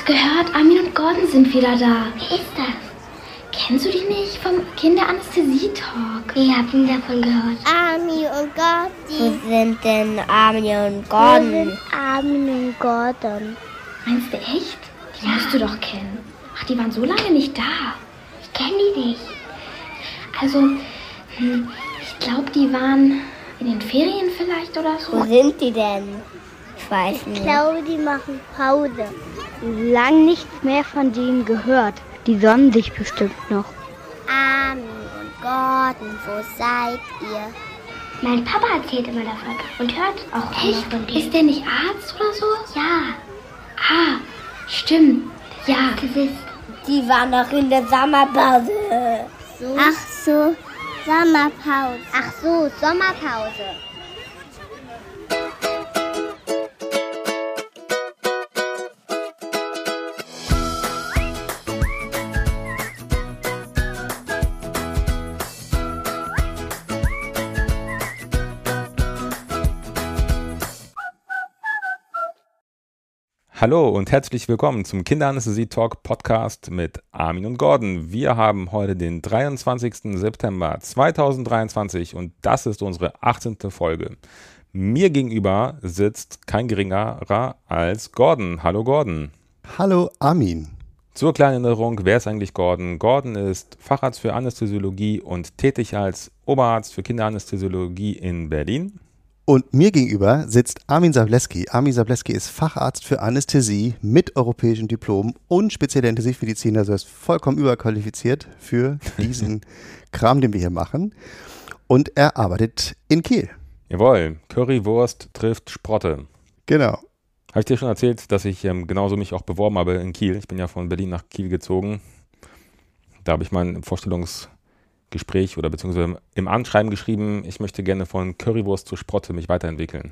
gehört? Armin und Gordon sind wieder da. Wer ist das? Kennst du die nicht vom Kinderanästhesie-Talk? Ich hab nie davon gehört. Armin und Gordon. Wo sind denn Armin und Gordon? Armin und Gordon. Meinst du echt? Die musst du doch kennen. Ach, die waren so lange nicht da. Ich kenne die nicht. Also, ich glaube, die waren in den Ferien vielleicht oder so. Wo sind die denn? Ich weiß Ich nicht. glaube, die machen Pause. Lang nichts mehr von denen gehört. Die sonnen sich bestimmt noch. Armin und Gordon, wo seid ihr? Mein Papa erzählt immer davon und hört auch immer von denen. Ist der nicht Arzt oder so? Ja, Ah, stimmt. Ja. Die waren doch in der Sommerpause. Ach so, Sommerpause. Ach so, Sommerpause. Hallo und herzlich willkommen zum Kinderanästhesie-Talk Podcast mit Armin und Gordon. Wir haben heute den 23. September 2023 und das ist unsere 18. Folge. Mir gegenüber sitzt kein geringerer als Gordon. Hallo Gordon. Hallo Armin. Zur kleinen Erinnerung, wer ist eigentlich Gordon? Gordon ist Facharzt für Anästhesiologie und tätig als Oberarzt für Kinderanästhesiologie in Berlin. Und mir gegenüber sitzt Armin Sableski. Armin Sableski ist Facharzt für Anästhesie mit europäischem Diplom und spezieller Intensivmediziner, also er ist vollkommen überqualifiziert für diesen Kram, den wir hier machen. Und er arbeitet in Kiel. Jawohl, Currywurst trifft Sprotte. Genau. Habe ich dir schon erzählt, dass ich genauso mich auch beworben habe in Kiel. Ich bin ja von Berlin nach Kiel gezogen. Da habe ich mein Vorstellungsgespräch oder beziehungsweise im Anschreiben geschrieben, ich möchte gerne von Currywurst zu Sprotte mich weiterentwickeln.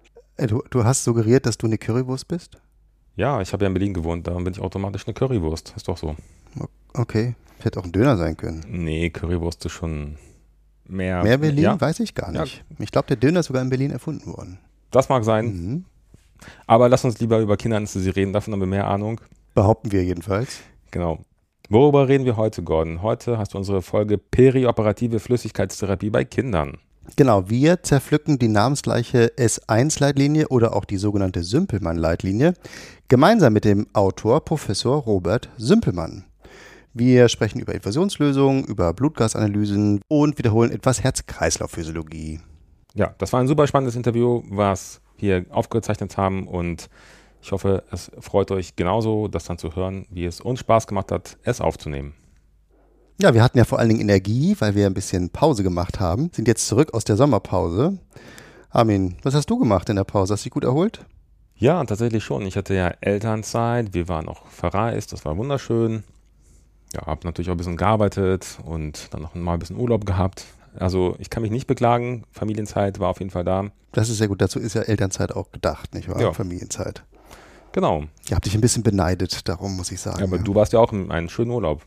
Du hast suggeriert, dass du eine Currywurst bist? Ja, ich habe ja in Berlin gewohnt, darum bin ich automatisch eine Currywurst. Ist doch so. Okay, hätte auch ein Döner sein können. Nee, Currywurst ist schon mehr... Mehr Berlin? Ja, Weiß ich gar nicht. Ja. Ich glaube, der Döner ist sogar in Berlin erfunden worden. das mag sein. Mhm. Aber lass uns lieber über Kinderanästhesie reden, davon haben wir mehr Ahnung. Behaupten wir jedenfalls. Genau. Worüber reden wir heute, Gordon? Heute hast du unsere Folge Perioperative Flüssigkeitstherapie bei Kindern. Genau, wir zerpflücken die namensgleiche S1-Leitlinie oder auch die sogenannte Sümpelmann-Leitlinie gemeinsam mit dem Autor Professor Robert Sümpelmann. Wir sprechen über Infusionslösungen, über Blutgasanalysen und wiederholen etwas Herz-Kreislauf-Physiologie. Ja, das war ein super spannendes Interview, was wir aufgezeichnet haben und ich hoffe, es freut euch genauso, das dann zu hören, wie es uns Spaß gemacht hat, es aufzunehmen. Ja, wir hatten ja vor allen Dingen Energie, weil wir ein bisschen Pause gemacht haben, sind jetzt zurück aus der Sommerpause. Armin, was hast du gemacht in der Pause? Hast du dich gut erholt? Ja, tatsächlich schon. Ich hatte ja Elternzeit, wir waren auch verreist, das war wunderschön. Ja, habe natürlich auch ein bisschen gearbeitet und dann noch mal ein bisschen Urlaub gehabt. Also ich kann mich nicht beklagen, Familienzeit war auf jeden Fall da. Das ist sehr gut, dazu ist ja Elternzeit auch gedacht, nicht wahr? Ja. Familienzeit. Genau, Ich habe dich ein bisschen beneidet, darum muss ich sagen. aber ja. du warst ja auch in einem schönen Urlaub.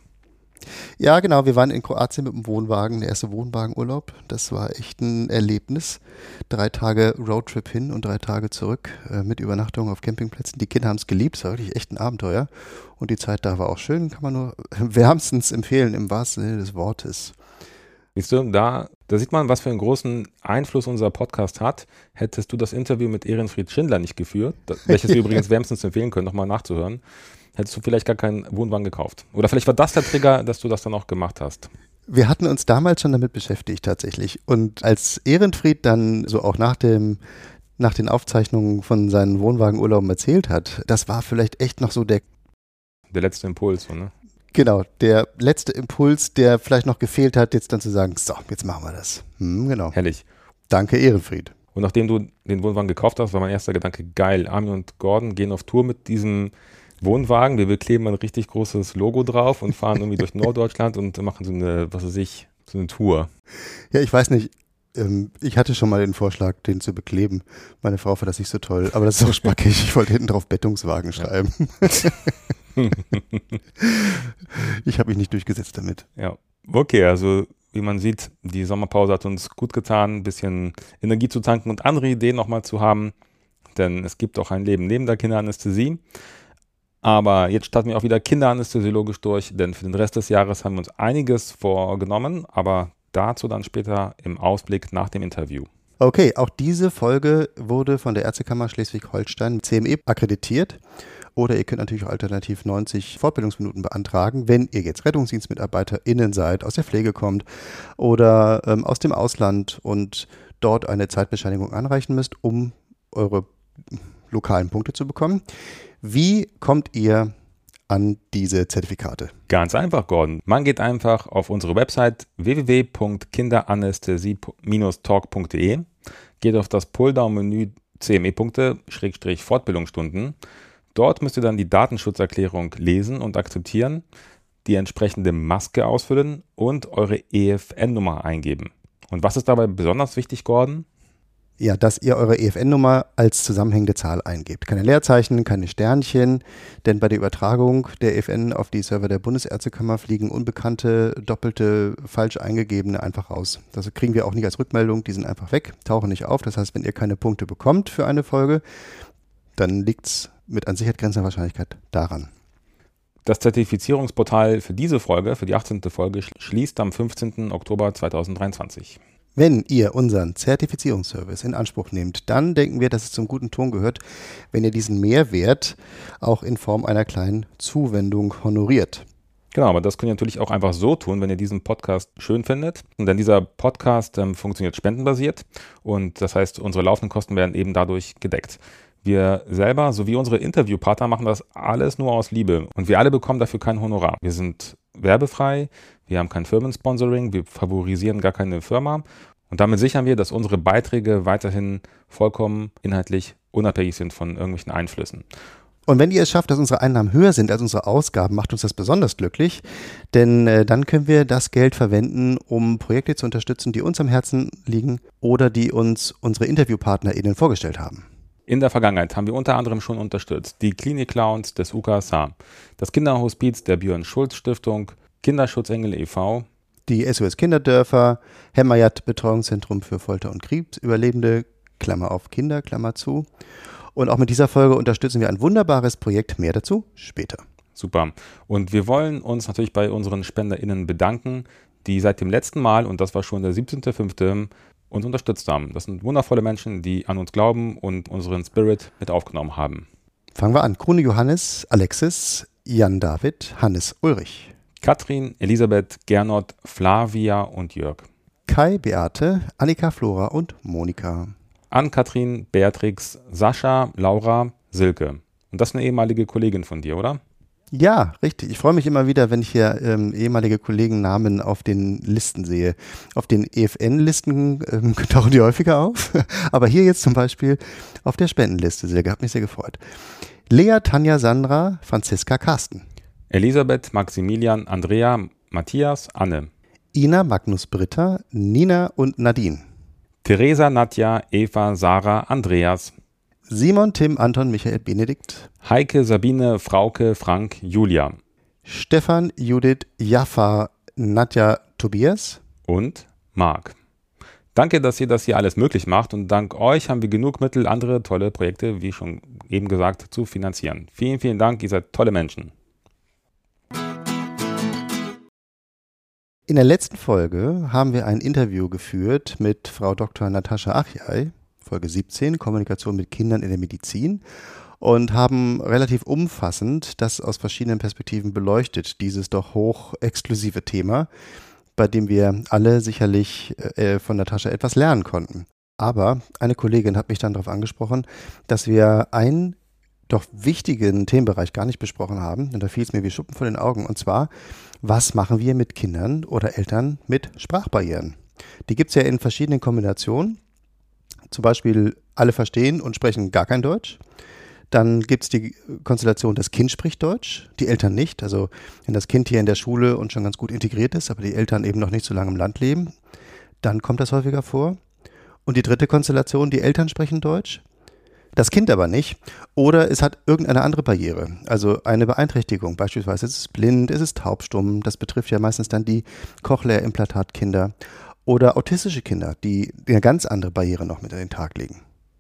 Ja, genau, wir waren in Kroatien mit dem Wohnwagen, der erste Wohnwagenurlaub. Das war echt ein Erlebnis. 3 Tage Roadtrip hin und 3 Tage zurück mit Übernachtung auf Campingplätzen. Die Kinder haben es geliebt, es war wirklich echt ein Abenteuer. Und die Zeit da war auch schön, kann man nur wärmstens empfehlen, im wahrsten Sinne des Wortes. Siehst du, da sieht man, was für einen großen Einfluss unser Podcast hat. Hättest du das Interview mit Ehrenfried Schindler nicht geführt, welches wir übrigens wärmstens empfehlen können, nochmal nachzuhören, hättest du vielleicht gar keinen Wohnwagen gekauft. Oder vielleicht war das der Trigger, dass du das dann auch gemacht hast. Wir hatten uns damals schon damit beschäftigt tatsächlich. Und als Ehrenfried dann so auch nach den Aufzeichnungen von seinen Wohnwagenurlauben erzählt hat, das war vielleicht echt noch so der letzte Impuls, so, ne? Genau, der letzte Impuls, der vielleicht noch gefehlt hat, jetzt dann zu sagen, so, jetzt machen wir das. Genau. Herrlich. Danke, Ehrenfried. Und nachdem du den Wohnwagen gekauft hast, war mein erster Gedanke, geil, Armin und Gordon gehen auf Tour mit diesem Wohnwagen. Wir bekleben ein richtig großes Logo drauf und fahren irgendwie durch Norddeutschland und machen so eine, so eine Tour. Ja, ich weiß nicht, ich hatte schon mal den Vorschlag, den zu bekleben. Meine Frau fand das nicht so toll, aber das ist auch spackig. Ich wollte hinten drauf Bettungswagen schreiben. Ich habe mich nicht durchgesetzt damit. Ja, okay, also wie man sieht, die Sommerpause hat uns gut getan, ein bisschen Energie zu tanken und andere Ideen nochmal zu haben, denn es gibt auch ein Leben neben der Kinderanästhesie. Aber jetzt starten wir auch wieder kinderanästhesiologisch durch, denn für den Rest des Jahres haben wir uns einiges vorgenommen, aber dazu dann später im Ausblick nach dem Interview. Okay, auch diese Folge wurde von der Ärztekammer Schleswig-Holstein CME akkreditiert. Oder ihr könnt natürlich alternativ 90 Fortbildungsminuten beantragen, wenn ihr jetzt RettungsdienstmitarbeiterInnen seid, aus der Pflege kommt oder aus dem Ausland und dort eine Zeitbescheinigung anreichen müsst, um eure lokalen Punkte zu bekommen. Wie kommt ihr an diese Zertifikate? Ganz einfach, Gordon. Man geht einfach auf unsere Website www.kinderanästhesie-talk.de, geht auf das Pulldown-Menü CME-Punkte / Fortbildungsstunden. Dort müsst ihr dann die Datenschutzerklärung lesen und akzeptieren, die entsprechende Maske ausfüllen und eure EFN-Nummer eingeben. Und was ist dabei besonders wichtig, Gordon? Ja, dass ihr eure EFN-Nummer als zusammenhängende Zahl eingebt. Keine Leerzeichen, keine Sternchen, denn bei der Übertragung der EFN auf die Server der Bundesärztekammer fliegen unbekannte, doppelte, falsch eingegebene einfach raus. Das kriegen wir auch nicht als Rückmeldung, die sind einfach weg, tauchen nicht auf. Das heißt, wenn ihr keine Punkte bekommt für eine Folge, dann liegt es mit an Sicherheit grenzender Wahrscheinlichkeit daran. Das Zertifizierungsportal für diese Folge, für die 18. Folge, schließt am 15. Oktober 2023. Wenn ihr unseren Zertifizierungsservice in Anspruch nehmt, dann denken wir, dass es zum guten Ton gehört, wenn ihr diesen Mehrwert auch in Form einer kleinen Zuwendung honoriert. Genau, aber das könnt ihr natürlich auch einfach so tun, wenn ihr diesen Podcast schön findet. Denn dieser Podcast funktioniert spendenbasiert und das heißt, unsere laufenden Kosten werden eben dadurch gedeckt. Wir selber sowie unsere Interviewpartner machen das alles nur aus Liebe und wir alle bekommen dafür kein Honorar. Wir sind werbefrei, wir haben kein Firmensponsoring, wir favorisieren gar keine Firma und damit sichern wir, dass unsere Beiträge weiterhin vollkommen inhaltlich unabhängig sind von irgendwelchen Einflüssen. Und wenn ihr es schafft, dass unsere Einnahmen höher sind als unsere Ausgaben, macht uns das besonders glücklich, denn dann können wir das Geld verwenden, um Projekte zu unterstützen, die uns am Herzen liegen oder die uns unsere InterviewpartnerInnen vorgestellt haben. In der Vergangenheit haben wir unter anderem schon unterstützt die Klinik-Clowns des UKSH, das Kinderhospiz der Björn-Schulz-Stiftung, Kinderschutzengel e.V., die SOS Kinderdörfer, Hemmayat Betreuungszentrum für Folter- und Kriegsüberlebende, Klammer auf Kinder, Klammer zu. Und auch mit dieser Folge unterstützen wir ein wunderbares Projekt. Mehr dazu später. Super. Und wir wollen uns natürlich bei unseren SpenderInnen bedanken, die seit dem letzten Mal, und das war schon der 17.05., uns unterstützt haben. Das sind wundervolle Menschen, die an uns glauben und unseren Spirit mit aufgenommen haben. Fangen wir an. Krone Johannes, Alexis, Jan David, Hannes Ulrich. Katrin, Elisabeth, Gernot, Flavia und Jörg. Kai, Beate, Annika, Flora und Monika. Ann-Kathrin, Beatrix, Sascha, Laura, Silke. Und das ist eine ehemalige Kollegin von dir, oder? Ja, richtig. Ich freue mich immer wieder, wenn ich hier ehemalige Kollegennamen auf den Listen sehe. Auf den EFN-Listen tauchen die häufiger auf, aber hier jetzt zum Beispiel auf der Spendenliste. Hat mich sehr gefreut. Lea, Tanja, Sandra, Franziska, Carsten. Elisabeth, Maximilian, Andrea, Matthias, Anne. Ina, Magnus, Britta, Nina und Nadine. Theresa, Nadja, Eva, Sarah, Andreas. Simon, Tim, Anton, Michael, Benedikt. Heike, Sabine, Frauke, Frank, Julia. Stefan, Judith, Jaffa, Nadja, Tobias. Und Marc. Danke, dass ihr das hier alles möglich macht und dank euch haben wir genug Mittel, andere tolle Projekte, wie schon eben gesagt, zu finanzieren. Vielen, vielen Dank, ihr seid tolle Menschen. In der letzten Folge haben wir ein Interview geführt mit Frau Dr. Natascha Achjai, Folge 17, Kommunikation mit Kindern in der Medizin, und haben relativ umfassend das aus verschiedenen Perspektiven beleuchtet, dieses doch hoch exklusive Thema, bei dem wir alle sicherlich von Natascha etwas lernen konnten. Aber eine Kollegin hat mich dann darauf angesprochen, dass wir einen doch wichtigen Themenbereich gar nicht besprochen haben, und da fiel es mir wie Schuppen vor den Augen, und zwar, was machen wir mit Kindern oder Eltern mit Sprachbarrieren? Die gibt es ja in verschiedenen Kombinationen. Zum Beispiel alle verstehen und sprechen gar kein Deutsch. Dann gibt es die Konstellation, das Kind spricht Deutsch, die Eltern nicht. Also wenn das Kind hier in der Schule und schon ganz gut integriert ist, aber die Eltern eben noch nicht so lange im Land leben, dann kommt das häufiger vor. Und die dritte Konstellation, die Eltern sprechen Deutsch, das Kind aber nicht. Oder es hat irgendeine andere Barriere, also eine Beeinträchtigung. Beispielsweise ist es blind, ist es taubstumm. Das betrifft ja meistens dann die Cochlea-Implantat-Kinder. Oder autistische Kinder, die eine ganz andere Barriere noch mit an den Tag legen.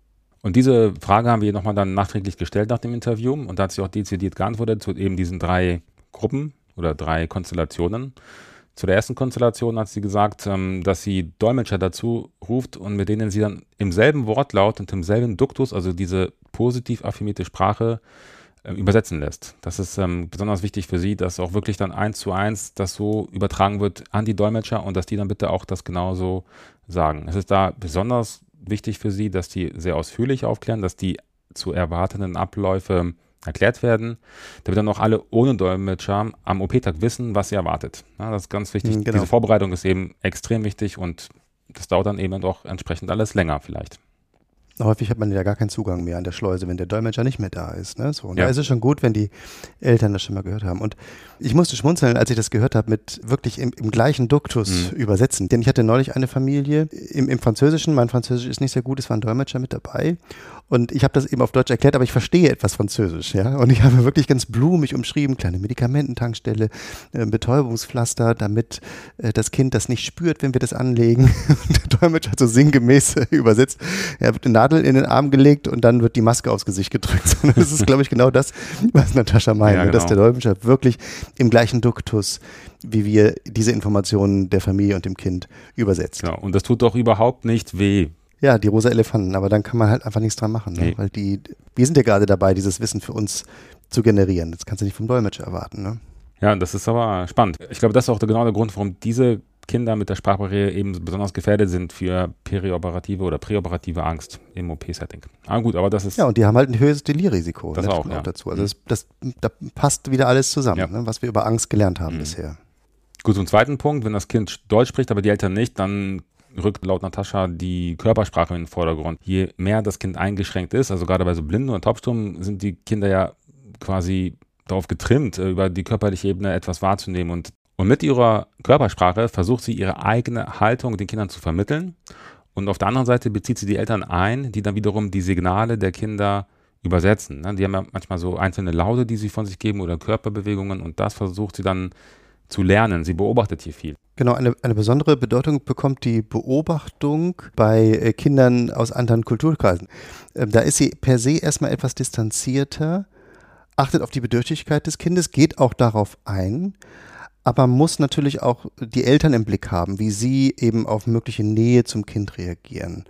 Und diese Frage haben wir nochmal dann nachträglich gestellt nach dem Interview und da hat sie auch dezidiert geantwortet zu eben diesen 3 Gruppen oder 3 Konstellationen. Zu der ersten Konstellation hat sie gesagt, dass sie Dolmetscher dazu ruft und mit denen sie dann im selben Wortlaut und im selben Duktus, also diese positiv affirmierte Sprache, übersetzen lässt. Das ist besonders wichtig für sie, dass auch wirklich dann 1:1 das so übertragen wird an die Dolmetscher und dass die dann bitte auch das genauso sagen. Es ist da besonders wichtig für sie, dass die sehr ausführlich aufklären, dass die zu erwartenden Abläufe erklärt werden, damit dann auch alle ohne Dolmetscher am OP-Tag wissen, was sie erwartet. Ja, das ist ganz wichtig. Genau. Diese Vorbereitung ist eben extrem wichtig und das dauert dann eben auch entsprechend alles länger vielleicht. Häufig hat man ja gar keinen Zugang mehr an der Schleuse, wenn der Dolmetscher nicht mehr da ist. Ne? So, und Ja. da ist es schon gut, wenn die Eltern das schon mal gehört haben. Und ich musste schmunzeln, als ich das gehört habe, mit wirklich im gleichen Duktus übersetzen. Denn ich hatte neulich eine Familie im Französischen. Mein Französisch ist nicht sehr gut, es war ein Dolmetscher mit dabei. Und ich habe das eben auf Deutsch erklärt, aber ich verstehe etwas Französisch. Ja? Und ich habe wirklich ganz blumig umschrieben, kleine Medikamententankstelle, Betäubungspflaster, damit das Kind das nicht spürt, wenn wir das anlegen. Und der Dolmetscher hat so sinngemäß übersetzt. Er wird eine Nadel in den Arm gelegt und dann wird die Maske aufs Gesicht gedrückt. Das ist, glaube ich, genau das, was Natascha meint. Ja, genau. Dass der Dolmetscher wirklich im gleichen Duktus, wie wir diese Informationen der Familie und dem Kind übersetzt. Genau. Und das tut doch überhaupt nicht weh. Ja, die rosa Elefanten, aber dann kann man halt einfach nichts dran machen. Ne? Nee. Weil wir sind ja gerade dabei, dieses Wissen für uns zu generieren. Das kannst du nicht vom Dolmetscher erwarten. Ne? Ja, das ist aber spannend. Ich glaube, das ist auch genau der Grund, warum diese Kinder mit der Sprachbarriere eben besonders gefährdet sind für perioperative oder präoperative Angst im OP-Setting. Ah gut, aber das ist... Ja, und die haben halt ein höheres Delirrisiko. Das ne? auch, ja. Dazu. Also da passt wieder alles zusammen, Ja. ne? Was wir über Angst gelernt haben bisher. Gut, zum zweiten Punkt, wenn das Kind Deutsch spricht, aber die Eltern nicht, dann rückt laut Natascha die Körpersprache in den Vordergrund. Je mehr das Kind eingeschränkt ist, also gerade bei so Blinden oder Taubstummen, sind die Kinder ja quasi darauf getrimmt, über die körperliche Ebene etwas wahrzunehmen. Und mit ihrer Körpersprache versucht sie, ihre eigene Haltung den Kindern zu vermitteln. Und auf der anderen Seite bezieht sie die Eltern ein, die dann wiederum die Signale der Kinder übersetzen. Ne? Die haben ja manchmal so einzelne Laute, die sie von sich geben oder Körperbewegungen und das versucht sie dann zu lernen. Sie beobachtet hier viel. Genau, eine besondere Bedeutung bekommt die Beobachtung bei Kindern aus anderen Kulturkreisen. Da ist sie per se erstmal etwas distanzierter, achtet auf die Bedürftigkeit des Kindes, geht auch darauf ein, aber muss natürlich auch die Eltern im Blick haben, wie sie eben auf mögliche Nähe zum Kind reagieren.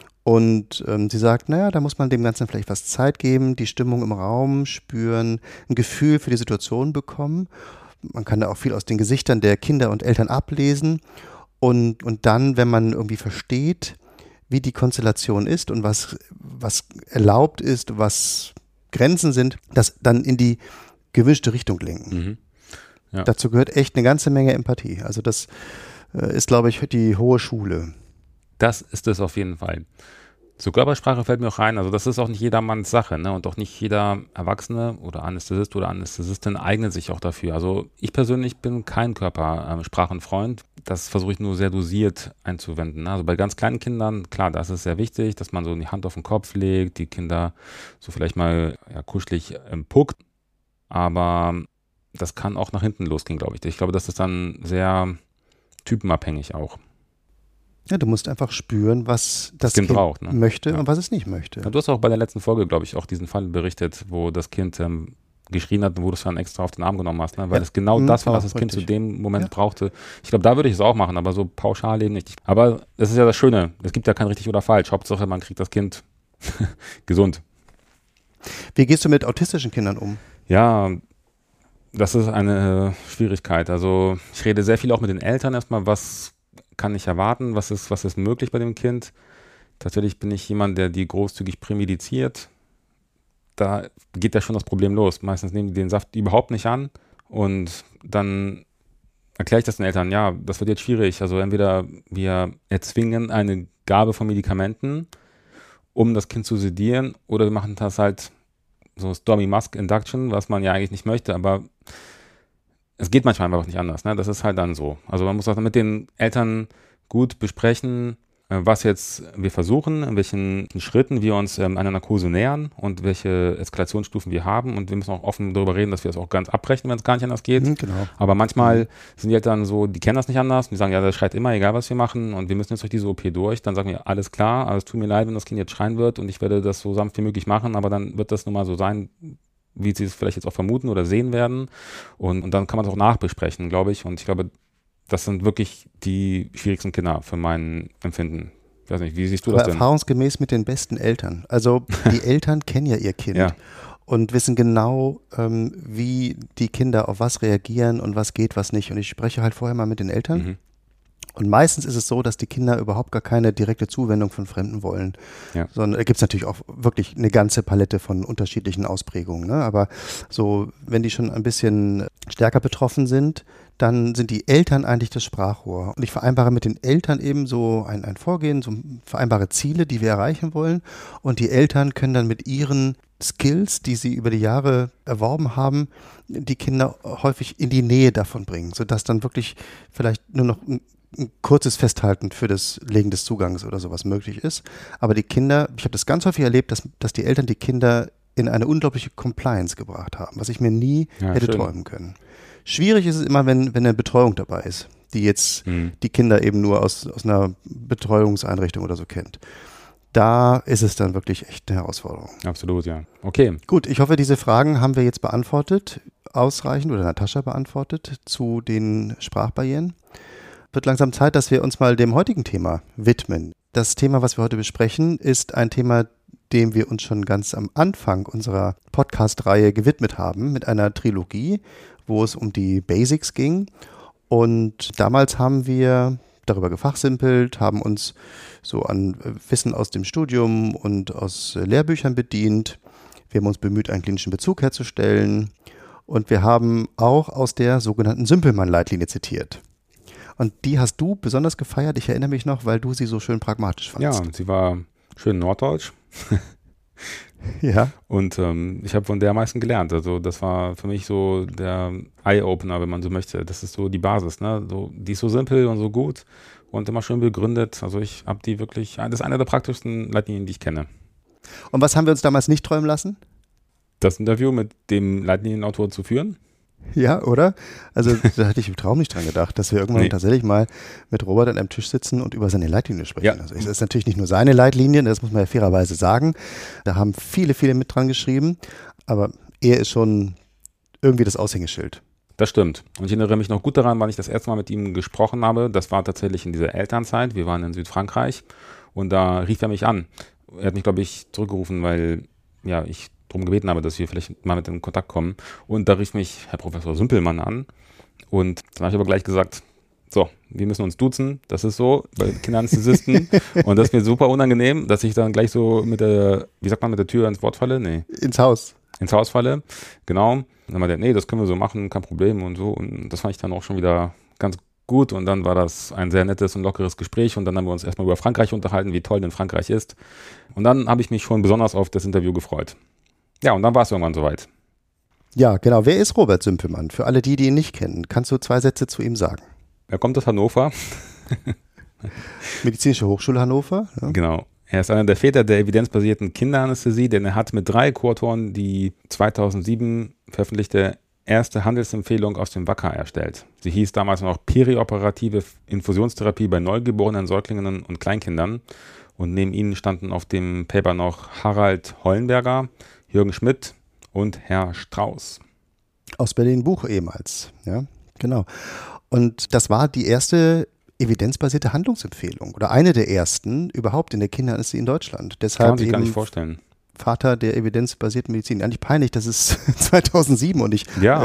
Und sie sagt, naja, da muss man dem Ganzen vielleicht was Zeit geben, die Stimmung im Raum spüren, ein Gefühl für die Situation bekommen. Man kann da auch viel aus den Gesichtern der Kinder und Eltern ablesen. Und dann, wenn man irgendwie versteht, wie die Konstellation ist und was erlaubt ist, was Grenzen sind, das dann in die gewünschte Richtung lenken. Mhm. Ja. Dazu gehört echt eine ganze Menge Empathie. Also das ist, glaube ich, die hohe Schule. Das ist es auf jeden Fall. Zur Körpersprache fällt mir auch rein, also das ist auch nicht jedermanns Sache, ne? Und auch nicht jeder Erwachsene oder Anästhesist oder Anästhesistin eignet sich auch dafür. Also ich persönlich bin kein Körpersprachenfreund, das versuche ich nur sehr dosiert einzuwenden. Ne? Also bei ganz kleinen Kindern, klar, das ist sehr wichtig, dass man so die Hand auf den Kopf legt, die Kinder so vielleicht mal kuschelig puckt, aber das kann auch nach hinten losgehen, glaube ich. Ich glaube, das ist dann sehr typenabhängig auch. Ja, du musst einfach spüren, was das Kind braucht, ne? möchte Ja. und was es nicht möchte. Ja, du hast auch bei der letzten Folge, glaube ich, auch diesen Fall berichtet, wo das Kind geschrien hat, wo du es dann extra auf den Arm genommen hast, ne? Weil es genau das war, was das Kind zu dem Moment brauchte. Ich glaube, da würde ich es auch machen, aber so pauschal eben nicht. Aber das ist ja das Schöne, es gibt ja kein richtig oder falsch. Hauptsache, man kriegt das Kind gesund. Wie gehst du mit autistischen Kindern um? Ja, das ist eine Schwierigkeit. Also ich rede sehr viel auch mit den Eltern erstmal, was kann ich erwarten, was ist möglich bei dem Kind. Tatsächlich bin ich jemand, der die großzügig prämediziert. Da geht ja schon das Problem los. Meistens nehmen die den Saft überhaupt nicht an und dann erkläre ich das den Eltern, ja, das wird jetzt schwierig. Also entweder wir erzwingen eine Gabe von Medikamenten, um das Kind zu sedieren, oder wir machen das halt so Stormy Musk Induction, was man ja eigentlich nicht möchte, aber es geht manchmal einfach nicht anders, ne? Das ist halt dann so. Also man muss auch mit den Eltern gut besprechen, was jetzt wir versuchen, in welchen Schritten wir uns einer Narkose nähern und welche Eskalationsstufen wir haben. Und wir müssen auch offen darüber reden, dass wir das auch ganz abbrechen, wenn es gar nicht anders geht. Genau. Aber manchmal sind die Eltern so, die kennen das nicht anders. Die sagen, ja, das schreit immer, egal was wir machen. Und wir müssen jetzt durch diese OP durch. Dann sagen wir, alles klar, aber es tut mir leid, wenn das Kind jetzt schreien wird. Und ich werde das so sanft wie möglich machen. Aber dann wird das nun mal so sein, wie sie es vielleicht jetzt auch vermuten oder sehen werden. Und dann kann man es auch nachbesprechen, glaube ich. Und ich glaube, das sind wirklich die schwierigsten Kinder für mein Empfinden. Ich weiß nicht, wie siehst du das denn? Erfahrungsgemäß mit den besten Eltern. Also die Eltern kennen ja ihr Kind und wissen genau, wie die Kinder auf was reagieren und was geht, was nicht. Und ich spreche halt vorher mal mit den Eltern. Mhm. Und meistens ist es so, dass die Kinder überhaupt gar keine direkte Zuwendung von Fremden wollen. Ja. Sondern da gibt es natürlich auch wirklich eine ganze Palette von unterschiedlichen Ausprägungen. Ne? Aber so, wenn die schon ein bisschen stärker betroffen sind, dann sind die Eltern eigentlich das Sprachrohr. Und ich vereinbare mit den Eltern eben so ein Vorgehen, so vereinbare Ziele, die wir erreichen wollen. Und die Eltern können dann mit ihren Skills, die sie über die Jahre erworben haben, die Kinder häufig in die Nähe davon bringen, sodass dann wirklich vielleicht nur noch ein kurzes Festhalten für das Legen des Zugangs oder sowas möglich ist. Aber die Kinder, ich habe das ganz häufig erlebt, dass die Eltern die Kinder in eine unglaubliche Compliance gebracht haben, was ich mir nie hätte träumen können. Schwierig ist es immer, wenn eine Betreuung dabei ist, die jetzt die Kinder eben nur aus einer Betreuungseinrichtung oder so kennt. Da ist es dann wirklich echt eine Herausforderung. Absolut, ja. Okay. Gut, ich hoffe, diese Fragen haben wir jetzt beantwortet, ausreichend oder Natascha beantwortet zu den Sprachbarrieren. Wird langsam Zeit, dass wir uns mal dem heutigen Thema widmen. Das Thema, was wir heute besprechen, ist ein Thema, dem wir uns schon ganz am Anfang unserer Podcast-Reihe gewidmet haben, mit einer Trilogie, wo es um die Basics ging. Und damals haben wir darüber gefachsimpelt, haben uns so an Wissen aus dem Studium und aus Lehrbüchern bedient. Wir haben uns bemüht, einen klinischen Bezug herzustellen. Und wir haben auch aus der sogenannten Sümpelmann-Leitlinie zitiert. Und die hast du besonders gefeiert, ich erinnere mich noch, weil du sie so schön pragmatisch fandst. Ja, sie war schön norddeutsch. Ja. Und ich habe von der am meisten gelernt. Also das war für mich so der Eye-Opener, wenn man so möchte. Das ist so die Basis, ne? So, die ist so simpel und so gut und immer schön begründet. Also ich habe die wirklich, das ist eine der praktischsten Leitlinien, die ich kenne. Und was haben wir uns damals nicht träumen lassen? Das Interview mit dem Leitlinienautor zu führen. Ja, oder? Also da hatte ich im Traum nicht dran gedacht, dass wir irgendwann tatsächlich mal mit Robert an einem Tisch sitzen und über seine Leitlinie sprechen. Ja. Also es ist natürlich nicht nur seine Leitlinie, das muss man ja fairerweise sagen. Da haben viele, viele mit dran geschrieben, aber er ist schon irgendwie das Aushängeschild. Das stimmt. Und ich erinnere mich noch gut daran, wann ich das erste Mal mit ihm gesprochen habe. Das war tatsächlich in dieser Elternzeit. Wir waren in Südfrankreich und da rief er mich an. Er hat mich, glaube ich, zurückgerufen, weil ich darum gebeten habe, dass wir vielleicht mal mit in Kontakt kommen. Und da rief mich Herr Professor Sümpelmann an. Und dann habe ich aber gleich gesagt, so, wir müssen uns duzen. Das ist so bei Kinderanästhesisten. Und das ist mir super unangenehm, dass ich dann gleich so mit der Tür ins Wort falle? Nee. Ins Haus falle, genau. Und dann meinte er, nee, das können wir so machen, kein Problem und so. Und das fand ich dann auch schon wieder ganz gut. Und dann war das ein sehr nettes und lockeres Gespräch. Und dann haben wir uns erstmal über Frankreich unterhalten, wie toll denn Frankreich ist. Und dann habe ich mich schon besonders auf das Interview gefreut. Ja, und dann war es irgendwann soweit. Ja, genau. Wer ist Robert Sümpelmann? Für alle die ihn nicht kennen, kannst du 2 Sätze zu ihm sagen? Er kommt aus Hannover. Medizinische Hochschule Hannover. Ja. Genau. Er ist einer der Väter der evidenzbasierten Kinderanästhesie, denn er hat mit 3 Co-Autoren die 2007 veröffentlichte erste Handelsempfehlung aus dem WACA erstellt. Sie hieß damals noch perioperative Infusionstherapie bei neugeborenen Säuglingen und Kleinkindern. Und neben ihnen standen auf dem Paper noch Harald Hollenberger, Jürgen Schmidt und Herr Strauß. Aus Berlin-Buch ehemals, ja, genau. Und das war die erste evidenzbasierte Handlungsempfehlung oder eine der ersten überhaupt in der Kinderanästhesie in Deutschland. Deshalb kann man sich gar nicht vorstellen. Vater der evidenzbasierten Medizin. Eigentlich peinlich, dass es 2007 und nicht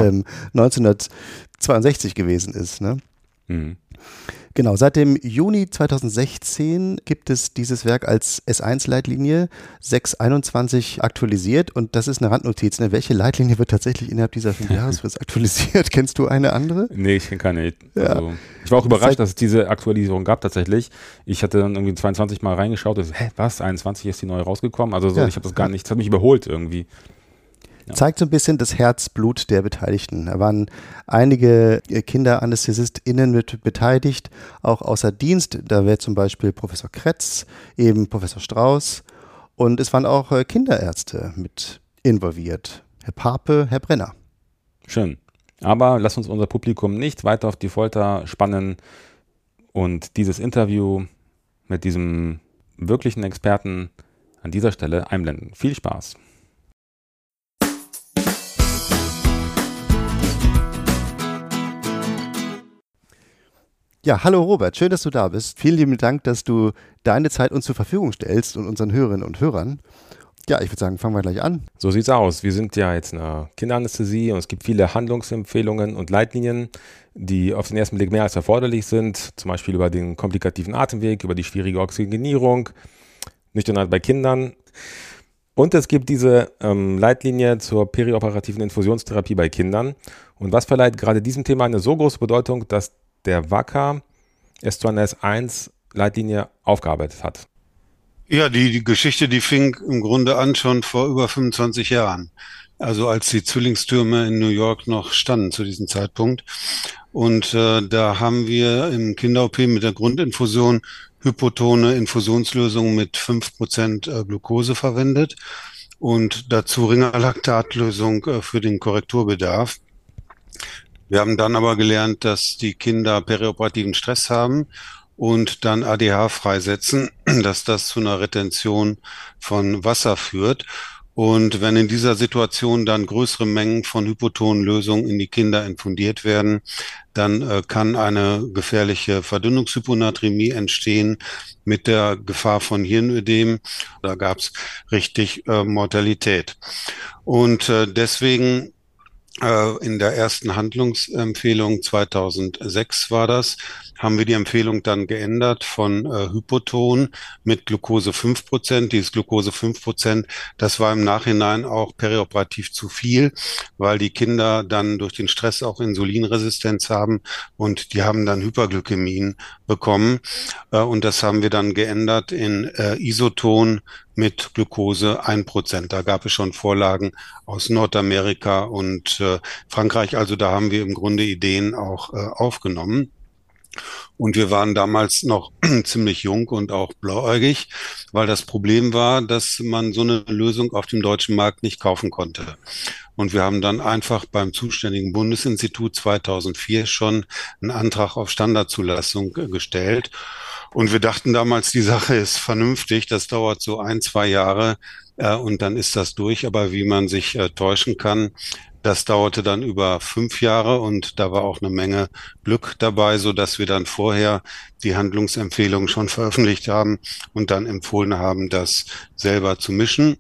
1962 gewesen ist. Ne? Mhm. Genau, seit dem Juni 2016 gibt es dieses Werk als S1-Leitlinie 621 aktualisiert und das ist eine Randnotiz. Ne? Welche Leitlinie wird tatsächlich innerhalb dieser 5-Jahresfrist aktualisiert? Kennst du eine andere? Nee, ich kenne keine. Also, ich war auch überrascht, dass es diese Aktualisierung gab tatsächlich. Ich hatte dann irgendwie 22 Mal reingeschaut und so, was, 21 ist die neue rausgekommen? Also so, ich habe das gar nicht, das hat mich überholt irgendwie. Zeigt so ein bisschen das Herzblut der Beteiligten. Da waren einige KinderanästhesistInnen mit beteiligt, auch außer Dienst. Da wäre zum Beispiel Professor Kretz, eben Professor Strauß. Und es waren auch Kinderärzte mit involviert. Herr Pape, Herr Brenner. Schön. Aber lass uns unser Publikum nicht weiter auf die Folter spannen und dieses Interview mit diesem wirklichen Experten an dieser Stelle einblenden. Viel Spaß. Ja, hallo Robert, schön, dass du da bist. Vielen lieben Dank, dass du deine Zeit uns zur Verfügung stellst und unseren Hörerinnen und Hörern. Ja, ich würde sagen, fangen wir gleich an. So sieht's aus. Wir sind ja jetzt in der Kinderanästhesie und es gibt viele Handlungsempfehlungen und Leitlinien, die auf den ersten Blick mehr als erforderlich sind. Zum Beispiel über den komplikativen Atemweg, über die schwierige Oxygenierung, Nüchternheit bei Kindern. Und es gibt diese Leitlinie zur perioperativen Infusionstherapie bei Kindern. Und was verleiht gerade diesem Thema eine so große Bedeutung, dass der WACA es zu einer S1-Leitlinie aufgearbeitet hat? Ja, die Geschichte, die fing im Grunde an schon vor über 25 Jahren. Also als die Zwillingstürme in New York noch standen zu diesem Zeitpunkt. Und da haben wir im Kinder-OP mit der Grundinfusion hypotone Infusionslösung mit 5% Glucose verwendet und dazu Ringer-Laktat-Lösung für den Korrekturbedarf. Wir haben dann aber gelernt, dass die Kinder perioperativen Stress haben und dann ADH freisetzen, dass das zu einer Retention von Wasser führt. Und wenn in dieser Situation dann größere Mengen von hypotonen Lösungen in die Kinder infundiert werden, dann kann eine gefährliche Verdünnungshyponatremie entstehen mit der Gefahr von Hirnödem. Da gab es richtig Mortalität. Und deswegen in der ersten Handlungsempfehlung 2006 war das, haben wir die Empfehlung dann geändert von Hypoton mit Glucose 5%. Dieses Glucose 5%, das war im Nachhinein auch perioperativ zu viel, weil die Kinder dann durch den Stress auch Insulinresistenz haben und die haben dann Hyperglykämien bekommen. Und das haben wir dann geändert in Isoton mit Glucose 1%. Da gab es schon Vorlagen aus Nordamerika und Frankreich. Also da haben wir im Grunde Ideen auch aufgenommen. Und wir waren damals noch ziemlich jung und auch blauäugig, weil das Problem war, dass man so eine Lösung auf dem deutschen Markt nicht kaufen konnte. Und wir haben dann einfach beim zuständigen Bundesinstitut 2004 schon einen Antrag auf Standardzulassung gestellt. Und wir dachten damals, die Sache ist vernünftig, das dauert so 1-2 Jahre und dann ist das durch. Aber wie man sich täuschen kann, das dauerte dann über 5 Jahre und da war auch eine Menge Glück dabei, so dass wir dann vorher die Handlungsempfehlungen schon veröffentlicht haben und dann empfohlen haben, das selber zu mischen.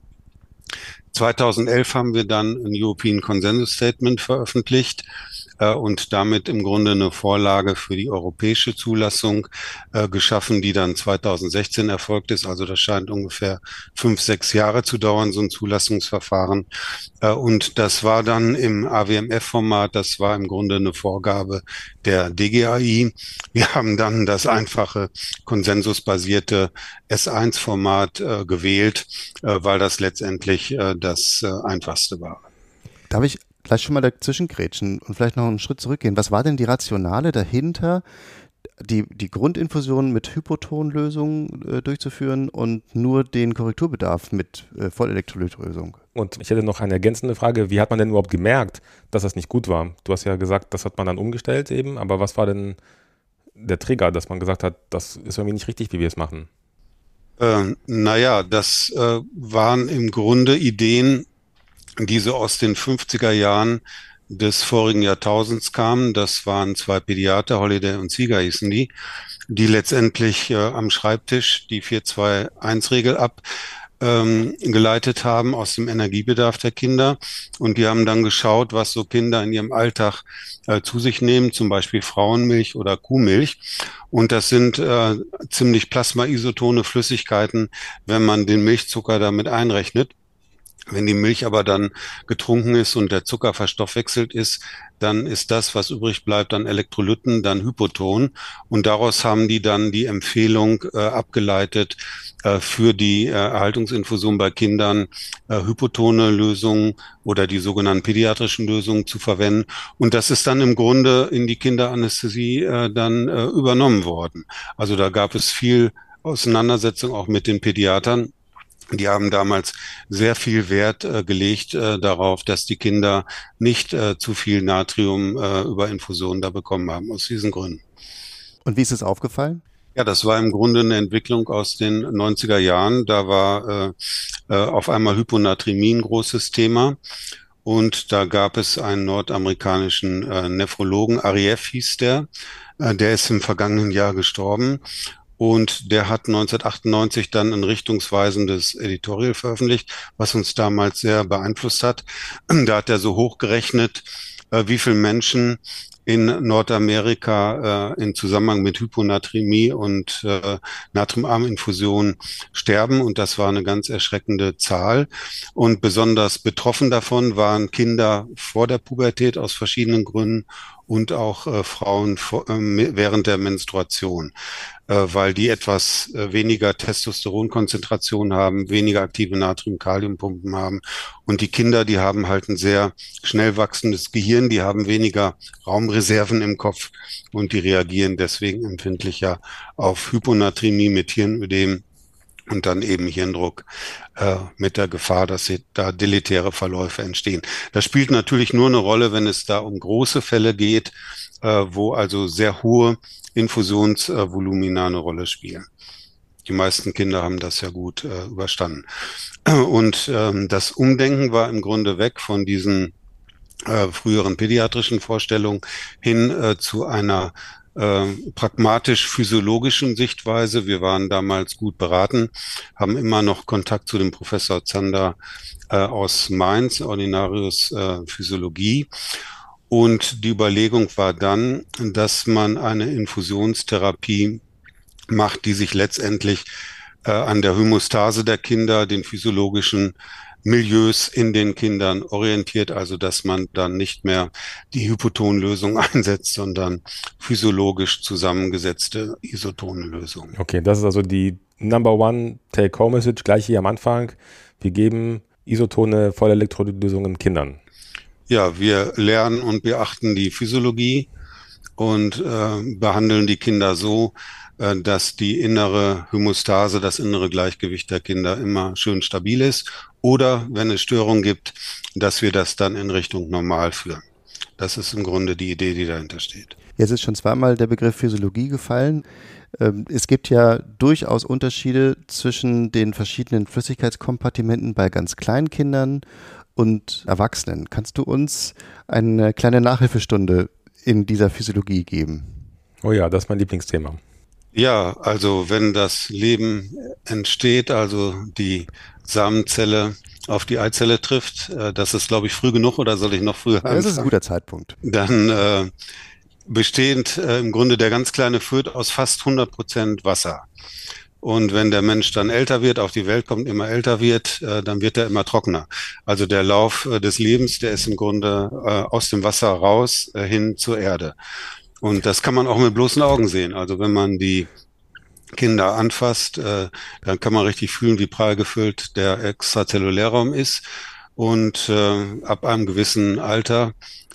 2011 haben wir dann ein European Consensus Statement veröffentlicht und damit im Grunde eine Vorlage für die europäische Zulassung geschaffen, die dann 2016 erfolgt ist. Also das scheint ungefähr 5-6 Jahre zu dauern, so ein Zulassungsverfahren. Und das war dann im AWMF-Format, das war im Grunde eine Vorgabe der DGAI. Wir haben dann das einfache konsensusbasierte S1-Format gewählt, weil das letztendlich das einfachste war. Darf ich gleich schon mal dazwischen grätschen und vielleicht noch einen Schritt zurückgehen? Was war denn die Rationale dahinter, die Grundinfusion mit Hypotonlösung durchzuführen und nur den Korrekturbedarf mit Vollelektrolytlösung? Und ich hätte noch eine ergänzende Frage. Wie hat man denn überhaupt gemerkt, dass das nicht gut war? Du hast ja gesagt, das hat man dann umgestellt eben, aber was war denn der Trigger, dass man gesagt hat, das ist irgendwie nicht richtig, wie wir es machen? Das waren im Grunde Ideen, die so aus den 50er Jahren des vorigen Jahrtausends kamen. Das waren 2 Pädiater, Holiday und Sieger hießen die letztendlich am Schreibtisch die 4-2-1-Regel abgeleitet haben aus dem Energiebedarf der Kinder. Und die haben dann geschaut, was so Kinder in ihrem Alltag zu sich nehmen, zum Beispiel Frauenmilch oder Kuhmilch. Und das sind ziemlich plasmaisotone Flüssigkeiten, wenn man den Milchzucker damit einrechnet. Wenn die Milch aber dann getrunken ist und der Zucker verstoffwechselt ist, dann ist das, was übrig bleibt, an Elektrolyten, dann Hypoton. Und daraus haben die dann die Empfehlung abgeleitet, für die Erhaltungsinfusion bei Kindern hypotone Lösungen oder die sogenannten pädiatrischen Lösungen zu verwenden. Und das ist dann im Grunde in die Kinderanästhesie dann übernommen worden. Also da gab es viel Auseinandersetzung auch mit den Pädiatern. Die haben damals sehr viel Wert gelegt darauf, dass die Kinder nicht zu viel Natrium über Infusion da bekommen haben, aus diesen Gründen. Und wie ist es aufgefallen? Ja, das war im Grunde eine Entwicklung aus den 90er Jahren. Da war auf einmal Hyponatremie ein großes Thema. Und da gab es einen nordamerikanischen Nephrologen, Arieff hieß der ist im vergangenen Jahr gestorben. Und der hat 1998 dann ein richtungsweisendes Editorial veröffentlicht, was uns damals sehr beeinflusst hat. Da hat er so hochgerechnet, wie viele Menschen in Nordamerika in Zusammenhang mit Hyponatremie und Natriumarminfusion sterben. Und das war eine ganz erschreckende Zahl. Und besonders betroffen davon waren Kinder vor der Pubertät aus verschiedenen Gründen und auch Frauen während der Menstruation, weil die etwas weniger Testosteronkonzentration haben, weniger aktive Natrium-Kalium-Pumpen haben. Und die Kinder, die haben halt ein sehr schnell wachsendes Gehirn, die haben weniger Raumreserven im Kopf und die reagieren deswegen empfindlicher auf Hyponatremie mit Hirnödem und dann eben Hirndruck mit der Gefahr, dass da deletäre Verläufe entstehen. Das spielt natürlich nur eine Rolle, wenn es da um große Fälle geht, wo also sehr hohe Infusionsvolumina eine Rolle spielen. Die meisten Kinder haben das ja gut überstanden. Und das Umdenken war im Grunde weg von diesen früheren pädiatrischen Vorstellungen hin zu einer pragmatisch-physiologischen Sichtweise. Wir waren damals gut beraten, haben immer noch Kontakt zu dem Professor Zander aus Mainz, Ordinarius Physiologie. Und die Überlegung war dann, dass man eine Infusionstherapie macht, die sich letztendlich an der Hämostase der Kinder, den physiologischen Milieus in den Kindern orientiert, also dass man dann nicht mehr die Hypotonlösung einsetzt, sondern physiologisch zusammengesetzte Isotonenlösungen. Okay, das ist also die Number One Take-Home-Message, gleich hier am Anfang. Wir geben isotone Vollelektrolytlösungen Kindern. Ja, wir lernen und beachten die Physiologie und behandeln die Kinder so, dass die innere Hämostase, das innere Gleichgewicht der Kinder immer schön stabil ist. Oder wenn es Störungen gibt, dass wir das dann in Richtung normal führen. Das ist im Grunde die Idee, die dahinter steht. Jetzt ist schon zweimal der Begriff Physiologie gefallen. Es gibt ja durchaus Unterschiede zwischen den verschiedenen Flüssigkeitskompartimenten bei ganz kleinen Kindern und Erwachsenen. Kannst du uns eine kleine Nachhilfestunde in dieser Physiologie geben? Oh ja, das ist mein Lieblingsthema. Ja, also wenn das Leben entsteht, also die Samenzelle auf die Eizelle trifft, das ist, glaube ich, früh genug, oder soll ich noch früher anfangen? Das ist ein guter Zeitpunkt. Dann besteht im Grunde der ganz kleine Föt aus fast 100% Wasser. Und wenn der Mensch dann älter wird, auf die Welt kommt, immer älter wird, dann wird er immer trockener. Also der Lauf des Lebens, der ist im Grunde aus dem Wasser raus hin zur Erde. Und das kann man auch mit bloßen Augen sehen. Also wenn man die Kinder anfasst, dann kann man richtig fühlen, wie prall gefüllt der Extrazellulärraum ist. Und ab einem gewissen Alter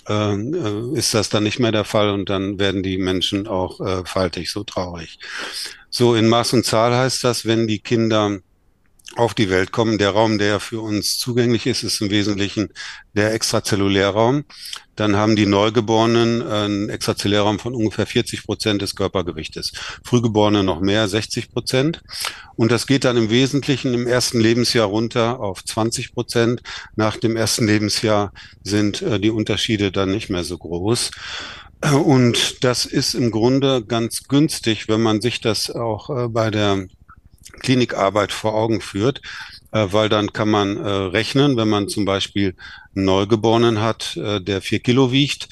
ist das dann nicht mehr der Fall und dann werden die Menschen auch faltig, so traurig. So in Maß und Zahl heißt das, wenn die Kinder auf die Welt kommen, der Raum, der für uns zugänglich ist, ist im Wesentlichen der Extrazellulärraum. Dann haben die Neugeborenen einen Extrazellulärraum von ungefähr 40% des Körpergewichtes. Frühgeborene noch mehr, 60%. Und das geht dann im Wesentlichen im ersten Lebensjahr runter auf 20%. Nach dem ersten Lebensjahr sind die Unterschiede dann nicht mehr so groß. Und das ist im Grunde ganz günstig, wenn man sich das auch bei der Klinikarbeit vor Augen führt, weil dann kann man rechnen, wenn man zum Beispiel einen Neugeborenen hat, der 4 Kilo wiegt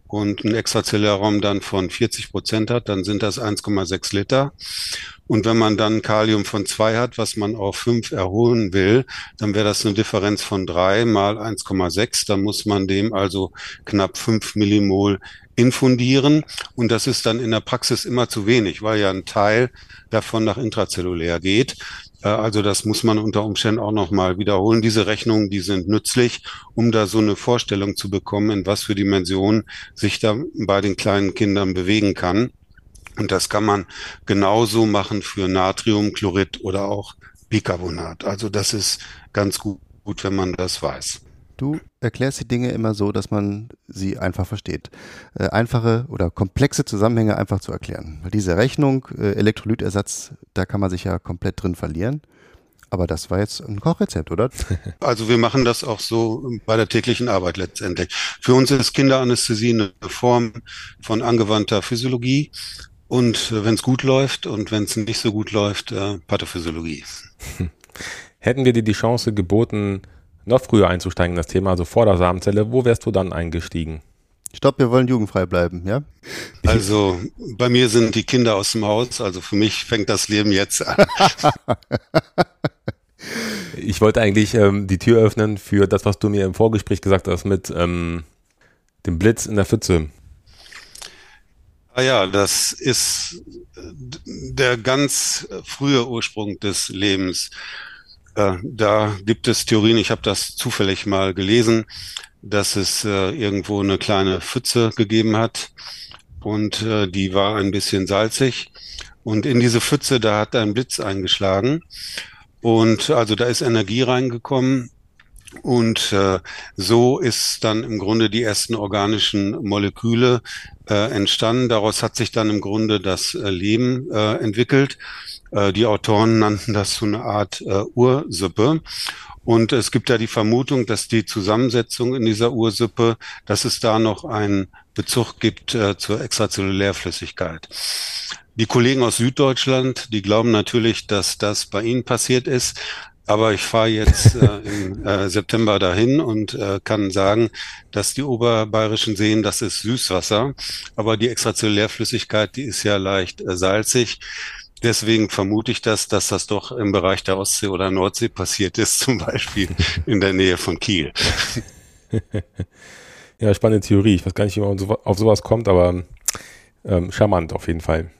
und einen Extrazellulärraum dann von 40% hat, dann sind das 1,6 Liter. Und wenn man dann Kalium von 2 hat, was man auf 5 erhöhen will, dann wäre das eine Differenz von 3 mal 1,6. Dann muss man dem also knapp 5 Millimol infundieren. Und das ist dann in der Praxis immer zu wenig, weil ja ein Teil davon nach intrazellulär geht. Also das muss man unter Umständen auch nochmal wiederholen. Diese Rechnungen, die sind nützlich, um da so eine Vorstellung zu bekommen, in was für Dimensionen sich da bei den kleinen Kindern bewegen kann. Und das kann man genauso machen für Natriumchlorid oder auch Bicarbonat. Also das ist ganz gut, wenn man das weiß. Du erklärst die Dinge immer so, dass man sie einfach versteht. Einfache oder komplexe Zusammenhänge einfach zu erklären. Weil diese Rechnung, Elektrolytersatz, da kann man sich ja komplett drin verlieren. Aber das war jetzt ein Kochrezept, oder? Also wir machen das auch so bei der täglichen Arbeit letztendlich. Für uns ist Kinderanästhesie eine Form von angewandter Physiologie. Und wenn es gut läuft und wenn es nicht so gut läuft, Pathophysiologie. Hätten wir dir die Chance geboten, noch früher einzusteigen in das Thema, also vor der Samenzelle, wo wärst du dann eingestiegen? Stopp, wir wollen jugendfrei bleiben, ja? Also bei mir sind die Kinder aus dem Haus, also für mich fängt das Leben jetzt an. Ich wollte eigentlich die Tür öffnen für das, was du mir im Vorgespräch gesagt hast mit dem Blitz in der Pfütze. Ja, das ist der ganz frühe Ursprung des Lebens. Da gibt es Theorien, ich habe das zufällig mal gelesen, dass es irgendwo eine kleine Pfütze gegeben hat und die war ein bisschen salzig. Und in diese Pfütze, da hat ein Blitz eingeschlagen und also da ist Energie reingekommen. Und so ist dann im Grunde die ersten organischen Moleküle entstanden. Daraus hat sich dann im Grunde das Leben entwickelt. Die Autoren nannten das so eine Art Ursuppe. Und es gibt ja die Vermutung, dass die Zusammensetzung in dieser Ursuppe, dass es da noch einen Bezug gibt zur Extrazellulärflüssigkeit. Die Kollegen aus Süddeutschland, die glauben natürlich, dass das bei ihnen passiert ist. Aber ich fahre jetzt im September dahin und kann sagen, dass die oberbayerischen Seen, das ist Süßwasser. Aber die Extrazellulärflüssigkeit, die ist ja leicht salzig. Deswegen vermute ich dass das doch im Bereich der Ostsee oder Nordsee passiert ist, zum Beispiel in der Nähe von Kiel. Ja, spannende Theorie. Ich weiß gar nicht, wie man auf sowas kommt, aber charmant auf jeden Fall.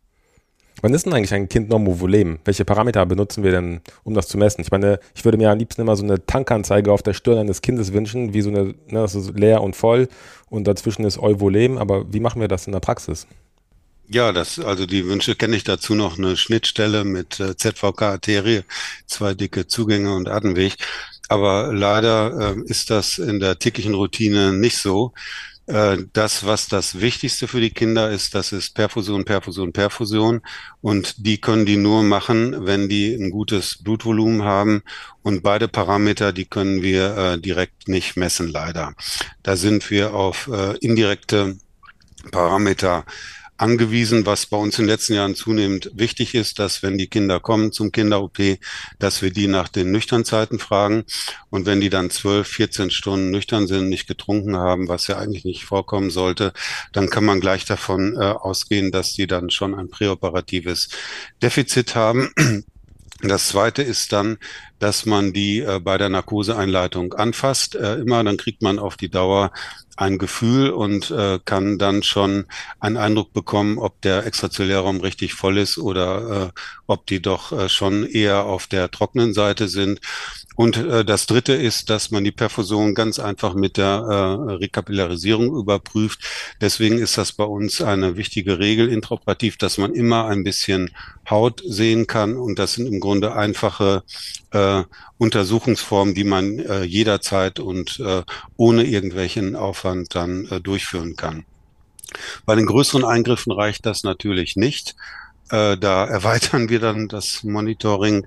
Wann ist denn eigentlich ein Kind Normovolem? Welche Parameter benutzen wir denn, um das zu messen? Ich meine, ich würde mir am liebsten immer so eine Tankanzeige auf der Stirn eines Kindes wünschen, wie so eine, das ist leer und voll und dazwischen ist Euvolem, aber wie machen wir das in der Praxis? Ja, also die Wünsche kenne ich dazu noch eine Schnittstelle mit ZVK-Arterie, 2 dicke Zugänge und Atemweg. Aber leider ist das in der täglichen Routine nicht so. Das, was das Wichtigste für die Kinder ist, das ist Perfusion, Perfusion, Perfusion. Und die können die nur machen, wenn die ein gutes Blutvolumen haben. Und beide Parameter, die können wir direkt nicht messen, leider. Da sind wir auf indirekte Parameter angewiesen, was bei uns in den letzten Jahren zunehmend wichtig ist, dass wenn die Kinder kommen zum Kinder-OP, dass wir die nach den Nüchternzeiten fragen. Und wenn die dann 12, 14 Stunden nüchtern sind, nicht getrunken haben, was ja eigentlich nicht vorkommen sollte, dann kann man gleich davon ausgehen, dass die dann schon ein präoperatives Defizit haben. Das Zweite ist dann, dass man die bei der Narkoseeinleitung anfasst. Immer, dann kriegt man auf die Dauer ein Gefühl und kann dann schon einen Eindruck bekommen, ob der Extrazellulärraum richtig voll ist oder ob die doch schon eher auf der trockenen Seite sind. Und das Dritte ist, dass man die Perfusion ganz einfach mit der Rekapillarisierung überprüft. Deswegen ist das bei uns eine wichtige Regel intraoperativ, dass man immer ein bisschen Haut sehen kann. Und das sind im Grunde einfache Untersuchungsformen, die man jederzeit und ohne irgendwelchen Aufwand dann durchführen kann. Bei den größeren Eingriffen reicht das natürlich nicht. Da erweitern wir dann das Monitoring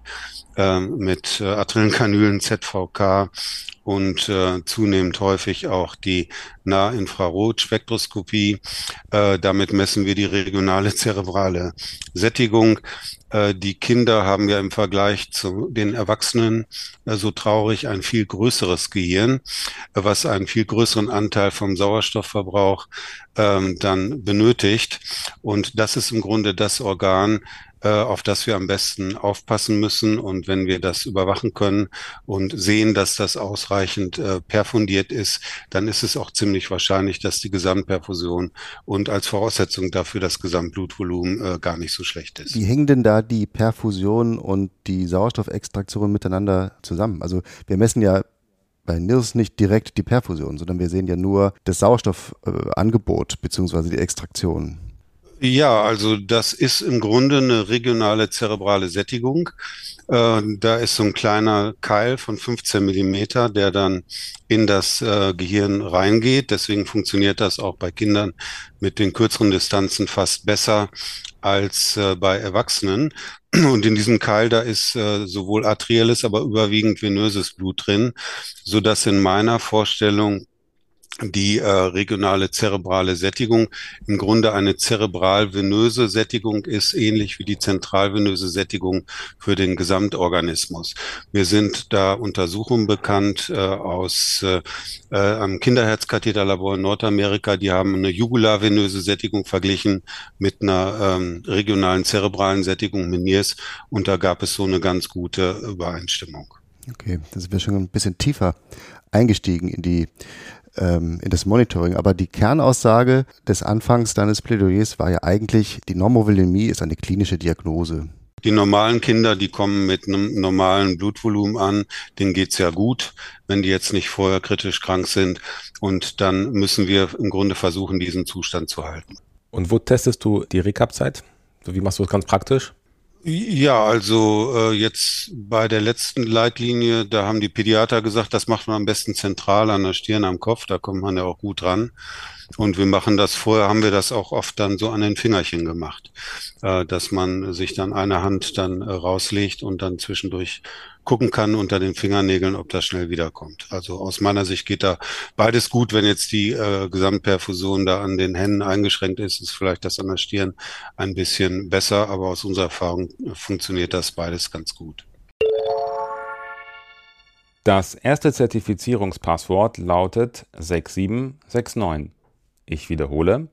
mit Adrenalkanülen, ZVK und zunehmend häufig auch die Nahinfrarotspektroskopie. Damit messen wir die regionale zerebrale Sättigung. Die Kinder haben ja im Vergleich zu den Erwachsenen so traurig ein viel größeres Gehirn, was einen viel größeren Anteil vom Sauerstoffverbrauch dann benötigt. Und das ist im Grunde das Organ, auf das wir am besten aufpassen müssen. Und wenn wir das überwachen können und sehen, dass das ausreichend perfundiert ist, dann ist es auch ziemlich wahrscheinlich, dass die Gesamtperfusion und als Voraussetzung dafür das Gesamtblutvolumen gar nicht so schlecht ist. Wie hängen denn da die Perfusion und die Sauerstoffextraktion miteinander zusammen? Also wir messen ja bei NIRS nicht direkt die Perfusion, sondern wir sehen ja nur das Sauerstoffangebot beziehungsweise die Extraktion. Ja, also das ist im Grunde eine regionale zerebrale Sättigung. Da ist so ein kleiner Keil von 15 Millimeter, der dann in das Gehirn reingeht. Deswegen funktioniert das auch bei Kindern mit den kürzeren Distanzen fast besser als bei Erwachsenen. Und in diesem Keil, da ist sowohl arterielles, aber überwiegend venöses Blut drin, sodass in meiner Vorstellung die regionale zerebrale Sättigung im Grunde eine zerebral-venöse Sättigung ist, ähnlich wie die zentralvenöse Sättigung für den Gesamtorganismus. Mir sind da Untersuchungen bekannt aus am Kinderherzkatheterlabor in Nordamerika, die haben eine jugularvenöse Sättigung verglichen mit einer regionalen zerebralen Sättigung mit NIRS und da gab es so eine ganz gute Übereinstimmung. Okay, da sind wir schon ein bisschen tiefer eingestiegen in das Monitoring. Aber die Kernaussage des Anfangs deines Plädoyers war ja eigentlich, die Normovolämie ist eine klinische Diagnose. Die normalen Kinder, die kommen mit einem normalen Blutvolumen an, denen geht's ja gut, wenn die jetzt nicht vorher kritisch krank sind. Und dann müssen wir im Grunde versuchen, diesen Zustand zu halten. Und wo testest du die Recap-Zeit? Wie machst du das ganz praktisch? Ja, also jetzt bei der letzten Leitlinie, da haben die Pädiater gesagt, das macht man am besten zentral an der Stirn, am Kopf, da kommt man ja auch gut ran. Und wir machen das vorher, haben wir das auch oft dann so an den Fingerchen gemacht, dass man sich dann eine Hand dann rauslegt und dann zwischendurch gucken kann unter den Fingernägeln, ob das schnell wiederkommt. Also aus meiner Sicht geht da beides gut. Wenn jetzt die Gesamtperfusion da an den Händen eingeschränkt ist, ist vielleicht das an der Stirn ein bisschen besser, aber aus unserer Erfahrung funktioniert das beides ganz gut. Das erste Zertifizierungspasswort lautet 6769. Ich wiederhole,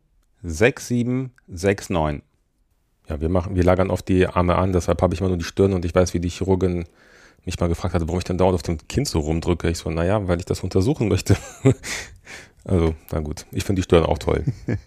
6769. Ja, wir lagern oft die Arme an, deshalb habe ich immer nur die Stirn und ich weiß, wie die Chirurgin mich mal gefragt hatte, warum ich dann dauernd auf dem Kind so rumdrücke. Ich so, naja, weil ich das untersuchen möchte. Also, na gut, ich finde die Stirn auch toll.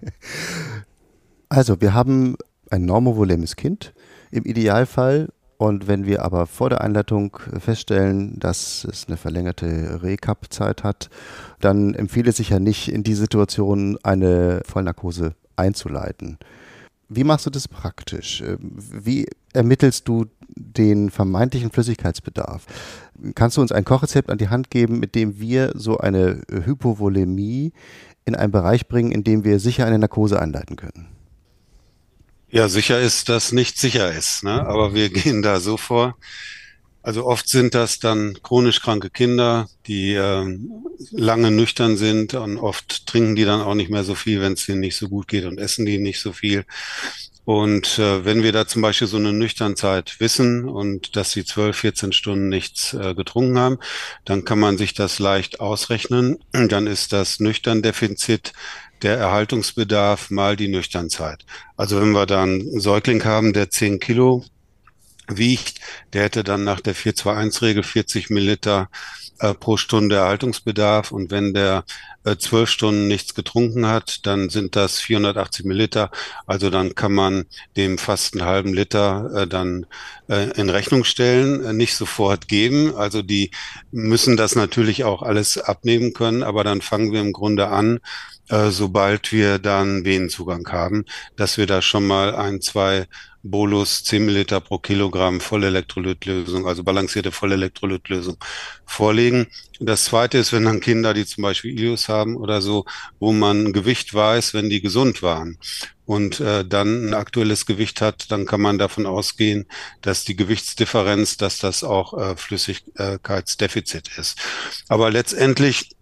Also, wir haben ein normovolämes Kind im Idealfall. Und wenn wir aber vor der Einleitung feststellen, dass es eine verlängerte Recap-Zeit hat, dann empfiehlt es sich ja nicht, in die Situation eine Vollnarkose einzuleiten. Wie machst du das praktisch? Wie ermittelst du den vermeintlichen Flüssigkeitsbedarf? Kannst du uns ein Kochrezept an die Hand geben, mit dem wir so eine Hypovolämie in einen Bereich bringen, in dem wir sicher eine Narkose einleiten können? Ja, sicher ist, dass nicht sicher ist, ne? Aber wir gehen da so vor. Also oft sind das dann chronisch kranke Kinder, die lange nüchtern sind und oft trinken die dann auch nicht mehr so viel, wenn es denen nicht so gut geht und essen die nicht so viel. Und wenn wir da zum Beispiel so eine Nüchternzeit wissen und dass sie 12, 14 Stunden nichts getrunken haben, dann kann man sich das leicht ausrechnen. Dann ist das Nüchterndefizit der Erhaltungsbedarf mal die Nüchternzeit. Also wenn wir dann einen Säugling haben, der 10 Kilo wiegt, der hätte dann nach der 4-2-1-Regel 40 Milliliter pro Stunde Erhaltungsbedarf. Und wenn der 12 Stunden nichts getrunken hat, dann sind das 480 Milliliter. Also dann kann man dem fast einen halben Liter dann in Rechnung stellen, nicht sofort geben. Also die müssen das natürlich auch alles abnehmen können, aber dann fangen wir im Grunde an, sobald wir dann Venenzugang haben, dass wir da schon mal 1-2 Bolus 10 Milliliter pro Kilogramm Vollelektrolytlösung, also balancierte Vollelektrolytlösung vorlegen. Das zweite ist, wenn dann Kinder, die zum Beispiel Ileus haben oder so, wo man Gewicht weiß, wenn die gesund waren und dann ein aktuelles Gewicht hat, dann kann man davon ausgehen, dass die Gewichtsdifferenz, dass das auch Flüssigkeitsdefizit ist. Aber letztendlich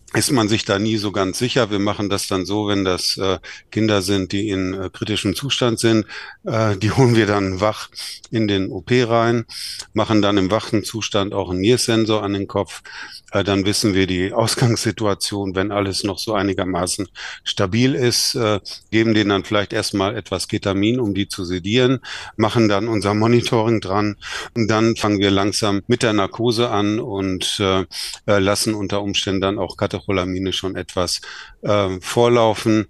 ist man sich da nie so ganz sicher. Wir machen das dann so, wenn das Kinder sind, die in kritischem Zustand sind, die holen wir dann wach in den OP rein, machen dann im wachen Zustand auch einen NIRS-Sensor an den Kopf. Dann wissen wir die Ausgangssituation, wenn alles noch so einigermaßen stabil ist, geben denen dann vielleicht erstmal etwas Ketamin, um die zu sedieren, machen dann unser Monitoring dran und dann fangen wir langsam mit der Narkose an und lassen unter Umständen dann auch Katecholamine schon etwas vorlaufen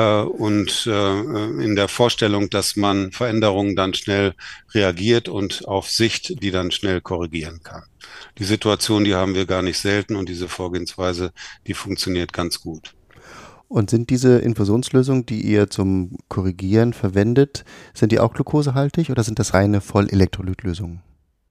und in der Vorstellung, dass man Veränderungen dann schnell reagiert und auf Sicht die dann schnell korrigieren kann. Die Situation, die haben wir gar nicht selten und diese Vorgehensweise, die funktioniert ganz gut. Und sind diese Infusionslösungen, die ihr zum Korrigieren verwendet, sind die auch glukosehaltig oder sind das reine Vollelektrolytlösungen?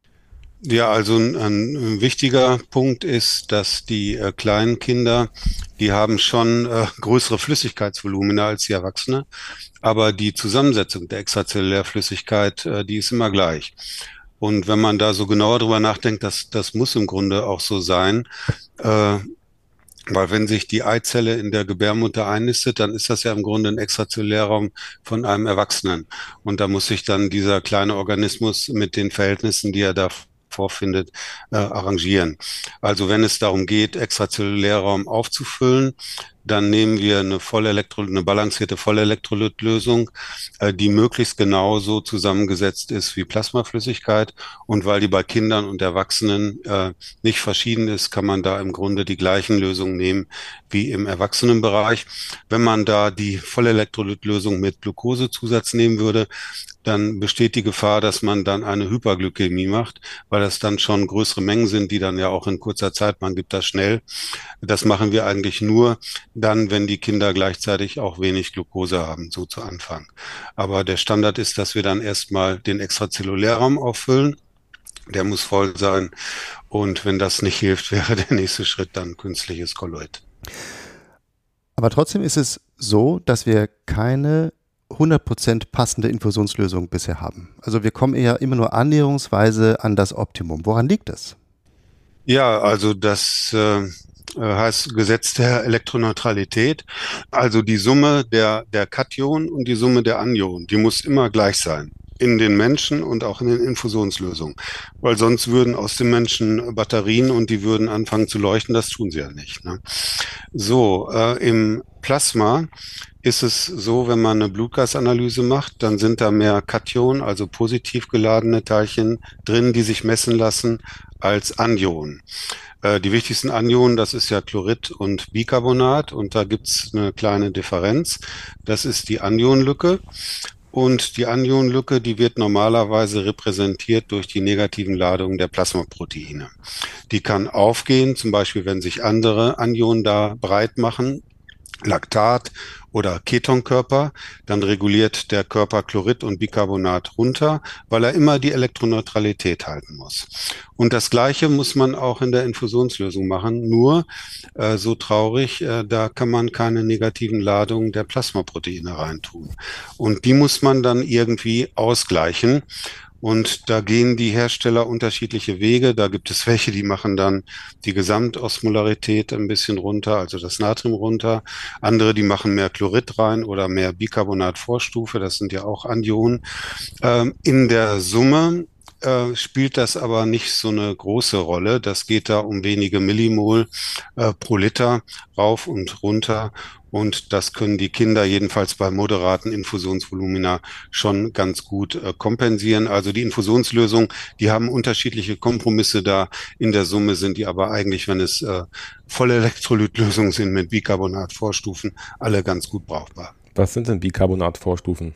Ja, also ein wichtiger Punkt ist, dass die kleinen Kinder, die haben schon größere Flüssigkeitsvolumina als die Erwachsene, aber die Zusammensetzung der Extrazellulärflüssigkeit, die ist immer gleich. Und wenn man da so genauer drüber nachdenkt, das muss im Grunde auch so sein, weil wenn sich die Eizelle in der Gebärmutter einnistet, dann ist das ja im Grunde ein Extrazellulärraum von einem Erwachsenen. Und da muss sich dann dieser kleine Organismus mit den Verhältnissen, die er da vorfindet, arrangieren. Also wenn es darum geht, Extrazellulärraum aufzufüllen, dann nehmen wir eine balancierte Vollelektrolytlösung, die möglichst genauso zusammengesetzt ist wie Plasmaflüssigkeit. Und weil die bei Kindern und Erwachsenen nicht verschieden ist, kann man da im Grunde die gleichen Lösungen nehmen wie im Erwachsenenbereich. Wenn man da die Vollelektrolytlösung mit Glukosezusatz nehmen würde, dann besteht die Gefahr, dass man dann eine Hyperglykämie macht, weil das dann schon größere Mengen sind, die dann ja auch in kurzer Zeit, man gibt das schnell. Das machen wir eigentlich nur dann, wenn die Kinder gleichzeitig auch wenig Glucose haben, so zu Anfang. Aber der Standard ist, dass wir dann erstmal den Extrazellulärraum auffüllen. Der muss voll sein. Und wenn das nicht hilft, wäre der nächste Schritt dann künstliches Kolloid. Aber trotzdem ist es so, dass wir keine 100% passende Infusionslösung bisher haben. Also wir kommen eher immer nur annäherungsweise an das Optimum. Woran liegt das? Ja, also das heißt Gesetz der Elektroneutralität. Also die Summe der Kationen und die Summe der Anionen, die muss immer gleich sein. In den Menschen und auch in den Infusionslösungen. Weil sonst würden aus den Menschen Batterien und die würden anfangen zu leuchten. Das tun sie ja nicht. Ne? So, im Plasma ist es so, wenn man eine Blutgasanalyse macht, dann sind da mehr Kationen, also positiv geladene Teilchen drin, die sich messen lassen, als Anionen. Die wichtigsten Anionen, das ist ja Chlorid und Bicarbonat und da gibt's eine kleine Differenz. Das ist die Anionenlücke. Und die Anionenlücke, die wird normalerweise repräsentiert durch die negativen Ladungen der Plasmaproteine. Die kann aufgehen, zum Beispiel wenn sich andere Anionen da breit machen, Laktat oder Ketonkörper, dann reguliert der Körper Chlorid und Bicarbonat runter, weil er immer die Elektroneutralität halten muss. Und das Gleiche muss man auch in der Infusionslösung machen, nur so traurig, da kann man keine negativen Ladungen der Plasmaproteine reintun. Und die muss man dann irgendwie ausgleichen. Und da gehen die Hersteller unterschiedliche Wege. Da gibt es welche, die machen dann die Gesamtosmolarität ein bisschen runter, also das Natrium runter. Andere, die machen mehr Chlorid rein oder mehr Bicarbonat-Vorstufe. Das sind ja auch Anionen. In der Summe spielt das aber nicht so eine große Rolle. Das geht da um wenige Millimol pro Liter rauf und runter. Und das können die Kinder jedenfalls bei moderaten Infusionsvolumina schon ganz gut kompensieren. Also die Infusionslösung, die haben unterschiedliche Kompromisse da. In der Summe sind die aber eigentlich, wenn es volle Elektrolytlösungen sind mit Bicarbonat-Vorstufen, alle ganz gut brauchbar. Was sind denn Bicarbonat-Vorstufen?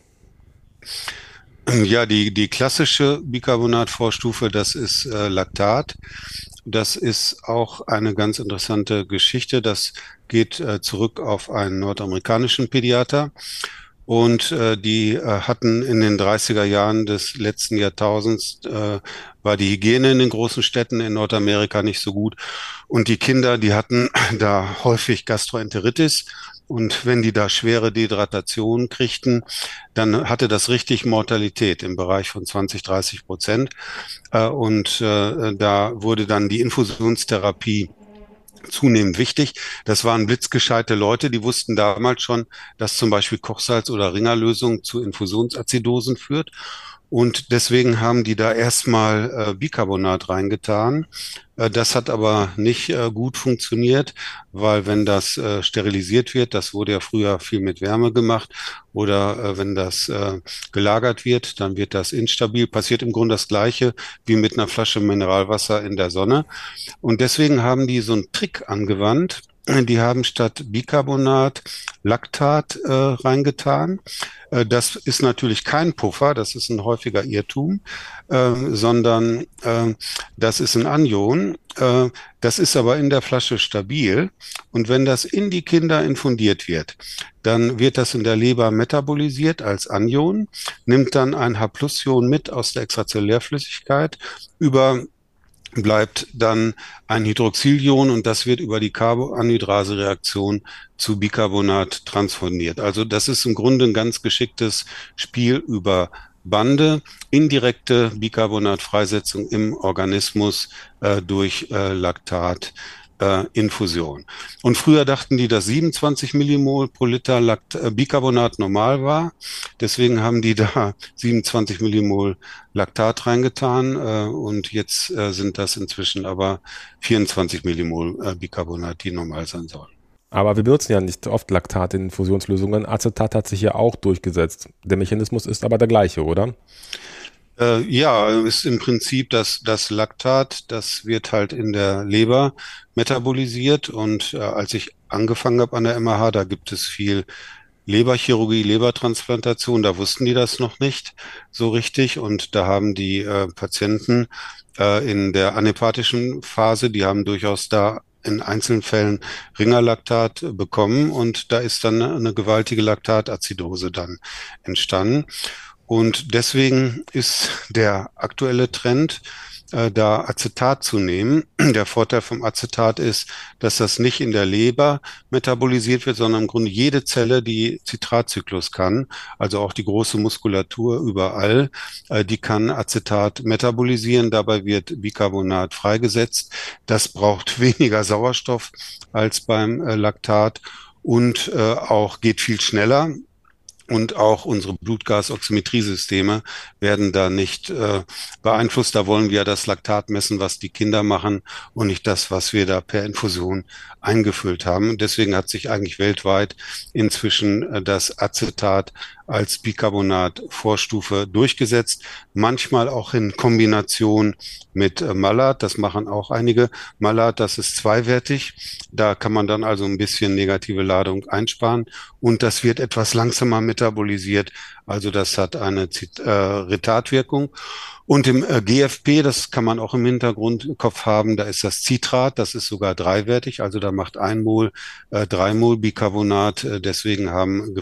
Ja, die klassische Bicarbonat-Vorstufe, das ist Laktat. Das ist auch eine ganz interessante Geschichte. Das geht zurück auf einen nordamerikanischen Pädiater. Und die hatten in den 30er Jahren des letzten Jahrtausends, war die Hygiene in den großen Städten in Nordamerika nicht so gut. Und die Kinder, die hatten da häufig Gastroenteritis. Und wenn die da schwere Dehydratation kriegten, dann hatte das richtig Mortalität im Bereich von 20-30%. Da wurde dann die Infusionstherapie zunehmend wichtig. Das waren blitzgescheite Leute, die wussten damals schon, dass zum Beispiel Kochsalz oder Ringerlösung zu Infusionsazidosen führt. Und deswegen haben die da erstmal Bicarbonat reingetan. Das hat aber nicht gut funktioniert, weil wenn das sterilisiert wird, das wurde ja früher viel mit Wärme gemacht, oder wenn das gelagert wird, dann wird das instabil. Passiert im Grunde das Gleiche wie mit einer Flasche Mineralwasser in der Sonne. Und deswegen haben die so einen Trick angewandt. Die haben statt Bicarbonat Lactat reingetan. Das ist natürlich kein Puffer, das ist ein häufiger Irrtum, sondern das ist ein Anion. Das ist aber in der Flasche stabil. Und wenn das in die Kinder infundiert wird, dann wird das in der Leber metabolisiert als Anion, nimmt dann ein H+-Ion mit aus der Extrazellulärflüssigkeit, bleibt dann ein Hydroxylion und das wird über die Carboanhydrase-Reaktion zu Bicarbonat transformiert. Also das ist im Grunde ein ganz geschicktes Spiel über Bande, indirekte Bicarbonatfreisetzung im Organismus durch Laktatinfusion. Und früher dachten die, dass 27 Millimol pro Liter Bicarbonat normal war. Deswegen haben die da 27 Millimol Laktat reingetan und jetzt sind das inzwischen aber 24 Millimol Bicarbonat, die normal sein sollen. Aber wir benutzen ja nicht oft Laktat in Infusionslösungen. Acetat hat sich ja auch durchgesetzt. Der Mechanismus ist aber der gleiche, oder? Ja, ist im Prinzip das Laktat, das wird halt in der Leber metabolisiert. Und als ich angefangen habe an der MH, da gibt es viel Leberchirurgie, Lebertransplantation, da wussten die das noch nicht so richtig. Und da haben die Patienten in der anhepatischen Phase, die haben durchaus da in einzelnen Fällen Ringerlaktat bekommen und da ist dann eine gewaltige Laktatazidose dann entstanden. Und deswegen ist der aktuelle Trend, da Acetat zu nehmen. Der Vorteil vom Acetat ist, dass das nicht in der Leber metabolisiert wird, sondern im Grunde jede Zelle, die Citratzyklus kann, also auch die große Muskulatur überall, die kann Acetat metabolisieren. Dabei wird Bicarbonat freigesetzt. Das braucht weniger Sauerstoff als beim Laktat und auch geht viel schneller. Und auch unsere Blutgasoximetriesysteme werden da nicht beeinflusst. Da wollen wir ja das Laktat messen, was die Kinder machen und nicht das, was wir da per Infusion eingefüllt haben. Und deswegen hat sich eigentlich weltweit inzwischen das Acetat als Bicarbonat-Vorstufe durchgesetzt. Manchmal auch in Kombination mit Malat. Das machen auch einige. Malat, das ist zweiwertig. Da kann man dann also ein bisschen negative Ladung einsparen. Und das wird etwas langsamer metabolisiert. Also das hat eine Retardwirkung. Und im GFP, das kann man auch im Hintergrundkopf haben, da ist das Citrat, das ist sogar dreiwertig, also da macht 1 Mol 3 Mol Bicarbonat. Deswegen haben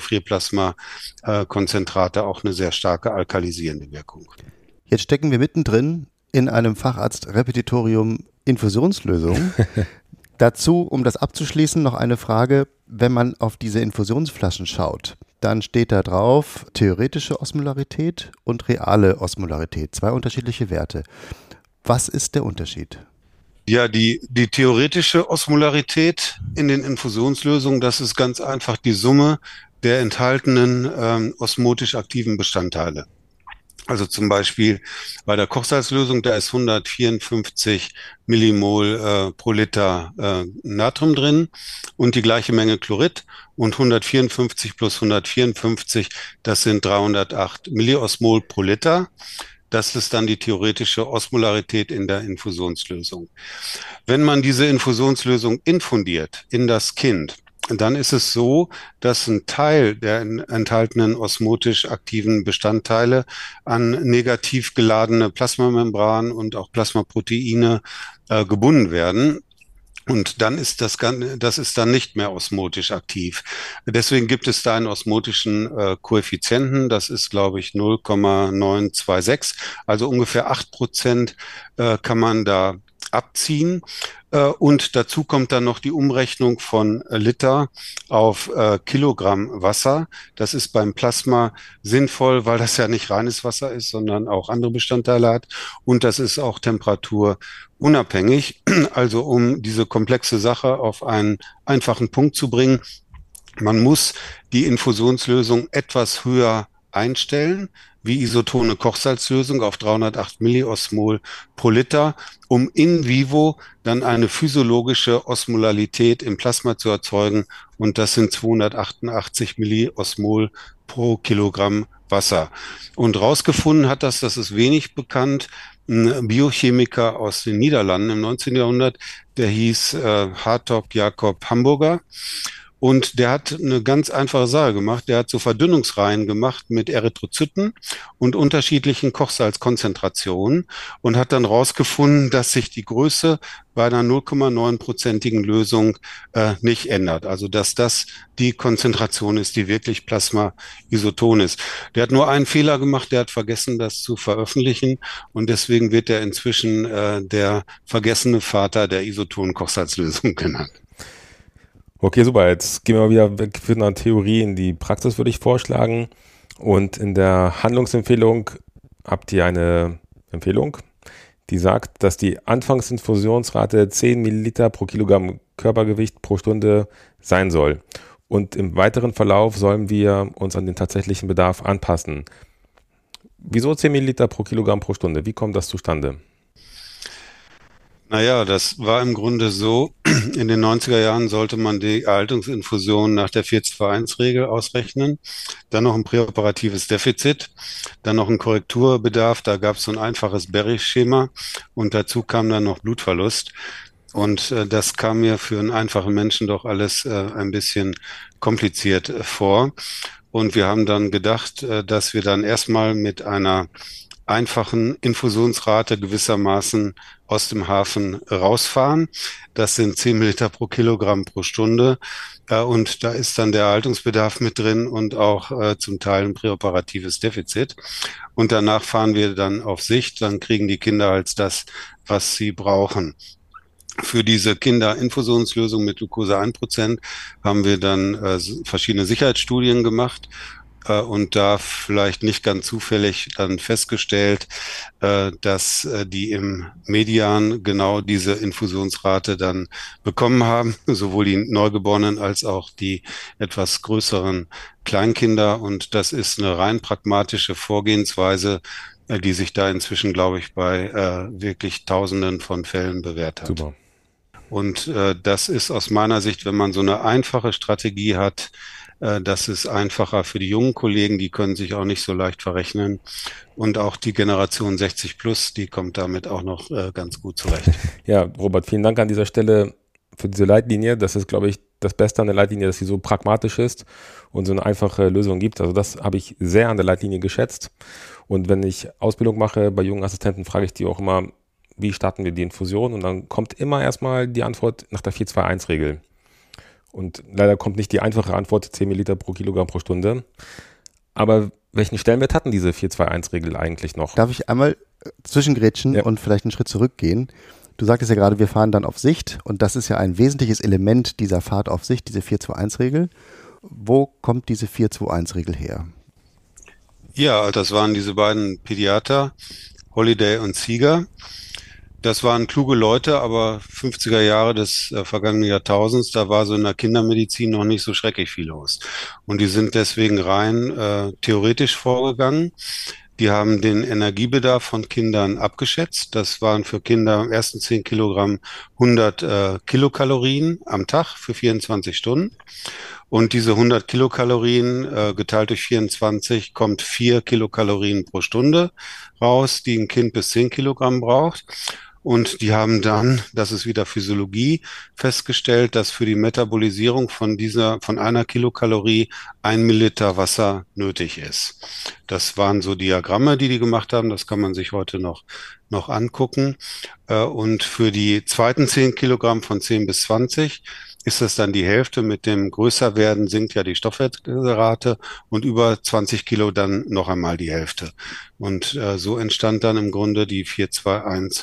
Gefrierplasma-Konzentrate auch eine sehr starke alkalisierende Wirkung. Jetzt stecken wir mittendrin in einem Facharzt-Repetitorium Infusionslösung. Dazu, um das abzuschließen, noch eine Frage. Wenn man auf diese Infusionsflaschen schaut, dann steht da drauf theoretische Osmolarität und reale Osmolarität. 2 unterschiedliche Werte. Was ist der Unterschied? Ja, die theoretische Osmolarität in den Infusionslösungen, das ist ganz einfach die Summe der enthaltenen osmotisch aktiven Bestandteile. Also zum Beispiel bei der Kochsalzlösung, da ist 154 Millimol pro Liter Natrium drin und die gleiche Menge Chlorid und 154 plus 154, das sind 308 Milliosmol pro Liter. Das ist dann die theoretische Osmolarität in der Infusionslösung. Wenn man diese Infusionslösung infundiert in das Kind, dann ist es so, dass ein Teil der enthaltenen osmotisch aktiven Bestandteile an negativ geladene Plasmamembran und auch Plasmaproteine gebunden werden. Und dann ist das ist dann nicht mehr osmotisch aktiv. Deswegen gibt es da einen osmotischen Koeffizienten. Das ist, glaube ich, 0,926. Also ungefähr 8% kann man da abziehen. Und dazu kommt dann noch die Umrechnung von Liter auf Kilogramm Wasser. Das ist beim Plasma sinnvoll, weil das ja nicht reines Wasser ist, sondern auch andere Bestandteile hat. Und das ist auch temperaturunabhängig. Also um diese komplexe Sache auf einen einfachen Punkt zu bringen, man muss die Infusionslösung etwas höher einstellen, wie isotone Kochsalzlösung auf 308 Milliosmol pro Liter, um in vivo dann eine physiologische Osmolalität im Plasma zu erzeugen. Und das sind 288 Milliosmol pro Kilogramm Wasser. Und rausgefunden hat das ist wenig bekannt, ein Biochemiker aus den Niederlanden im 19. Jahrhundert, der hieß Hartog Jacob Hamburger. Und der hat eine ganz einfache Sache gemacht. Der hat so Verdünnungsreihen gemacht mit Erythrozyten und unterschiedlichen Kochsalzkonzentrationen und hat dann rausgefunden, dass sich die Größe bei einer 0,9-prozentigen Lösung nicht ändert. Also dass das die Konzentration ist, die wirklich Plasma-Isoton ist. Der hat nur einen Fehler gemacht, der hat vergessen, das zu veröffentlichen. Und deswegen wird er inzwischen der vergessene Vater der Isoton-Kochsalzlösung genannt. Okay, super. Jetzt gehen wir mal wieder weg von der Theorie in die Praxis, würde ich vorschlagen. Und in der Handlungsempfehlung habt ihr eine Empfehlung, die sagt, dass die Anfangsinfusionsrate 10 Milliliter pro Kilogramm Körpergewicht pro Stunde sein soll. Und im weiteren Verlauf sollen wir uns an den tatsächlichen Bedarf anpassen. Wieso 10 Milliliter pro Kilogramm pro Stunde? Wie kommt das zustande? Naja, das war im Grunde so, in den 90er Jahren sollte man die Erhaltungsinfusion nach der 4-2-1-Regel ausrechnen, dann noch ein präoperatives Defizit, dann noch ein Korrekturbedarf, da gab es so ein einfaches Berry-Schema und dazu kam dann noch Blutverlust. Und das kam mir für einen einfachen Menschen doch alles ein bisschen kompliziert vor. Und wir haben dann gedacht, dass wir dann erstmal mit einer einfachen Infusionsrate gewissermaßen aus dem Hafen rausfahren. Das sind 10 Milliliter pro Kilogramm pro Stunde. Und da ist dann der Erhaltungsbedarf mit drin und auch zum Teil ein präoperatives Defizit. Und danach fahren wir dann auf Sicht. Dann kriegen die Kinder halt das, was sie brauchen. Für diese Kinderinfusionslösung mit Glucose 1% haben wir dann verschiedene Sicherheitsstudien gemacht. Und da vielleicht nicht ganz zufällig dann festgestellt, dass die im Median genau diese Infusionsrate dann bekommen haben, sowohl die Neugeborenen als auch die etwas größeren Kleinkinder. Und das ist eine rein pragmatische Vorgehensweise, die sich da inzwischen, glaube ich, bei wirklich Tausenden von Fällen bewährt hat. Super. Und das ist aus meiner Sicht, wenn man so eine einfache Strategie hat, das ist einfacher für die jungen Kollegen, die können sich auch nicht so leicht verrechnen. Und auch die Generation 60 plus, die kommt damit auch noch ganz gut zurecht. Ja, Robert, vielen Dank an dieser Stelle für diese Leitlinie. Das ist, glaube ich, das Beste an der Leitlinie, dass sie so pragmatisch ist und so eine einfache Lösung gibt. Also das habe ich sehr an der Leitlinie geschätzt. Und wenn ich Ausbildung mache bei jungen Assistenten, frage ich die auch immer, wie starten wir die Infusion? Und dann kommt immer erstmal die Antwort nach der 4-2-1-Regel. Und leider kommt nicht die einfache Antwort 10 Milliliter pro Kilogramm pro Stunde. Aber welchen Stellenwert hatten diese 4-2-1-Regel eigentlich noch? Darf ich einmal zwischengrätschen und vielleicht einen Schritt zurückgehen? Du sagtest ja gerade, wir fahren dann auf Sicht und das ist ja ein wesentliches Element dieser Fahrt auf Sicht, diese 4-2-1-Regel. Wo kommt diese 4-2-1-Regel her? Ja, das waren diese beiden Pädiater, Holiday und Seeger. Das waren kluge Leute, aber 50er Jahre des vergangenen Jahrtausends, da war so in der Kindermedizin noch nicht so schrecklich viel los. Und die sind deswegen rein theoretisch vorgegangen. Die haben den Energiebedarf von Kindern abgeschätzt. Das waren für Kinder im ersten 10 Kilogramm 100 Kilokalorien am Tag für 24 Stunden. Und diese 100 Kilokalorien geteilt durch 24 kommt 4 Kilokalorien pro Stunde raus, die ein Kind bis 10 Kilogramm braucht. Und die haben dann, das ist wieder Physiologie, festgestellt, dass für die Metabolisierung von einer Kilokalorie 1 Milliliter Wasser nötig ist. Das waren so Diagramme, die gemacht haben. Das kann man sich heute noch angucken. Und für die zweiten 10 Kilogramm von 10 bis 20 ist das dann die Hälfte. Mit dem Größerwerden sinkt ja die Stoffwechselrate und über 20 Kilo dann noch einmal die Hälfte. Und so entstand dann im Grunde die 4-2-1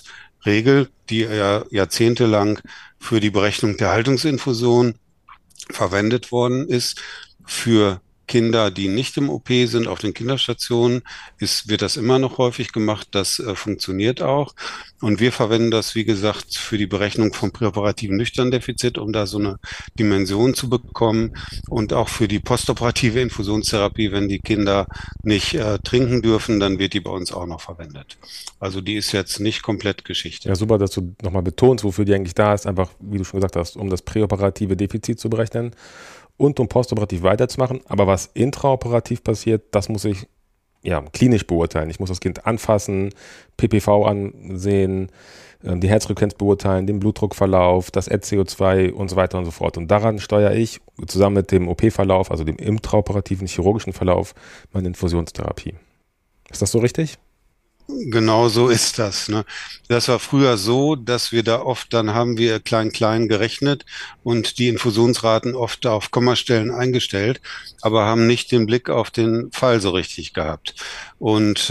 Regel, die ja jahrzehntelang für die Berechnung der Haltungsinfusion verwendet worden ist. Für Kinder, die nicht im OP sind, auf den Kinderstationen, wird das immer noch häufig gemacht. Das funktioniert auch. Und wir verwenden das, wie gesagt, für die Berechnung vom präoperativen Nüchterndefizit, um da so eine Dimension zu bekommen. Und auch für die postoperative Infusionstherapie, wenn die Kinder nicht trinken dürfen, dann wird die bei uns auch noch verwendet. Also die ist jetzt nicht komplett Geschichte. Ja, super, dass du nochmal betonst, wofür die eigentlich da ist. Einfach, wie du schon gesagt hast, um das präoperative Defizit zu berechnen und um postoperativ weiterzumachen. Aber was intraoperativ passiert, das muss ich klinisch beurteilen. Ich muss das Kind anfassen, PPV ansehen, die Herzfrequenz beurteilen, den Blutdruckverlauf, das SCO2 und so weiter und so fort. Und daran steuere ich zusammen mit dem OP-Verlauf, also dem intraoperativen chirurgischen Verlauf, meine Infusionstherapie. Ist das so richtig? Genau so ist das, ne? Das war früher so, dass wir da oft, dann haben wir klein gerechnet und die Infusionsraten oft auf Kommastellen eingestellt, aber haben nicht den Blick auf den Fall so richtig gehabt. Und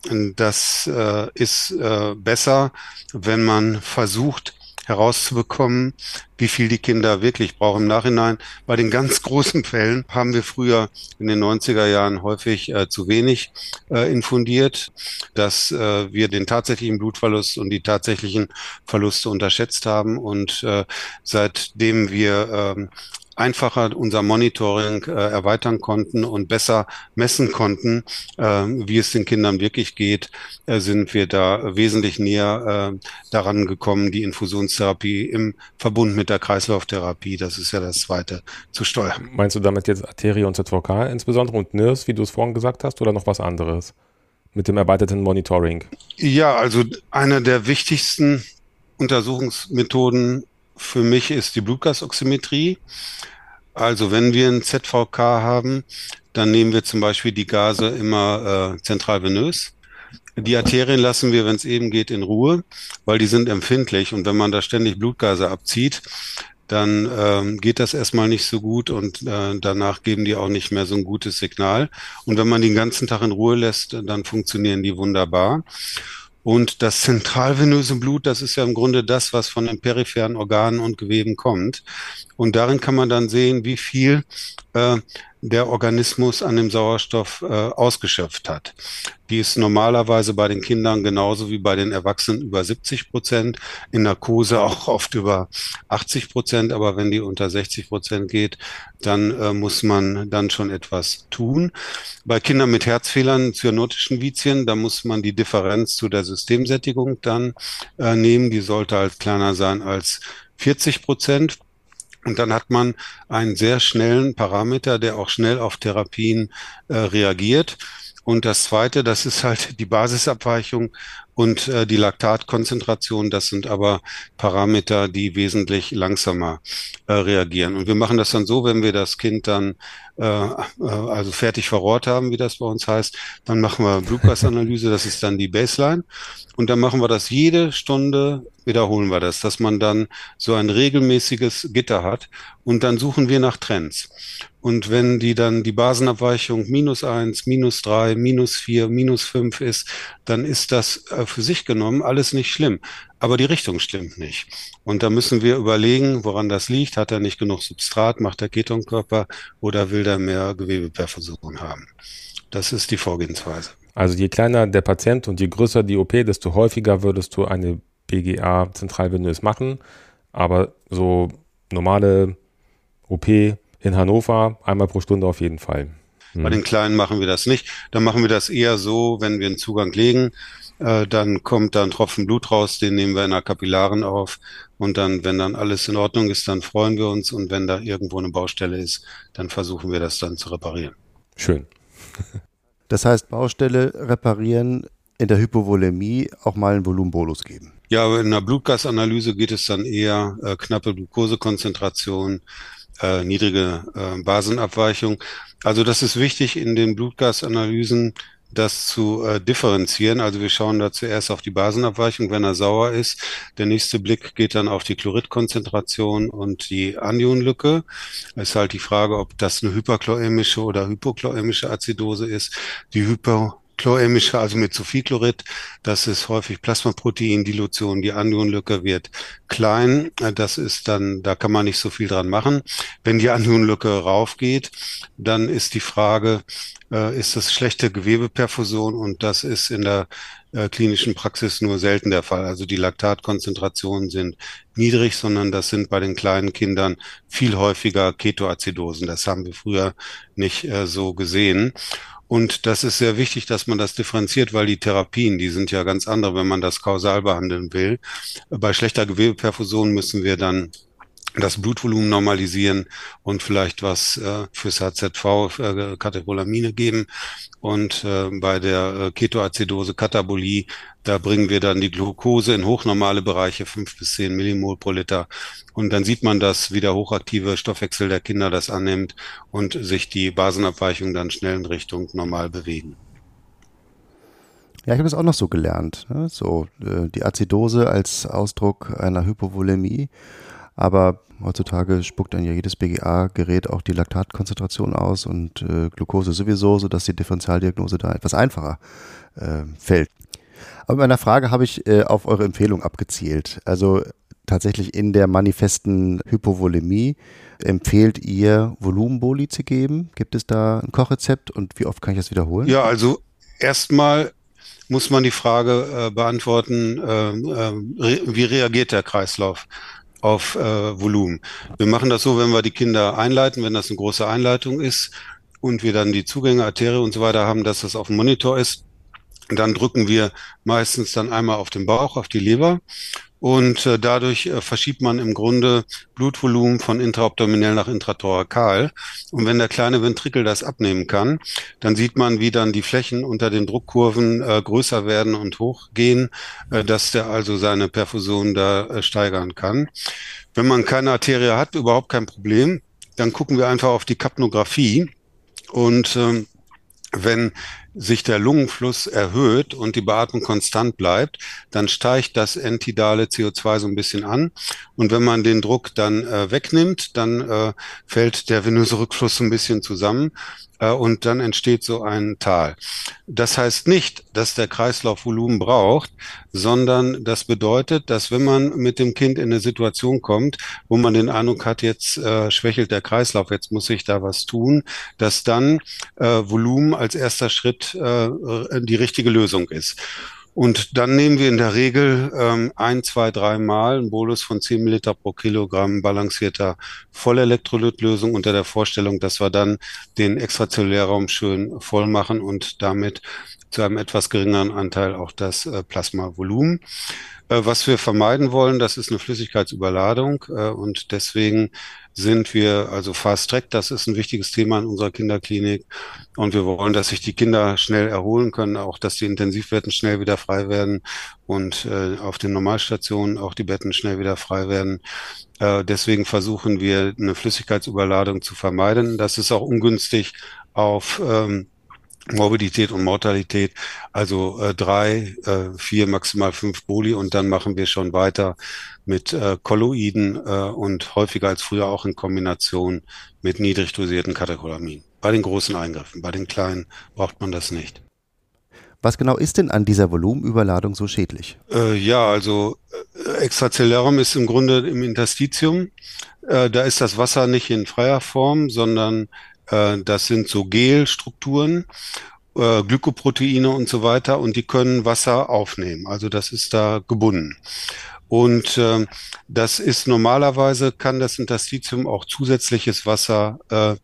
das ist besser, wenn man versucht herauszubekommen, wie viel die Kinder wirklich brauchen im Nachhinein. Bei den ganz großen Fällen haben wir früher in den 90er Jahren häufig zu wenig infundiert, dass wir den tatsächlichen Blutverlust und die tatsächlichen Verluste unterschätzt haben. Und seitdem wir einfacher unser Monitoring erweitern konnten und besser messen konnten, wie es den Kindern wirklich geht, sind wir da wesentlich näher daran gekommen, die Infusionstherapie im Verbund mit der Kreislauftherapie, das ist ja das Zweite, zu steuern. Meinst du damit jetzt Arterie und ZVK insbesondere und NIRS, wie du es vorhin gesagt hast, oder noch was anderes mit dem erweiterten Monitoring? Ja, also eine der wichtigsten Untersuchungsmethoden für mich ist die Blutgasoximetrie. Also wenn wir ein ZVK haben, dann nehmen wir zum Beispiel die Gase immer zentralvenös. Die Arterien lassen wir, wenn es eben geht, in Ruhe, weil die sind empfindlich. Und wenn man da ständig Blutgase abzieht, dann geht das erstmal nicht so gut und danach geben die auch nicht mehr so ein gutes Signal. Und wenn man die den ganzen Tag in Ruhe lässt, dann funktionieren die wunderbar. Und das zentralvenöse Blut, das ist ja im Grunde das, was von den peripheren Organen und Geweben kommt. Und darin kann man dann sehen, wie viel der Organismus an dem Sauerstoff ausgeschöpft hat. Die ist normalerweise bei den Kindern genauso wie bei den Erwachsenen über 70%, in Narkose auch oft über 80%, aber wenn die unter 60% geht, dann muss man dann schon etwas tun. Bei Kindern mit Herzfehlern, zyanotischen Vizien, da muss man die Differenz zu der Systemsättigung dann nehmen. Die sollte halt kleiner sein als 40%. Und dann hat man einen sehr schnellen Parameter, der auch schnell auf Therapien reagiert. Und das Zweite, das ist halt die Basisabweichung und die Laktatkonzentration. Das sind aber Parameter, die wesentlich langsamer reagieren. Und wir machen das dann so, wenn wir das Kind dann also fertig verrohrt haben, wie das bei uns heißt, dann machen wir Blutgasanalyse, das ist dann die Baseline. Und dann machen wir das jede Stunde, wiederholen wir das, dass man dann so ein regelmäßiges Gitter hat. Und dann suchen wir nach Trends. Und wenn die dann die Basenabweichung -1, -3, -4, -5 ist, dann ist das für sich genommen alles nicht schlimm. Aber die Richtung stimmt nicht. Und da müssen wir überlegen, woran das liegt. Hat er nicht genug Substrat, macht er Ketonkörper oder will er mehr Gewebeperfusion haben? Das ist die Vorgehensweise. Also je kleiner der Patient und je größer die OP, desto häufiger würdest du eine BGA zentralvenös machen. Aber so normale OP in Hannover einmal pro Stunde auf jeden Fall. Bei den Kleinen machen wir das nicht. Dann machen wir das eher so, wenn wir einen Zugang legen, dann kommt da ein Tropfen Blut raus, den nehmen wir in der Kapillaren auf. Und dann, wenn dann alles in Ordnung ist, dann freuen wir uns. Und wenn da irgendwo eine Baustelle ist, dann versuchen wir das dann zu reparieren. Schön. Das heißt, Baustelle reparieren, in der Hypovolämie auch mal einen Volumenbolus geben. Ja, aber in der Blutgasanalyse geht es dann eher knappe Glukosekonzentration, niedrige Basenabweichung. Also das ist wichtig in den Blutgasanalysen, das zu differenzieren. Also wir schauen da zuerst auf die Basenabweichung, wenn er sauer ist. Der nächste Blick geht dann auf die Chloridkonzentration und die Anionlücke. Es ist halt die Frage, ob das eine hyperchlorämische oder hypochlorämische Azidose ist. Die chlorämische, also mit zu viel Chlorid. Das ist häufig Plasmaproteindilution. Die Anionlücke wird klein. Das ist dann, da kann man nicht so viel dran machen. Wenn die Anionlücke raufgeht, dann ist die Frage, ist das schlechte Gewebeperfusion, und das ist in der klinischen Praxis nur selten der Fall. Also die Laktatkonzentrationen sind niedrig, sondern das sind bei den kleinen Kindern viel häufiger Ketoazidosen. Das haben wir früher nicht so gesehen. Und das ist sehr wichtig, dass man das differenziert, weil die Therapien, die sind ja ganz andere, wenn man das kausal behandeln will. Bei schlechter Gewebeperfusion müssen wir dann das Blutvolumen normalisieren und vielleicht was fürs HZV, Katecholamine geben. Und bei der Ketoazidose, Katabolie, da bringen wir dann die Glucose in hochnormale Bereiche, 5 bis 10 Millimol pro Liter. Und dann sieht man, dass wie der hochaktive Stoffwechsel der Kinder das annimmt und sich die Basenabweichungen dann schnell in Richtung normal bewegen. Ja, ich habe es auch noch so gelernt. Ne? So die Azidose als Ausdruck einer Hypovolämie. Aber heutzutage spuckt dann ja jedes BGA-Gerät auch die Laktatkonzentration aus und Glucose sowieso, sodass die Differentialdiagnose da etwas einfacher fällt. Aber bei meiner Frage habe ich auf eure Empfehlung abgezielt. Also tatsächlich in der manifesten Hypovolämie empfehlt ihr, Volumenboli zu geben? Gibt es da ein Kochrezept und wie oft kann ich das wiederholen? Ja, also erstmal muss man die Frage beantworten, wie reagiert der Kreislauf auf Volumen. Wir machen das so, wenn wir die Kinder einleiten, wenn das eine große Einleitung ist und wir dann die Zugänge, Arterie und so weiter haben, dass das auf dem Monitor ist, dann drücken wir meistens dann einmal auf den Bauch, auf die Leber, und dadurch verschiebt man im Grunde Blutvolumen von intraabdominell nach intrathorakal. Und wenn der kleine Ventrikel das abnehmen kann, dann sieht man, wie dann die Flächen unter den Druckkurven größer werden und hochgehen, dass der also seine Perfusion da steigern kann. Wenn man keine Arterie hat, überhaupt kein Problem. Dann gucken wir einfach auf die Kapnographie, und wenn sich der Lungenfluss erhöht und die Beatmung konstant bleibt, dann steigt das entidale CO2 so ein bisschen an. Und wenn man den Druck dann wegnimmt, dann fällt der venöse Rückfluss so ein bisschen zusammen. Und dann entsteht so ein Tal. Das heißt nicht, dass der Kreislauf Volumen braucht, sondern das bedeutet, dass wenn man mit dem Kind in eine Situation kommt, wo man den Eindruck hat, jetzt schwächelt der Kreislauf, jetzt muss ich da was tun, dass dann Volumen als erster Schritt die richtige Lösung ist. Und dann nehmen wir in der Regel 1, 2, 3 Mal einen Bolus von 10 Milliliter pro Kilogramm balancierter Vollelektrolytlösung unter der Vorstellung, dass wir dann den Extrazellulärraum schön voll machen und damit zu einem etwas geringeren Anteil auch das Plasmavolumen. Was wir vermeiden wollen, das ist eine Flüssigkeitsüberladung, und deswegen sind wir also Fast Track, das ist ein wichtiges Thema in unserer Kinderklinik, und wir wollen, dass sich die Kinder schnell erholen können, auch dass die Intensivbetten schnell wieder frei werden und auf den Normalstationen auch die Betten schnell wieder frei werden. Deswegen versuchen wir, eine Flüssigkeitsüberladung zu vermeiden. Das ist auch ungünstig auf Morbidität und Mortalität, also 3, 4, maximal 5 Boli, und dann machen wir schon weiter mit Kolloiden und häufiger als früher auch in Kombination mit niedrig dosierten Katecholamin. Bei den großen Eingriffen, bei den kleinen braucht man das nicht. Was genau ist denn an dieser Volumenüberladung so schädlich? Ja, also Extrazellulärum ist im Grunde im Interstitium. Da ist das Wasser nicht in freier Form, sondern das sind so Gelstrukturen, Glykoproteine und so weiter, und die können Wasser aufnehmen. Also das ist da gebunden. Und das ist normalerweise, kann das Interstitium auch zusätzliches Wasser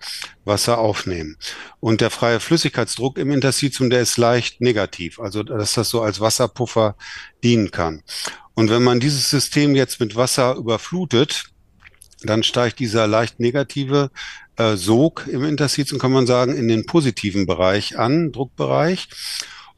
aufnehmen. Und der freie Flüssigkeitsdruck im Interstitium, der ist leicht negativ, also dass das so als Wasserpuffer dienen kann. Und wenn man dieses System jetzt mit Wasser überflutet, dann steigt dieser leicht negative Sog im Interstitium, kann man sagen, in den positiven Bereich an, Druckbereich.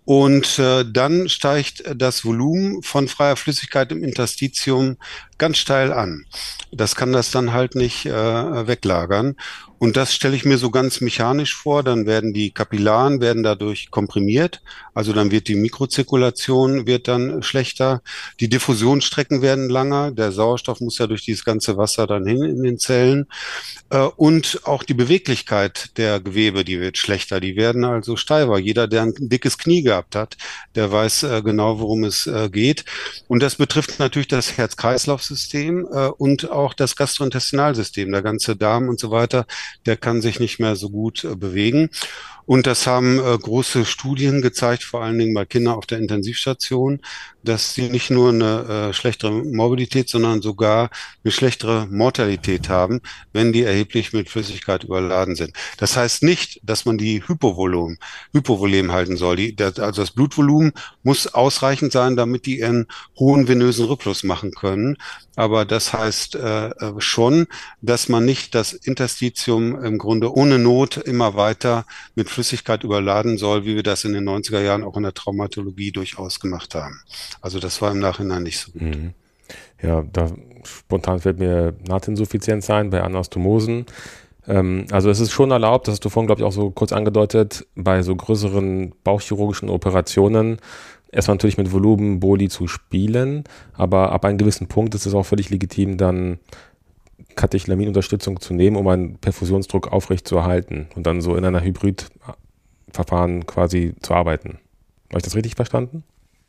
Und dann steigt das Volumen von freier Flüssigkeit im Interstitium ganz steil an. Das kann das dann halt nicht weglagern. Und das stelle ich mir so ganz mechanisch vor. Dann werden die Kapillaren werden dadurch komprimiert. Also dann wird die Mikrozirkulation wird dann schlechter. Die Diffusionsstrecken werden langer. Der Sauerstoff muss ja durch dieses ganze Wasser dann hin in den Zellen. Und auch die Beweglichkeit der Gewebe, die wird schlechter. Die werden also steifer. Jeder, der ein dickes Knie gehabt hat, der weiß genau, worum es geht. Und das betrifft natürlich das Herz-Kreislauf-System und auch das Gastrointestinalsystem. Der ganze Darm und so weiter, der kann sich nicht mehr so gut bewegen. Und das haben große Studien gezeigt, vor allen Dingen bei Kindern auf der Intensivstation, dass sie nicht nur eine schlechtere Morbidität, sondern sogar eine schlechtere Mortalität haben, wenn die erheblich mit Flüssigkeit überladen sind. Das heißt nicht, dass man die Hypovolem halten soll. Also das Blutvolumen muss ausreichend sein, damit die einen hohen venösen Rückfluss machen können. Aber das heißt schon, dass man nicht das Interstitium im Grunde ohne Not immer weiter mit Flüssigkeit überladen soll, wie wir das in den 90er Jahren auch in der Traumatologie durchaus gemacht haben. Also das war im Nachhinein nicht so gut. Mhm. Ja, da spontan fällt mir Nahtinsuffizienz ein bei Anastomosen. Also es ist schon erlaubt, das hast du vorhin, glaube ich, auch so kurz angedeutet, bei so größeren bauchchirurgischen Operationen erstmal natürlich mit Volumenboli zu spielen, aber ab einem gewissen Punkt ist es auch völlig legitim, dann Katecholamine-Unterstützung zu nehmen, um einen Perfusionsdruck aufrecht zu erhalten und dann so in einer Hybridverfahren quasi zu arbeiten. Habe ich das richtig verstanden?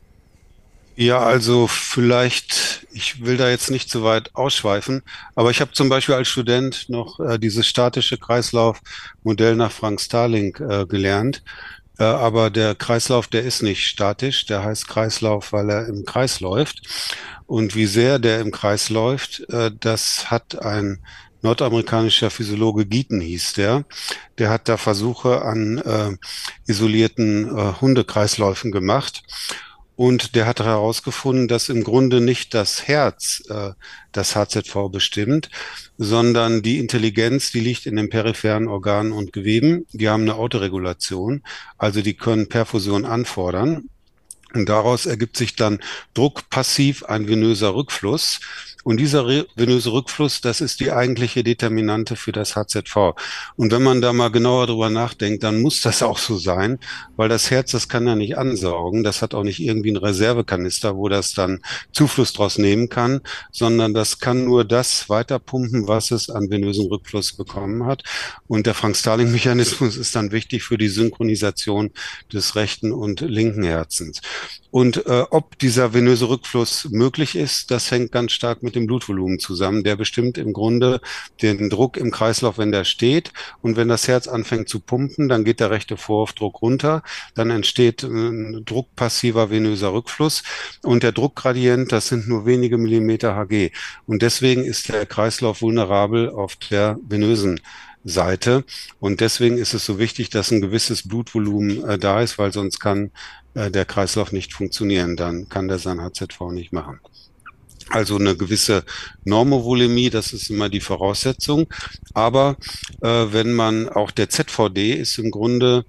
Ja, also vielleicht, ich will da jetzt nicht zu weit ausschweifen, aber ich habe zum Beispiel als Student noch dieses statische Kreislaufmodell nach Frank Starling gelernt. Aber der Kreislauf, der ist nicht statisch, der heißt Kreislauf, weil er im Kreis läuft. Und wie sehr der im Kreis läuft, das hat ein nordamerikanischer Physiologe, Guyton hieß der hat da Versuche an isolierten Hundekreisläufen gemacht. Und der hat herausgefunden, dass im Grunde nicht das Herz das HZV bestimmt, sondern die Intelligenz, die liegt in den peripheren Organen und Geweben. Die haben eine Autoregulation, also die können Perfusion anfordern. Und daraus ergibt sich dann druckpassiv ein venöser Rückfluss. Und dieser venöse Rückfluss, das ist die eigentliche Determinante für das HZV. Und wenn man da mal genauer drüber nachdenkt, dann muss das auch so sein, weil das Herz, das kann ja nicht ansaugen. Das hat auch nicht irgendwie einen Reservekanister, wo das dann Zufluss draus nehmen kann, sondern das kann nur das weiterpumpen, was es an venösen Rückfluss bekommen hat. Und der Frank-Starling-Mechanismus ist dann wichtig für die Synchronisation des rechten und linken Herzens. Und ob dieser venöse Rückfluss möglich ist, das hängt ganz stark mit dem Blutvolumen zusammen. Der bestimmt im Grunde den Druck im Kreislauf, wenn der steht. Und wenn das Herz anfängt zu pumpen, dann geht der rechte Vorhofdruck runter. Dann entsteht ein druckpassiver venöser Rückfluss. Und der Druckgradient, das sind nur wenige Millimeter Hg. Und deswegen ist der Kreislauf vulnerabel auf der venösen Seite. Und deswegen ist es so wichtig, dass ein gewisses Blutvolumen da ist, weil sonst kann der Kreislauf nicht funktionieren. Dann kann der sein HZV nicht machen. Also eine gewisse Normovolemie, das ist immer die Voraussetzung. Aber wenn man auch der ZVD ist im Grunde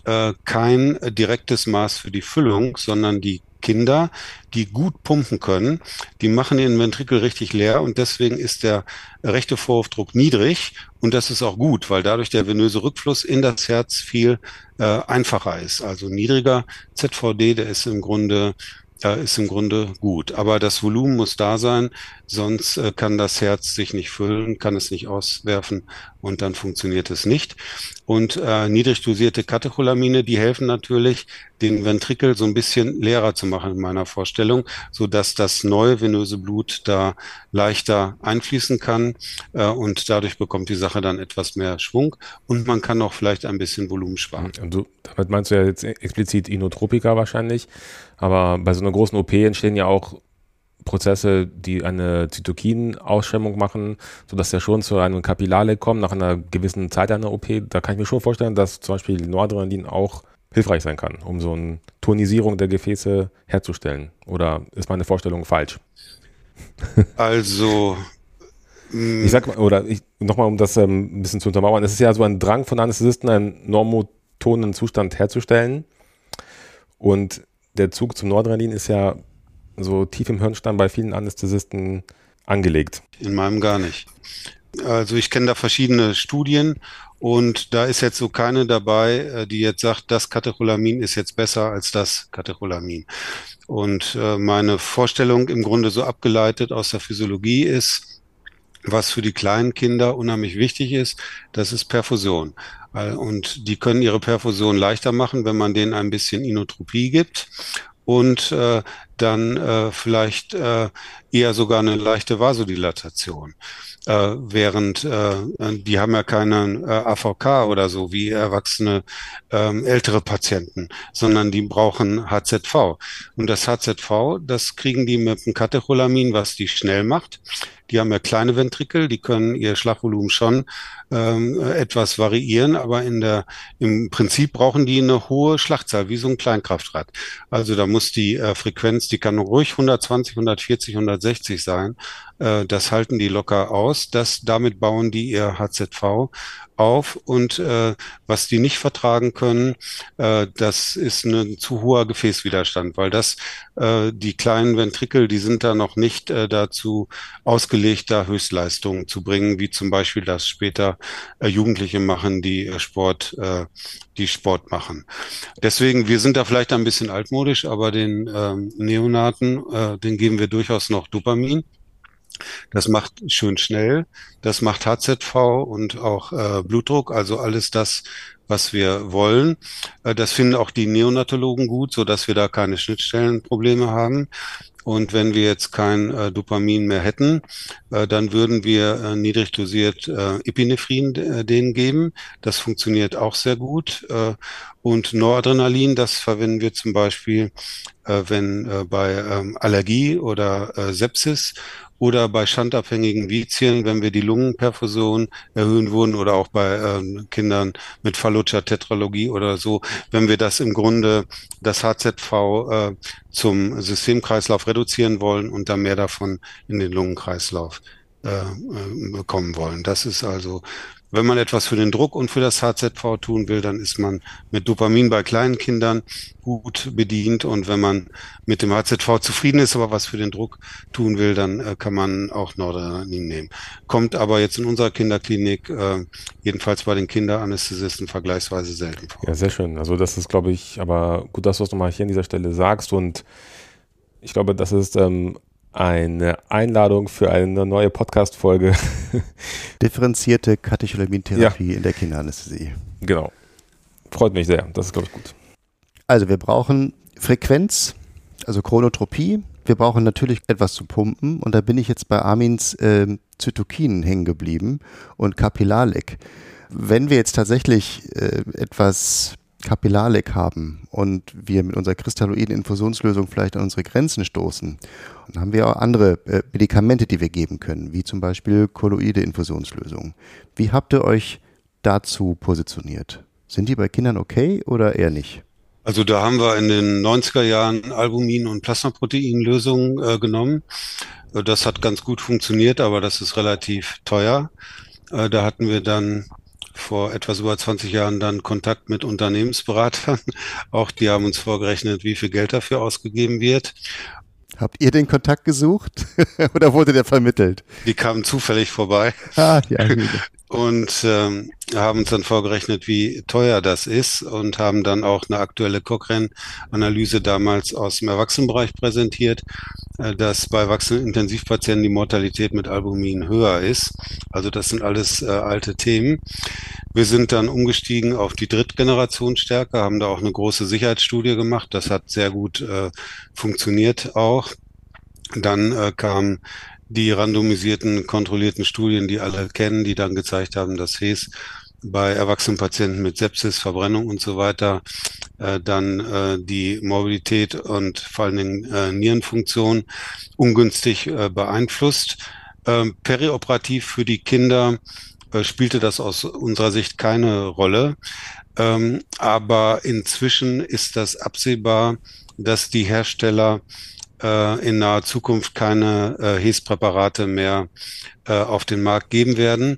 kein direktes Maß für die Füllung, sondern die Kinder, die gut pumpen können, die machen ihren Ventrikel richtig leer und deswegen ist der rechte Vorhofdruck niedrig und das ist auch gut, weil dadurch der venöse Rückfluss in das Herz viel einfacher ist. Also niedriger ZVD, der ist im Grunde gut. Aber das Volumen muss da sein, sonst kann das Herz sich nicht füllen, kann es nicht auswerfen und dann funktioniert es nicht. Und niedrig dosierte Katecholamine, die helfen natürlich, den Ventrikel so ein bisschen leerer zu machen in meiner Vorstellung, so dass das neue venöse Blut da leichter einfließen kann und dadurch bekommt die Sache dann etwas mehr Schwung und man kann auch vielleicht ein bisschen Volumen sparen. Und damit meinst du ja jetzt explizit Inotropika wahrscheinlich, aber bei so einer großen OP entstehen ja auch Prozesse, die eine Zytokinausschwemmung machen, sodass der schon zu einem Kapillarleck kommt nach einer gewissen Zeit einer OP. Da kann ich mir schon vorstellen, dass zum Beispiel Noradrenalin auch hilfreich sein kann, um so eine Tonisierung der Gefäße herzustellen. Oder ist meine Vorstellung falsch? Also ich sag mal, oder nochmal, um das ein bisschen zu untermauern, es ist ja so ein Drang von Anästhesisten, einen normotonen Zustand herzustellen. Und der Zug zum Noradrenalin ist ja so tief im Hirnstamm bei vielen Anästhesisten angelegt. In meinem gar nicht. Also ich kenne da verschiedene Studien und da ist jetzt so keine dabei, die jetzt sagt, das Katecholamin ist jetzt besser als das Katecholamin. Und meine Vorstellung im Grunde so abgeleitet aus der Physiologie ist, was für die kleinen Kinder unheimlich wichtig ist, das ist Perfusion. Und die können ihre Perfusion leichter machen, wenn man denen ein bisschen Inotropie gibt. Und dann vielleicht eher sogar eine leichte Vasodilatation. Während die haben ja keinen AVK oder so wie erwachsene ältere Patienten, sondern die brauchen HZV. Und das HZV, das kriegen die mit dem Katecholamin, was die schnell macht. Die haben ja kleine Ventrikel, die können ihr Schlagvolumen schon etwas variieren, aber im Prinzip brauchen die eine hohe Schlagzahl, wie so ein Kleinkraftrad. Also da muss die Frequenz, die kann ruhig 120, 140, 160 sein. Das halten die locker aus. Damit bauen die ihr HZV auf und was die nicht vertragen können, das ist ein zu hoher Gefäßwiderstand, weil die kleinen Ventrikel, die sind da noch nicht dazu ausgelegt, da Höchstleistungen zu bringen, wie zum Beispiel das später Jugendliche machen, die Sport machen. Deswegen, wir sind da vielleicht ein bisschen altmodisch, aber den Neonaten, den geben wir durchaus noch Dopamin. Das macht schön schnell, das macht HZV und auch Blutdruck, also alles das, was wir wollen. Das finden auch die Neonatologen gut, so dass wir da keine Schnittstellenprobleme haben. Und wenn wir jetzt kein Dopamin mehr hätten, dann würden wir niedrig dosiert Epinephrin denen geben. Das funktioniert auch sehr gut. Und Noradrenalin, das verwenden wir zum Beispiel, wenn bei Allergie oder Sepsis oder bei schandabhängigen Vizien, wenn wir die Lungenperfusion erhöhen würden oder auch bei Kindern mit Fallotcher Tetralogie oder so, wenn wir das im Grunde, das HZV zum Systemkreislauf reduzieren wollen und dann mehr davon in den Lungenkreislauf bekommen wollen. Das ist also, wenn man etwas für den Druck und für das HZV tun will, dann ist man mit Dopamin bei kleinen Kindern gut bedient. Und wenn man mit dem HZV zufrieden ist, aber was für den Druck tun will, dann kann man auch Noradrenalin nehmen. Kommt aber jetzt in unserer Kinderklinik, jedenfalls bei den Kinderanästhesisten, vergleichsweise selten vor. Ja, sehr schön. Also das ist, glaube ich, aber gut, dass du es nochmal hier an dieser Stelle sagst. Und ich glaube, das ist eine Einladung für eine neue Podcast-Folge. Differenzierte Katecholamintherapie in der Kinderanästhesie. Genau. Freut mich sehr. Das ist, glaube ich, gut. Also wir brauchen Frequenz, also Chronotropie. Wir brauchen natürlich etwas zu pumpen. Und da bin ich jetzt bei Armins Zytokinen hängen geblieben und Kapillarleck. Wenn wir jetzt tatsächlich etwas Kapillarleck haben und wir mit unserer kristalloiden Infusionslösung vielleicht an unsere Grenzen stoßen, dann haben wir auch andere Medikamente, die wir geben können, wie zum Beispiel kolloide Infusionslösungen. Wie habt ihr euch dazu positioniert? Sind die bei Kindern okay oder eher nicht? Also da haben wir in den 90er Jahren Albumin- und Plasmaproteinlösungen genommen. Das hat ganz gut funktioniert, aber das ist relativ teuer. Da hatten wir dann vor etwas über 20 Jahren dann Kontakt mit Unternehmensberatern. Auch die haben uns vorgerechnet, wie viel Geld dafür ausgegeben wird. Habt ihr den Kontakt gesucht oder wurde der vermittelt? Die kamen zufällig vorbei. Ja. Und haben uns dann vorgerechnet, wie teuer das ist und haben dann auch eine aktuelle Cochrane-Analyse damals aus dem Erwachsenenbereich präsentiert, dass bei Erwachsenen-Intensivpatienten die Mortalität mit Albumin höher ist. Also das sind alles alte Themen. Wir sind dann umgestiegen auf die Drittgenerationsstärke, haben da auch eine große Sicherheitsstudie gemacht. Das hat sehr gut funktioniert auch. Dann kamen die randomisierten, kontrollierten Studien, die alle kennen, die dann gezeigt haben, dass HES bei erwachsenen Patienten mit Sepsis, Verbrennung und so weiter dann die Morbidität und vor allen Dingen Nierenfunktion ungünstig beeinflusst. Perioperativ für die Kinder spielte das aus unserer Sicht keine Rolle. Aber inzwischen ist das absehbar, dass die Hersteller in naher Zukunft keine HES-Präparate mehr auf den Markt geben werden.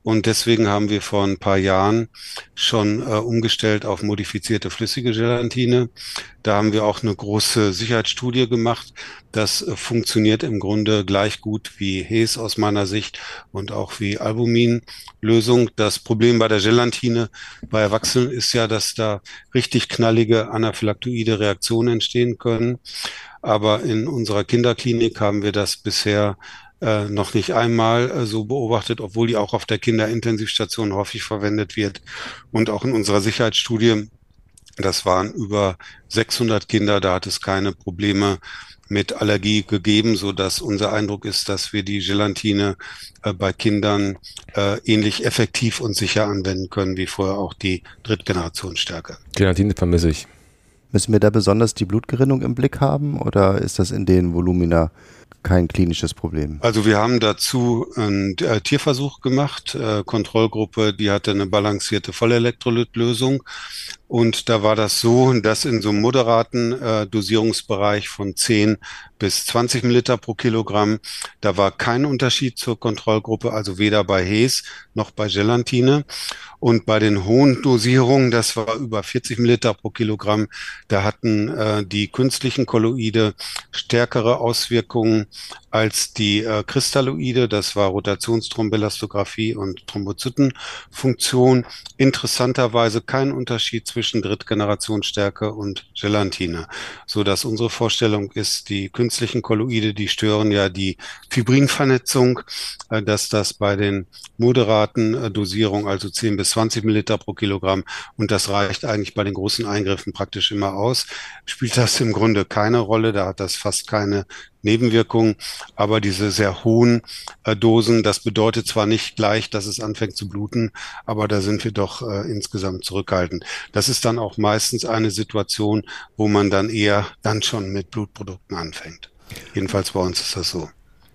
Und deswegen haben wir vor ein paar Jahren schon umgestellt auf modifizierte flüssige Gelatine. Da haben wir auch eine große Sicherheitsstudie gemacht. Das funktioniert im Grunde gleich gut wie Hes aus meiner Sicht und auch wie Albumin-Lösung. Das Problem bei der Gelatine bei Erwachsenen ist ja, dass da richtig knallige anaphylaktoide Reaktionen entstehen können. Aber in unserer Kinderklinik haben wir das bisher noch nicht einmal so beobachtet, obwohl die auch auf der Kinderintensivstation häufig verwendet wird. Und auch in unserer Sicherheitsstudie, das waren über 600 Kinder, da hat es keine Probleme mit Allergie gegeben, so dass unser Eindruck ist, dass wir die Gelatine bei Kindern ähnlich effektiv und sicher anwenden können wie vorher auch die Drittgenerationsstärke. Gelatine vermisse ich. Müssen wir da besonders die Blutgerinnung im Blick haben oder ist das in den Volumina kein klinisches Problem? Also wir haben dazu einen Tierversuch gemacht, Kontrollgruppe, die hatte eine balancierte Vollelektrolytlösung. Und da war das so, dass in so einem moderaten Dosierungsbereich von 10 bis 20 Milliliter pro Kilogramm, da war kein Unterschied zur Kontrollgruppe, also weder bei Hes noch bei Gelatine. Und bei den hohen Dosierungen, das war über 40 Milliliter pro Kilogramm, da hatten die künstlichen Kolloide stärkere Auswirkungen als die Kristalloide. Das war Rotationsthromboelastographie und Thrombozytenfunktion. Interessanterweise kein Unterschied zwischen Drittgenerationsstärke und Gelatine, so dass unsere Vorstellung ist, die künstlichen Kolloide, die stören ja die Fibrinvernetzung, dass das bei den moderaten Dosierungen, also 10 bis 20 Milliliter pro Kilogramm, und das reicht eigentlich bei den großen Eingriffen praktisch immer aus, spielt das im Grunde keine Rolle, da hat das fast keine Nebenwirkungen, aber diese sehr hohen Dosen, das bedeutet zwar nicht gleich, dass es anfängt zu bluten, aber da sind wir doch insgesamt zurückhaltend. Das ist dann auch meistens eine Situation, wo man dann eher dann schon mit Blutprodukten anfängt. Jedenfalls bei uns ist das so.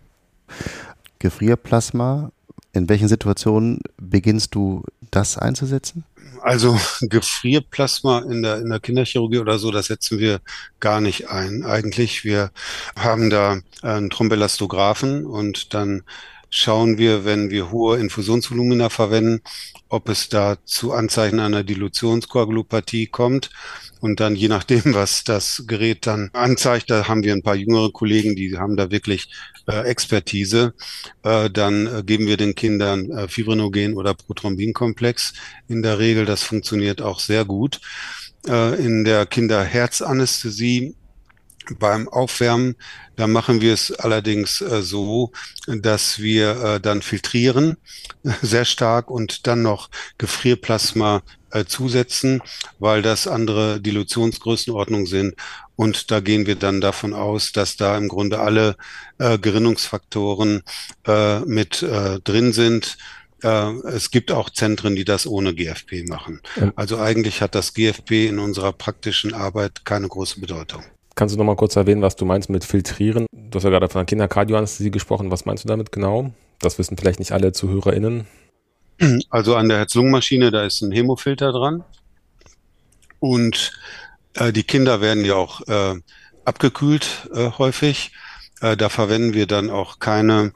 Gefrierplasma, in welchen Situationen beginnst du das einzusetzen? Also Gefrierplasma in der Kinderchirurgie oder so, das setzen wir gar nicht ein. Eigentlich, wir haben da einen Thromboelastographen und dann schauen wir, wenn wir hohe Infusionsvolumina verwenden, ob es da zu Anzeichen einer Dilutionskoagulopathie kommt. Und dann je nachdem, was das Gerät dann anzeigt, da haben wir ein paar jüngere Kollegen, die haben da wirklich Expertise. Dann geben wir den Kindern Fibrinogen oder Prothrombinkomplex. In der Regel, das funktioniert auch sehr gut. In der Kinderherzanästhesie beim Aufwärmen, da machen wir es allerdings so, dass wir dann filtrieren, sehr stark, und dann noch Gefrierplasma zusetzen, weil das andere Dilutionsgrößenordnungen sind. Und da gehen wir dann davon aus, dass da im Grunde alle Gerinnungsfaktoren mit drin sind. Es gibt auch Zentren, die das ohne GFP machen. Also eigentlich hat das GFP in unserer praktischen Arbeit keine große Bedeutung. Kannst du noch mal kurz erwähnen, was du meinst mit filtrieren? Du hast ja gerade von der Kinderkardioanästhesie gesprochen. Was meinst du damit genau? Das wissen vielleicht nicht alle ZuhörerInnen. Also an der Herz-Lungen-Maschine, da ist ein Hämofilter dran. Und die Kinder werden ja auch abgekühlt häufig. Da verwenden wir dann auch keine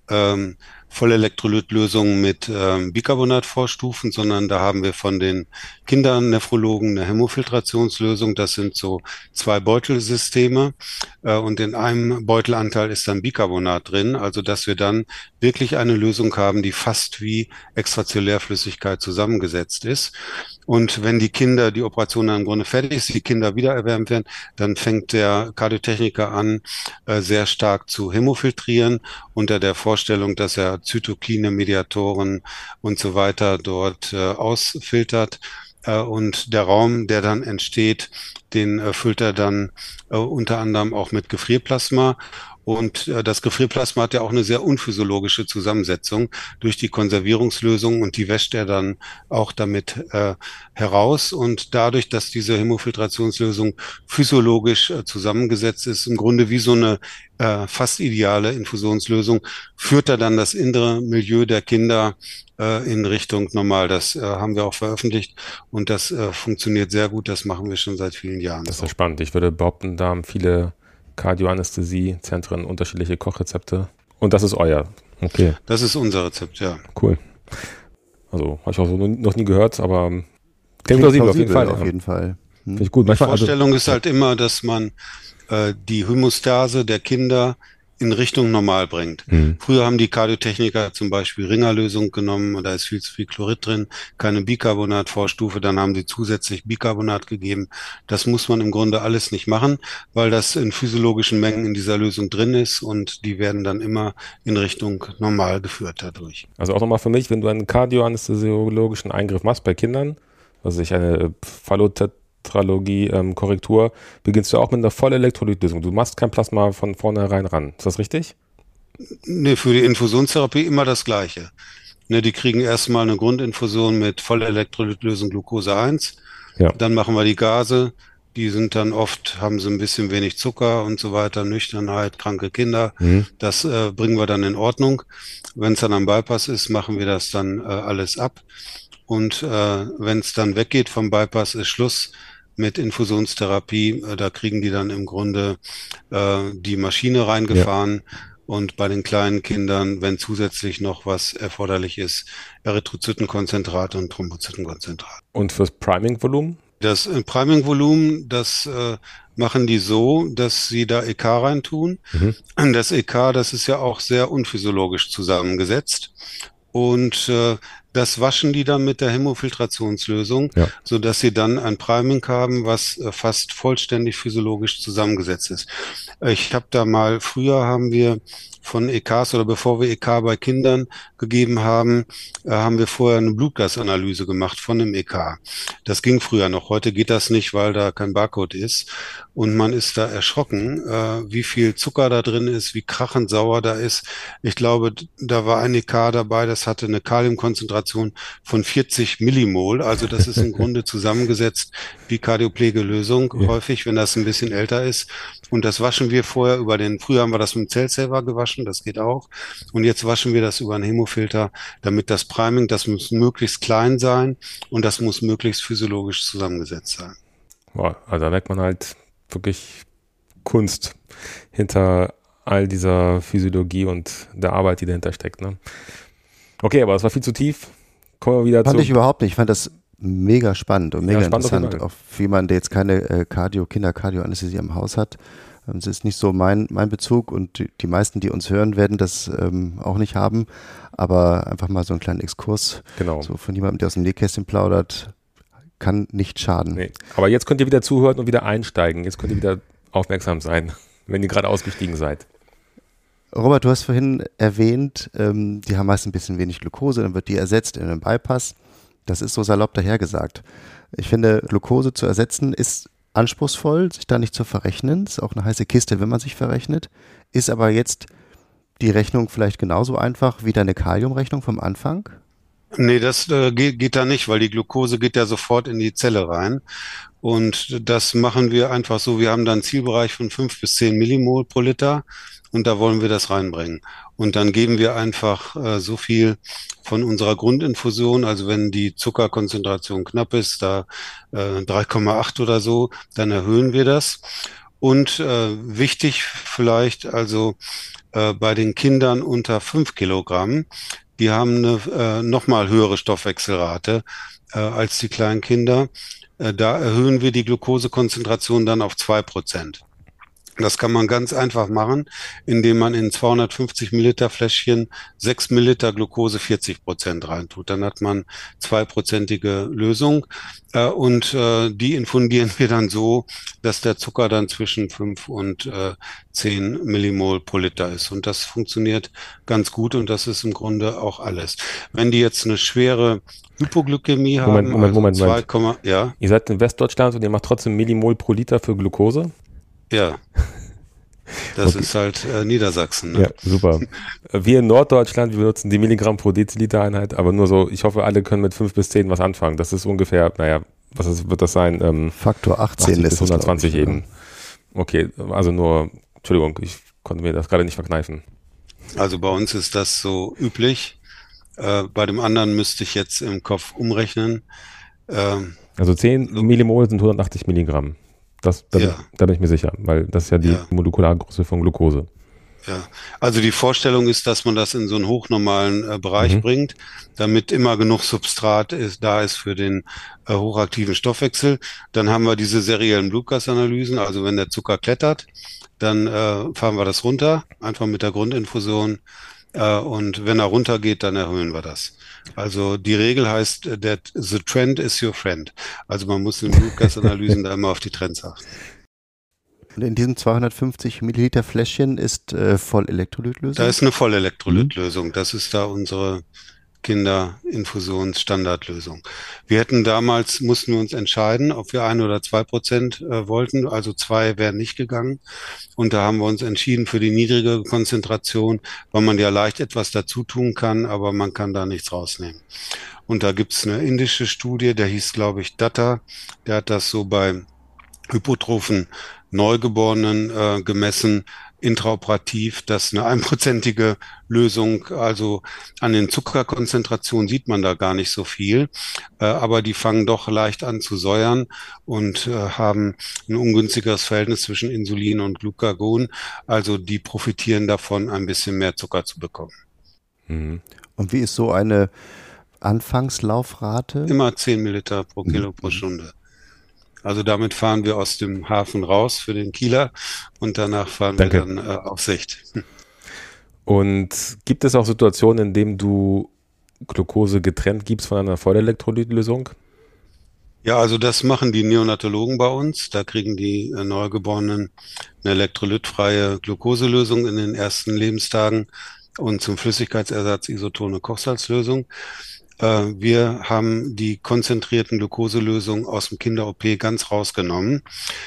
Vollelektrolytlösungen mit Bicarbonat-Vorstufen, sondern da haben wir von den Kindernephrologen eine Hämofiltrationslösung. Das sind so 2 Beutelsysteme und in einem Beutelanteil ist dann Bicarbonat drin, also dass wir dann wirklich eine Lösung haben, die fast wie Extrazellulärflüssigkeit zusammengesetzt ist. Und wenn die Operation dann im Grunde fertig ist, die Kinder wieder erwärmt werden, dann fängt der Kardiotechniker an, sehr stark zu hämofiltrieren, unter der Vorstellung, dass er Zytokine, Mediatoren und so weiter dort ausfiltert. Und der Raum, der dann entsteht, den füllt er dann unter anderem auch mit Gefrierplasma. Und das Gefrierplasma hat ja auch eine sehr unphysiologische Zusammensetzung durch die Konservierungslösung, und die wäscht er dann auch damit heraus. Und dadurch, dass diese Hämofiltrationslösung physiologisch zusammengesetzt ist, im Grunde wie so eine fast ideale Infusionslösung, führt er dann das innere Milieu der Kinder in Richtung normal. Das haben wir auch veröffentlicht und das funktioniert sehr gut. Das machen wir schon seit vielen Jahren. Das ist ja spannend. Ich würde behaupten, da haben viele Kardioanästhesie-Zentren unterschiedliche Kochrezepte. Und das ist euer. Okay. Das ist unser Rezept, ja. Cool. Also habe ich auch so noch nie gehört, aber klingt plausibel auf jeden Fall. Auf jeden Fall. Finde ich gut. Die Vorstellung ist halt immer, dass man die Homöostase der Kinder in Richtung normal bringt. Früher haben die Kardiotechniker zum Beispiel Ringerlösung genommen und da ist viel zu viel Chlorid drin, keine Bicarbonat-Vorstufe, dann haben sie zusätzlich Bicarbonat gegeben. Das muss man im Grunde alles nicht machen, weil das in physiologischen Mengen in dieser Lösung drin ist und die werden dann immer in Richtung normal geführt dadurch. Also auch nochmal für mich, wenn du einen kardioanästhesiologischen Eingriff machst bei Kindern, also eine Korrektur, beginnst du auch mit einer Vollelektrolytlösung. Du machst kein Plasma von vornherein ran. Ist das richtig? Nee, für die Infusionstherapie immer das Gleiche. Ne, die kriegen erstmal eine Grundinfusion mit Vollelektrolytlösung Glucose 1. Ja. Dann machen wir die Gase. Die sind dann oft, haben sie ein bisschen wenig Zucker und so weiter, Nüchternheit, kranke Kinder. Das bringen wir dann in Ordnung. Wenn es dann am Bypass ist, machen wir das dann alles ab. Und wenn es dann weggeht vom Bypass, ist Schluss mit Infusionstherapie. Da kriegen die dann im Grunde die Maschine reingefahren. Ja. Und bei den kleinen Kindern, wenn zusätzlich noch was erforderlich ist, Erythrozytenkonzentrat und Thrombozytenkonzentrat. Und fürs Priming-Volumen? Das Priming-Volumen, das machen die so, dass sie da EK reintun. Das EK, das ist ja auch sehr unphysiologisch zusammengesetzt. Und das waschen die dann mit der Hämofiltrationslösung, ja, sodass sie dann ein Priming haben, was fast vollständig physiologisch zusammengesetzt ist. Ich habe da mal, früher haben wir von EKs oder bevor wir EK bei Kindern gegeben haben, haben wir vorher eine Blutgasanalyse gemacht von einem EK. Das ging früher noch, heute geht das nicht, weil da kein Barcode ist. Und man ist da erschrocken, wie viel Zucker da drin ist, wie krachend sauer da ist. Ich glaube, da war ein EK dabei, das hatte eine Kaliumkonzentration von 40 Millimol. Also das ist im Grunde zusammengesetzt wie Kardioplegelösung, ja, häufig, wenn das ein bisschen älter ist. Und das waschen wir vorher früher haben wir das mit dem Zellsaver gewaschen, das geht auch. Und jetzt waschen wir das über einen Hämofilter, damit das Priming, das muss möglichst klein sein und das muss möglichst physiologisch zusammengesetzt sein. Boah, also da merkt man halt wirklich Kunst hinter all dieser Physiologie und der Arbeit, die dahinter steckt. Ne? Okay, aber das war viel zu tief. Kommen wir wieder zu. Fand ich überhaupt nicht. Ich fand das mega spannend und mega interessant. Auch für jemanden, der jetzt keine Kinder-Kardioanästhesie im Haus hat. Es ist nicht so mein Bezug und die meisten, die uns hören, werden das auch nicht haben. Aber einfach mal so einen kleinen Exkurs, genau, so von jemandem, der aus dem Nähkästchen plaudert, kann nicht schaden. Nee. Aber jetzt könnt ihr wieder zuhören und wieder einsteigen. Jetzt könnt ihr wieder aufmerksam sein, wenn ihr gerade ausgestiegen seid. Robert, du hast vorhin erwähnt, die haben meist ein bisschen wenig Glucose, dann wird die ersetzt in einem Bypass. Das ist so salopp dahergesagt. Ich finde, Glucose zu ersetzen ist anspruchsvoll, sich da nicht zu verrechnen. Ist auch eine heiße Kiste, wenn man sich verrechnet. Ist aber jetzt die Rechnung vielleicht genauso einfach wie deine Kaliumrechnung vom Anfang? Nee, das geht da nicht, weil die Glucose geht ja sofort in die Zelle rein. Und das machen wir einfach so. Wir haben da einen Zielbereich von 5 bis 10 Millimol pro Liter und da wollen wir das reinbringen. Und dann geben wir einfach so viel von unserer Grundinfusion, also wenn die Zuckerkonzentration knapp ist, da 3,8 oder so, dann erhöhen wir das. Und wichtig vielleicht, also bei den Kindern unter 5 Kilogramm, die haben eine nochmal höhere Stoffwechselrate als die kleinen Kinder. Da erhöhen wir die Glukosekonzentration dann auf 2%. Das kann man ganz einfach machen, indem man in 250 Milliliter Fläschchen 6 Milliliter Glucose 40% reintut. Dann hat man 2%ige Lösung und die infundieren wir dann so, dass der Zucker dann zwischen 5 und 10 Millimol pro Liter ist. Und das funktioniert ganz gut und das ist im Grunde auch alles. Wenn die jetzt eine schwere Hypoglykämie haben, Moment. Ja. Ihr seid in Westdeutschland und ihr macht trotzdem Millimol pro Liter für Glucose? Ja, das ist halt Niedersachsen. Ne? Ja, super. Wir in Norddeutschland, wir benutzen die Milligramm pro Deziliter Einheit, aber nur so, ich hoffe, alle können mit 5 bis 10 was anfangen. Das ist ungefähr, wird das sein? Faktor 18 bis 120 ich, eben. Ja. Okay, also nur, Entschuldigung, ich konnte mir das gerade nicht verkneifen. Also bei uns ist das so üblich. Bei dem anderen müsste ich jetzt im Kopf umrechnen. Also 10 Millimol sind 180 Milligramm. Da bin ich mir sicher, weil das ist ja die Molekulargröße von Glucose. Ja, also die Vorstellung ist, dass man das in so einen hochnormalen Bereich bringt, damit immer genug Substrat da ist für den hochaktiven Stoffwechsel. Dann haben wir diese seriellen Blutgasanalysen, also wenn der Zucker klettert, dann fahren wir das runter, einfach mit der Grundinfusion. Und wenn er runtergeht, dann erhöhen wir das. Also die Regel heißt, that the trend is your friend. Also man muss in Blutgasanalysen da immer auf die Trends achten. Und in diesem 250 Milliliter Fläschchen ist Vollelektrolytlösung? Da ist eine Vollelektrolytlösung. Das ist da unsere Kinderinfusions-Standardlösung. Wir hätten damals, mussten wir uns entscheiden, ob wir 1 oder 2% wollten. Also 2 wären nicht gegangen. Und da haben wir uns entschieden für die niedrige Konzentration, weil man ja leicht etwas dazu tun kann, aber man kann da nichts rausnehmen. Und da gibt's eine indische Studie, der hieß, glaube ich, Datta. Der hat das so bei hypotrophen Neugeborenen gemessen, intraoperativ, dass eine 1%ige Lösung, also an den Zuckerkonzentrationen sieht man da gar nicht so viel, aber die fangen doch leicht an zu säuern und haben ein ungünstigeres Verhältnis zwischen Insulin und Glucagon, also die profitieren davon, ein bisschen mehr Zucker zu bekommen. Und wie ist so eine Anfangslaufrate? Immer 10 Milliliter pro Kilo pro Stunde. Also damit fahren wir aus dem Hafen raus für den Kieler und danach fahren wir dann auf Sicht. Und gibt es auch Situationen, in denen du Glucose getrennt gibst von einer Vollelektrolytlösung? Ja, also das machen die Neonatologen bei uns. Da kriegen die Neugeborenen eine elektrolytfreie Glucoselösung in den ersten Lebenstagen und zum Flüssigkeitsersatz isotone Kochsalzlösung. Wir haben die konzentrierten Glucoselösungen aus dem Kinder-OP ganz rausgenommen.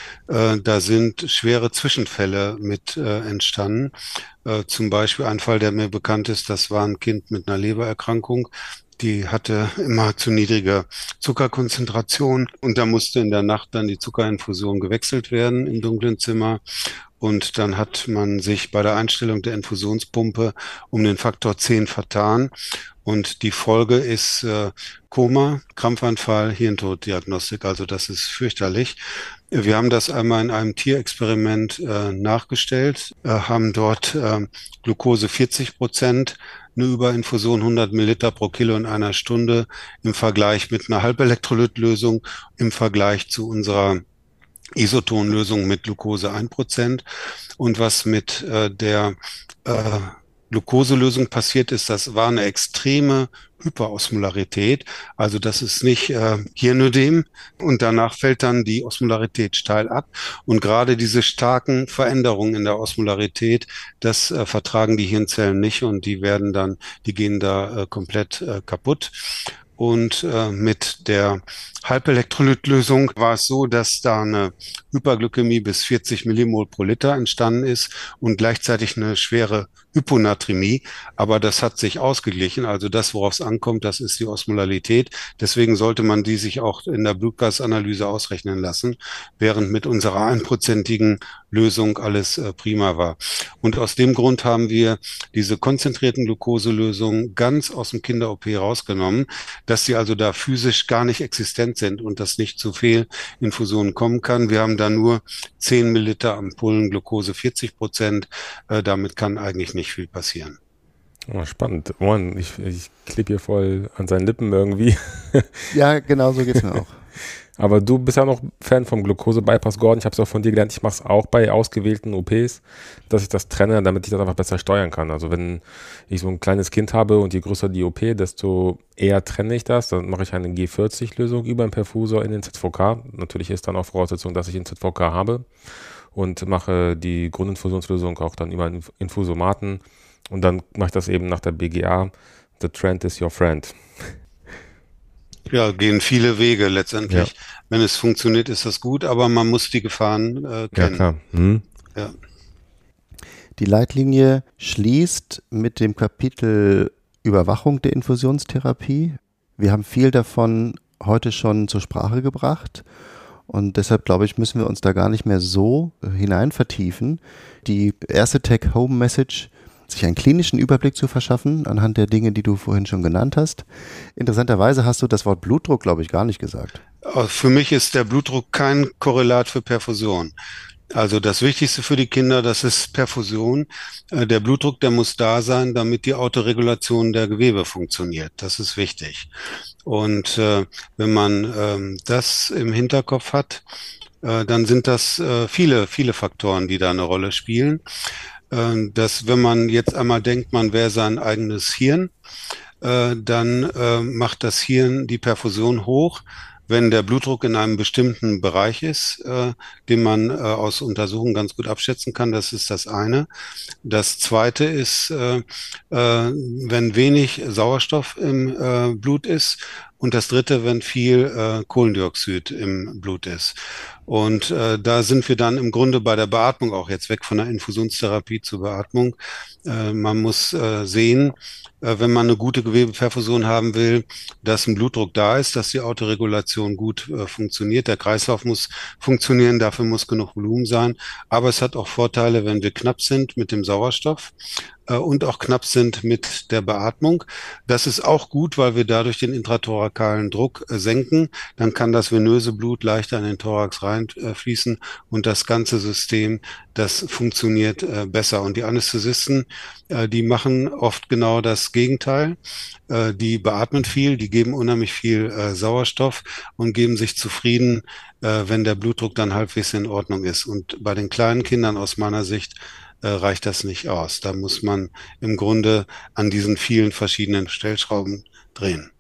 Da sind schwere Zwischenfälle mit entstanden. Zum Beispiel ein Fall, der mir bekannt ist, das war ein Kind mit einer Lebererkrankung. Die hatte immer zu niedrige Zuckerkonzentration und da musste in der Nacht dann die Zuckerinfusion gewechselt werden im dunklen Zimmer. Und dann hat man sich bei der Einstellung der Infusionspumpe um den Faktor 10 vertan. Und die Folge ist Koma, Krampfanfall, Hirntoddiagnostik. Also das ist fürchterlich. Wir haben das einmal in einem Tierexperiment nachgestellt, haben dort Glucose 40%, eine Überinfusion 100 Milliliter pro Kilo in einer Stunde im Vergleich mit einer Halbelektrolytlösung, im Vergleich zu unserer Isotonlösung mit Glucose 1%. Und was mit der Glucoselösung passiert ist, das war eine extreme Hyperosmolarität. Also das ist nicht Hirnödem und danach fällt dann die Osmolarität steil ab. Und gerade diese starken Veränderungen in der Osmolarität, das vertragen die Hirnzellen nicht und die gehen da komplett kaputt. Und mit der Halbelektrolytlösung war es so, dass da eine Hyperglykämie bis 40 Millimol pro Liter entstanden ist und gleichzeitig eine schwere Hyponatremie. Aber das hat sich ausgeglichen. Also das, worauf es ankommt, das ist die Osmolarität. Deswegen sollte man die sich auch in der Blutgasanalyse ausrechnen lassen, während mit unserer 1%igen Lösung alles prima war. Und aus dem Grund haben wir diese konzentrierten Glucoselösungen ganz aus dem Kinder-OP rausgenommen, dass sie also da physisch gar nicht existent sind und dass nicht zu Fehlinfusionen kommen kann. Wir haben da nur 10 Milliliter Ampullen, Glucose 40%. Damit kann eigentlich nicht viel passieren. Oh, spannend. Mann, ich klebe hier voll an seinen Lippen irgendwie. Ja, genau so geht's mir auch. Aber du bist ja noch Fan vom Glucose-Bypass, Gordon. Ich habe es auch von dir gelernt. Ich mache es auch bei ausgewählten OPs, dass ich das trenne, damit ich das einfach besser steuern kann. Also wenn ich so ein kleines Kind habe und je größer die OP, desto eher trenne ich das. Dann mache ich eine G40-Lösung über den Perfusor in den ZVK. Natürlich ist dann auch Voraussetzung, dass ich einen ZVK habe. Und mache die Grundinfusionslösung auch dann über einen Infusomaten. Und dann mache ich das eben nach der BGA. The trend is your friend. Ja, gehen viele Wege letztendlich. Ja. Wenn es funktioniert, ist das gut, aber man muss die Gefahren kennen. Ja, klar. Ja. Die Leitlinie schließt mit dem Kapitel Überwachung der Infusionstherapie. Wir haben viel davon heute schon zur Sprache gebracht und deshalb, glaube ich, müssen wir uns da gar nicht mehr so hinein vertiefen. Die erste Take-Home-Message, sich einen klinischen Überblick zu verschaffen anhand der Dinge, die du vorhin schon genannt hast. Interessanterweise hast du das Wort Blutdruck, glaube ich, gar nicht gesagt. Für mich ist der Blutdruck kein Korrelat für Perfusion. Also das Wichtigste für die Kinder, das ist Perfusion. Der Blutdruck, der muss da sein, damit die Autoregulation der Gewebe funktioniert. Das ist wichtig. Und wenn man das im Hinterkopf hat, dann sind das viele, viele Faktoren, die da eine Rolle spielen. Dass wenn man jetzt einmal denkt, man wäre sein eigenes Hirn, dann macht das Hirn die Perfusion hoch, wenn der Blutdruck in einem bestimmten Bereich ist, den man aus Untersuchungen ganz gut abschätzen kann. Das ist das eine. Das zweite ist, wenn wenig Sauerstoff im Blut ist. Und das dritte, wenn viel Kohlendioxid im Blut ist. Und da sind wir dann im Grunde bei der Beatmung auch jetzt weg von der Infusionstherapie zur Beatmung. Man muss sehen, wenn man eine gute Gewebeperfusion haben will, dass ein Blutdruck da ist, dass die Autoregulation gut funktioniert. Der Kreislauf muss funktionieren, dafür muss genug Volumen sein. Aber es hat auch Vorteile, wenn wir knapp sind mit dem Sauerstoff und auch knapp sind mit der Beatmung. Das ist auch gut, weil wir dadurch den intrathorakalen Druck senken. Dann kann das venöse Blut leichter in den Thorax reinfließen und das ganze System, das funktioniert besser. Und die Anästhesisten, die machen oft genau das Gegenteil. Die beatmen viel, die geben unheimlich viel Sauerstoff und geben sich zufrieden, wenn der Blutdruck dann halbwegs in Ordnung ist. Und bei den kleinen Kindern aus meiner Sicht reicht das nicht aus. Da muss man im Grunde an diesen vielen verschiedenen Stellschrauben drehen.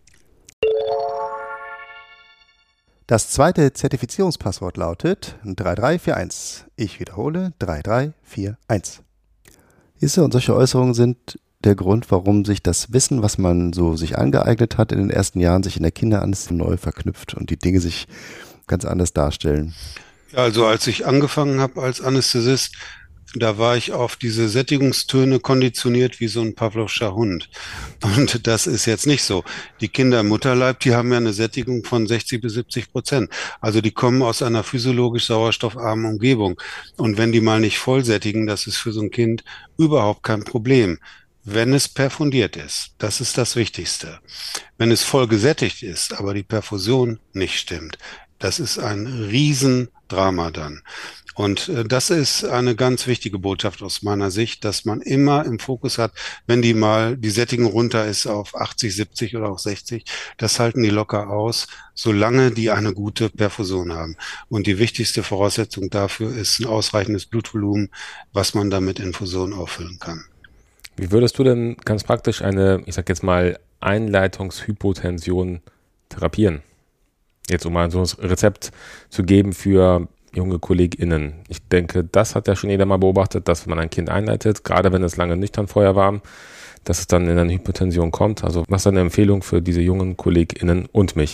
Das zweite Zertifizierungspasswort lautet 3341. Ich wiederhole 3341. Hisse und solche Äußerungen sind der Grund, warum sich das Wissen, was man so sich angeeignet hat in den ersten Jahren, sich in der Kinderanästhesie neu verknüpft und die Dinge sich ganz anders darstellen. Ja, also als ich angefangen habe als Anästhesist, da war ich auf diese Sättigungstöne konditioniert wie so ein Pawlowscher Hund. Und das ist jetzt nicht so. Die Kinder im Mutterleib, die haben ja eine Sättigung von 60-70%. Also die kommen aus einer physiologisch sauerstoffarmen Umgebung. Und wenn die mal nicht voll sättigen, das ist für so ein Kind überhaupt kein Problem. Wenn es perfundiert ist, das ist das Wichtigste. Wenn es voll gesättigt ist, aber die Perfusion nicht stimmt, das ist ein Riesendrama dann. Und das ist eine ganz wichtige Botschaft aus meiner Sicht, dass man immer im Fokus hat, wenn die Sättigung runter ist auf 80, 70 oder auch 60, das halten die locker aus, solange die eine gute Perfusion haben. Und die wichtigste Voraussetzung dafür ist ein ausreichendes Blutvolumen, was man dann mit Infusion auffüllen kann. Wie würdest du denn ganz praktisch eine, ich sag jetzt mal, Einleitungshypotension therapieren? Jetzt um mal so ein Rezept zu geben für junge KollegInnen. Ich denke, das hat ja schon jeder mal beobachtet, dass man ein Kind einleitet, gerade wenn es lange nüchtern vorher war, dass es dann in eine Hypotension kommt. Also was ist eine Empfehlung für diese jungen KollegInnen und mich?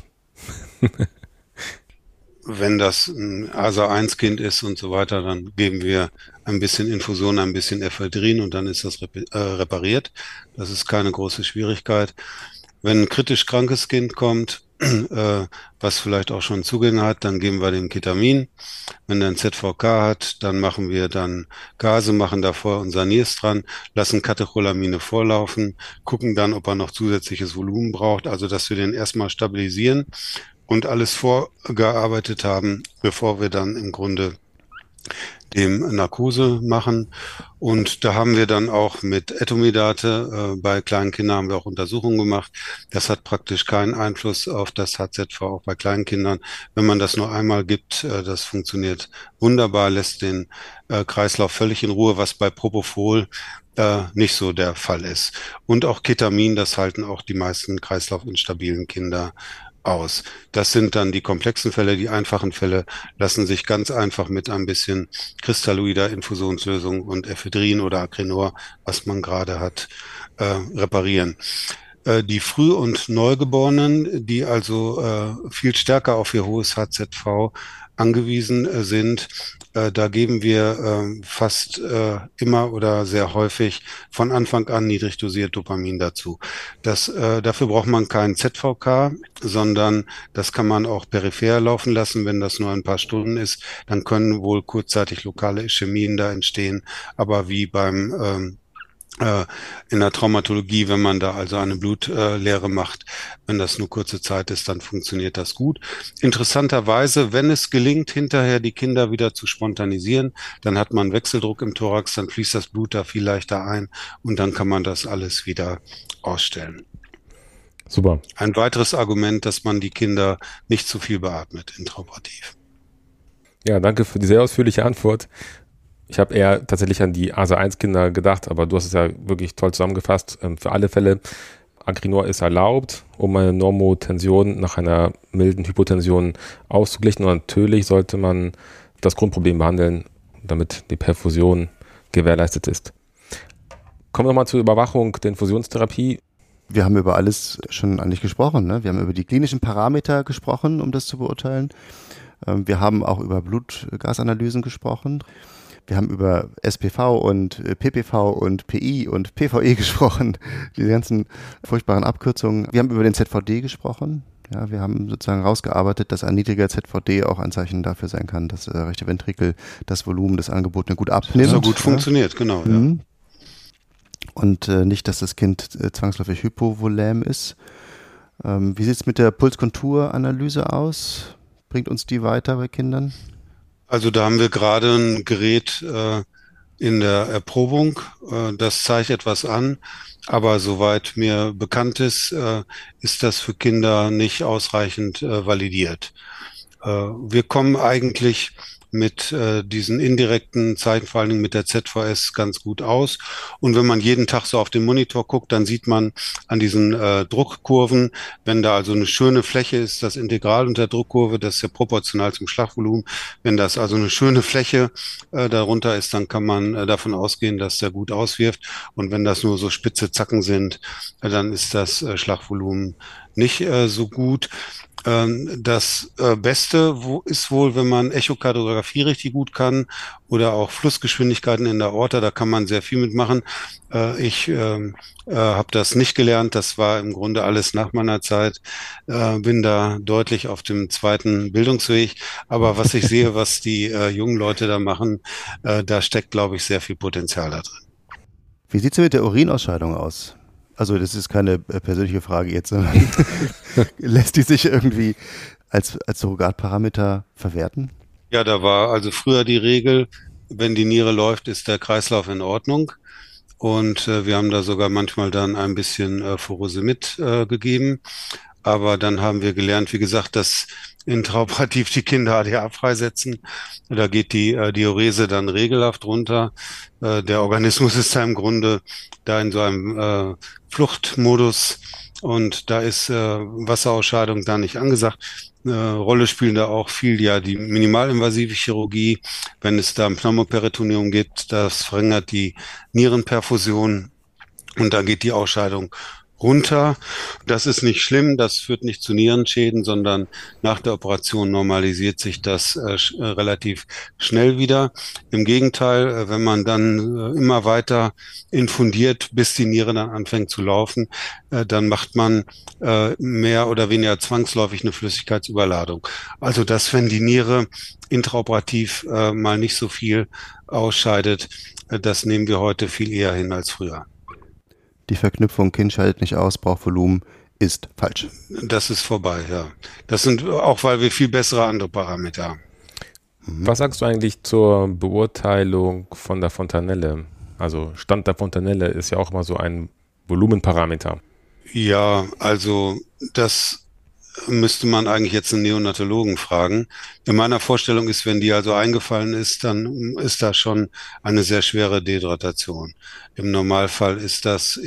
Wenn das ein ASA-1-Kind ist und so weiter, dann geben wir ein bisschen Infusion, ein bisschen Ephedrin und dann ist das repariert. Das ist keine große Schwierigkeit. Wenn ein kritisch krankes Kind kommt, was vielleicht auch schon Zugänge hat, dann geben wir dem Ketamin. Wenn er ein ZVK hat, dann machen wir dann Gase, machen davor unser Nils dran, lassen Katecholamine vorlaufen, gucken dann, ob er noch zusätzliches Volumen braucht, also dass wir den erstmal stabilisieren und alles vorgearbeitet haben, bevor wir dann im Grunde dem Narkose machen. Und da haben wir dann auch mit Etomidate, bei kleinen Kindern haben wir auch Untersuchungen gemacht. Das hat praktisch keinen Einfluss auf das HZV, auch bei kleinen Kindern. Wenn man das nur einmal gibt, das funktioniert wunderbar, lässt den Kreislauf völlig in Ruhe, was bei Propofol nicht so der Fall ist. Und auch Ketamin, das halten auch die meisten kreislaufinstabilen Kinder aus. Das sind dann die komplexen Fälle. Die einfachen Fälle lassen sich ganz einfach mit ein bisschen kristalloider Infusionslösung und Ephedrin oder Acrinor, was man gerade hat, reparieren. Die Früh- und Neugeborenen, die also viel stärker auf ihr hohes HZV angewiesen sind, da geben wir fast immer oder sehr häufig von Anfang an niedrig dosiert Dopamin dazu. Dafür braucht man keinen ZVK, sondern das kann man auch peripher laufen lassen, wenn das nur ein paar Stunden ist. Dann können wohl kurzzeitig lokale Ischämien da entstehen, aber wie beim in der Traumatologie, wenn man da also eine Blutlehre macht. Wenn das nur kurze Zeit ist, dann funktioniert das gut. Interessanterweise, wenn es gelingt, hinterher die Kinder wieder zu spontanisieren, dann hat man Wechseldruck im Thorax, dann fließt das Blut da viel leichter ein und dann kann man das alles wieder ausstellen. Super. Ein weiteres Argument, dass man die Kinder nicht zu viel beatmet intraoperativ. Ja, danke für die sehr ausführliche Antwort. Ich habe eher tatsächlich an die ASA-1-Kinder gedacht, aber du hast es ja wirklich toll zusammengefasst. Für alle Fälle, Agrinor ist erlaubt, um eine Normotension nach einer milden Hypotension auszugleichen. Und natürlich sollte man das Grundproblem behandeln, damit die Perfusion gewährleistet ist. Kommen wir nochmal zur Überwachung der Infusionstherapie. Wir haben über alles schon eigentlich gesprochen, ne? Wir haben über die klinischen Parameter gesprochen, um das zu beurteilen. Wir haben auch über Blutgasanalysen gesprochen. Wir haben über SPV und PPV und PI und PVE gesprochen, die ganzen furchtbaren Abkürzungen. Wir haben über den ZVD gesprochen. Ja, wir haben sozusagen rausgearbeitet, dass ein niedriger ZVD auch ein Zeichen dafür sein kann, dass der rechte Ventrikel das Volumen des Angebotenen gut abnimmt. So gut funktioniert, genau. Mhm. Und nicht, dass das Kind zwangsläufig hypovolem ist. Wie sieht es mit der Pulskonturanalyse aus? Bringt uns die weiter bei Kindern? Also da haben wir gerade ein Gerät in der Erprobung, das zeigt etwas an, aber soweit mir bekannt ist, ist das für Kinder nicht ausreichend validiert. Wir kommen eigentlich mit diesen indirekten Zeichen, vor allen Dingen mit der ZVS, ganz gut aus. Und wenn man jeden Tag so auf den Monitor guckt, dann sieht man an diesen Druckkurven, wenn da also eine schöne Fläche ist, das Integral unter Druckkurve, das ist ja proportional zum Schlagvolumen. Wenn das also eine schöne Fläche darunter ist, dann kann man davon ausgehen, dass der gut auswirft. Und wenn das nur so spitze Zacken sind, dann ist das Schlagvolumen nicht so gut. Das Beste ist wohl, wenn man Echokardiographie richtig gut kann oder auch Flussgeschwindigkeiten in der Aorta, da kann man sehr viel mitmachen. Ich habe das nicht gelernt, das war im Grunde alles nach meiner Zeit, bin da deutlich auf dem zweiten Bildungsweg. Aber was ich sehe, was die jungen Leute da machen, da steckt, glaube ich, sehr viel Potenzial da drin. Wie sieht es mit der Urinausscheidung aus? Also das ist keine persönliche Frage jetzt, sondern lässt die sich irgendwie als Surrogatparameter verwerten? Ja, da war also früher die Regel, wenn die Niere läuft, ist der Kreislauf in Ordnung. Und wir haben da sogar manchmal dann ein bisschen Furosemid gegeben. Aber dann haben wir gelernt, wie gesagt, dass intraoperativ die Kinder ADA freisetzen. Da geht die Diurese dann regelhaft runter. Der Organismus ist da im Grunde da in so einem Fluchtmodus und da ist Wasserausscheidung da nicht angesagt. Rolle spielen da auch viel ja die minimalinvasive Chirurgie. Wenn es da ein Pneumoperitoneum gibt, das verringert die Nierenperfusion und da geht die Ausscheidung runter. Das ist nicht schlimm, das führt nicht zu Nierenschäden, sondern nach der Operation normalisiert sich das relativ schnell wieder. Im Gegenteil, wenn man dann immer weiter infundiert, bis die Niere dann anfängt zu laufen, dann macht man mehr oder weniger zwangsläufig eine Flüssigkeitsüberladung. Also dass, wenn die Niere intraoperativ mal nicht so viel ausscheidet, das nehmen wir heute viel eher hin als früher. Die Verknüpfung Kind scheidet nicht aus, braucht Volumen, ist falsch. Das ist vorbei, ja. Das sind auch, weil wir viel bessere andere Parameter haben. Was sagst du eigentlich zur Beurteilung von der Fontanelle? Also Stand der Fontanelle ist ja auch immer so ein Volumenparameter. Ja, also das müsste man eigentlich jetzt einen Neonatologen fragen. In meiner Vorstellung ist, wenn die also eingefallen ist, dann ist da schon eine sehr schwere Dehydratation. Im Normalfall ist das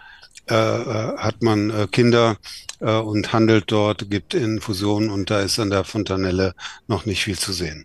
hat man Kinder und handelt dort, gibt Infusionen und da ist an der Fontanelle noch nicht viel zu sehen.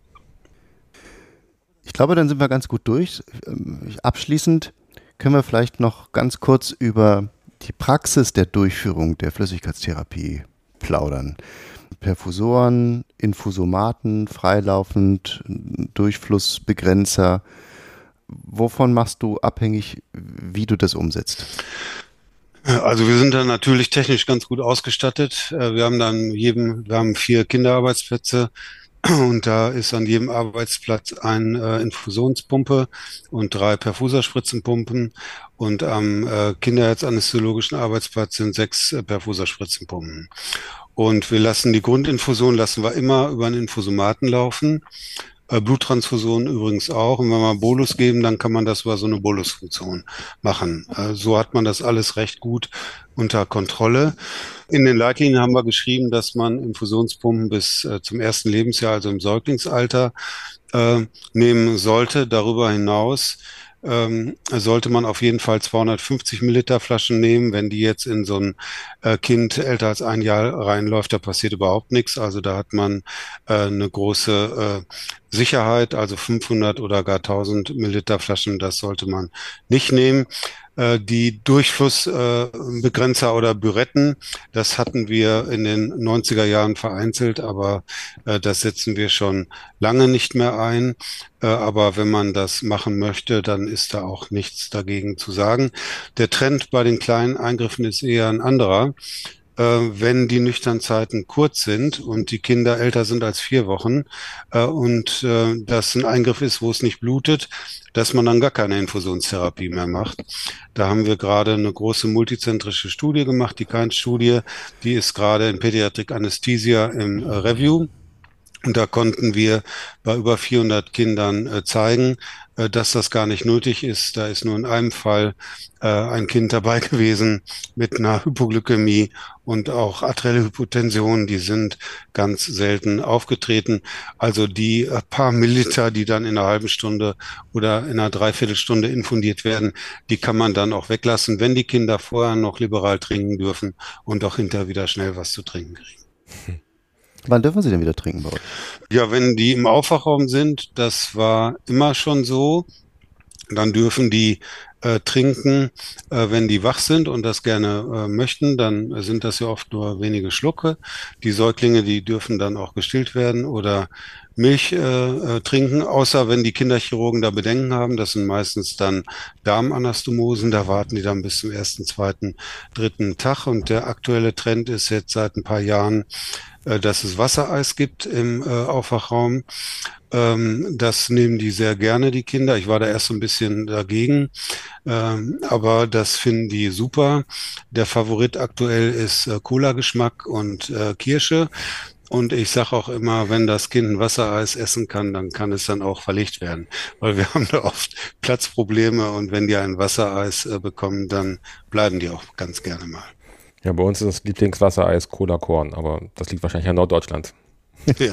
Ich glaube, dann sind wir ganz gut durch. Abschließend können wir vielleicht noch ganz kurz über die Praxis der Durchführung der Flüssigkeitstherapie plaudern. Perfusoren, Infusomaten, freilaufend, Durchflussbegrenzer. Wovon machst du abhängig, wie du das umsetzt? Also wir sind da natürlich technisch ganz gut ausgestattet. Wir haben 4 Kinderarbeitsplätze Und da ist an jedem Arbeitsplatz eine Infusionspumpe und 3 Perfuserspritzenpumpen. Und am kinderherzanästhesiologischen Arbeitsplatz sind 6 Perfuserspritzenpumpen. Und wir lassen die Grundinfusion immer über einen Infusomaten laufen. Bluttransfusionen übrigens auch. Und wenn wir Bolus geben, dann kann man das über so eine Bolusfunktion machen. So hat man das alles recht gut unter Kontrolle. In den Leitlinien haben wir geschrieben, dass man Infusionspumpen bis zum 1. Lebensjahr, also im Säuglingsalter, nehmen sollte. Darüber hinaus sollte man auf jeden Fall 250 Milliliter Flaschen nehmen. Wenn die jetzt in so ein Kind älter als 1 Jahr reinläuft, da passiert überhaupt nichts. Also da hat man eine große Sicherheit, also 500 oder gar 1000 Milliliter Flaschen, das sollte man nicht nehmen. Die Durchflussbegrenzer oder Büretten, das hatten wir in den 90er Jahren vereinzelt, aber das setzen wir schon lange nicht mehr ein. Aber wenn man das machen möchte, dann ist da auch nichts dagegen zu sagen. Der Trend bei den kleinen Eingriffen ist eher ein anderer. Wenn die Nüchternzeiten kurz sind und die Kinder älter sind als 4 Wochen und das ein Eingriff ist, wo es nicht blutet, dass man dann gar keine Infusionstherapie mehr macht. Da haben wir gerade eine große multizentrische Studie gemacht, die Kind-Studie, die ist gerade in Pädiatrik Anesthesia im Review. Und da konnten wir bei über 400 Kindern zeigen, dass das gar nicht nötig ist. Da ist nur in einem Fall ein Kind dabei gewesen mit einer Hypoglykämie und auch arterielle Hypotension, die sind ganz selten aufgetreten. Also die paar Milliliter, die dann in einer halben Stunde oder in einer Dreiviertelstunde infundiert werden, die kann man dann auch weglassen, wenn die Kinder vorher noch liberal trinken dürfen und auch hinterher wieder schnell was zu trinken kriegen. Wann dürfen Sie denn wieder trinken bei euch? Ja, wenn die im Aufwachraum sind, das war immer schon so, dann dürfen die trinken, wenn die wach sind und das gerne möchten, dann sind das ja oft nur wenige Schlucke. Die Säuglinge, die dürfen dann auch gestillt werden oder Milch trinken, außer wenn die Kinderchirurgen da Bedenken haben. Das sind meistens dann Darmanastomosen, da warten die dann bis zum 1., 2., 3. Tag. Und der aktuelle Trend ist jetzt seit ein paar Jahren, dass es Wassereis gibt im Aufwachraum. Das nehmen die sehr gerne, die Kinder. Ich war da erst so ein bisschen dagegen, aber das finden die super. Der Favorit aktuell ist Cola-Geschmack und Kirsche. Und ich sage auch immer, wenn das Kind ein Wassereis essen kann, dann kann es dann auch verlegt werden. Weil wir haben da oft Platzprobleme und wenn die ein Wassereis bekommen, dann bleiben die auch ganz gerne mal. Ja, bei uns ist das Lieblingswassereis Cola Korn, aber das liegt wahrscheinlich an Norddeutschland. Ja.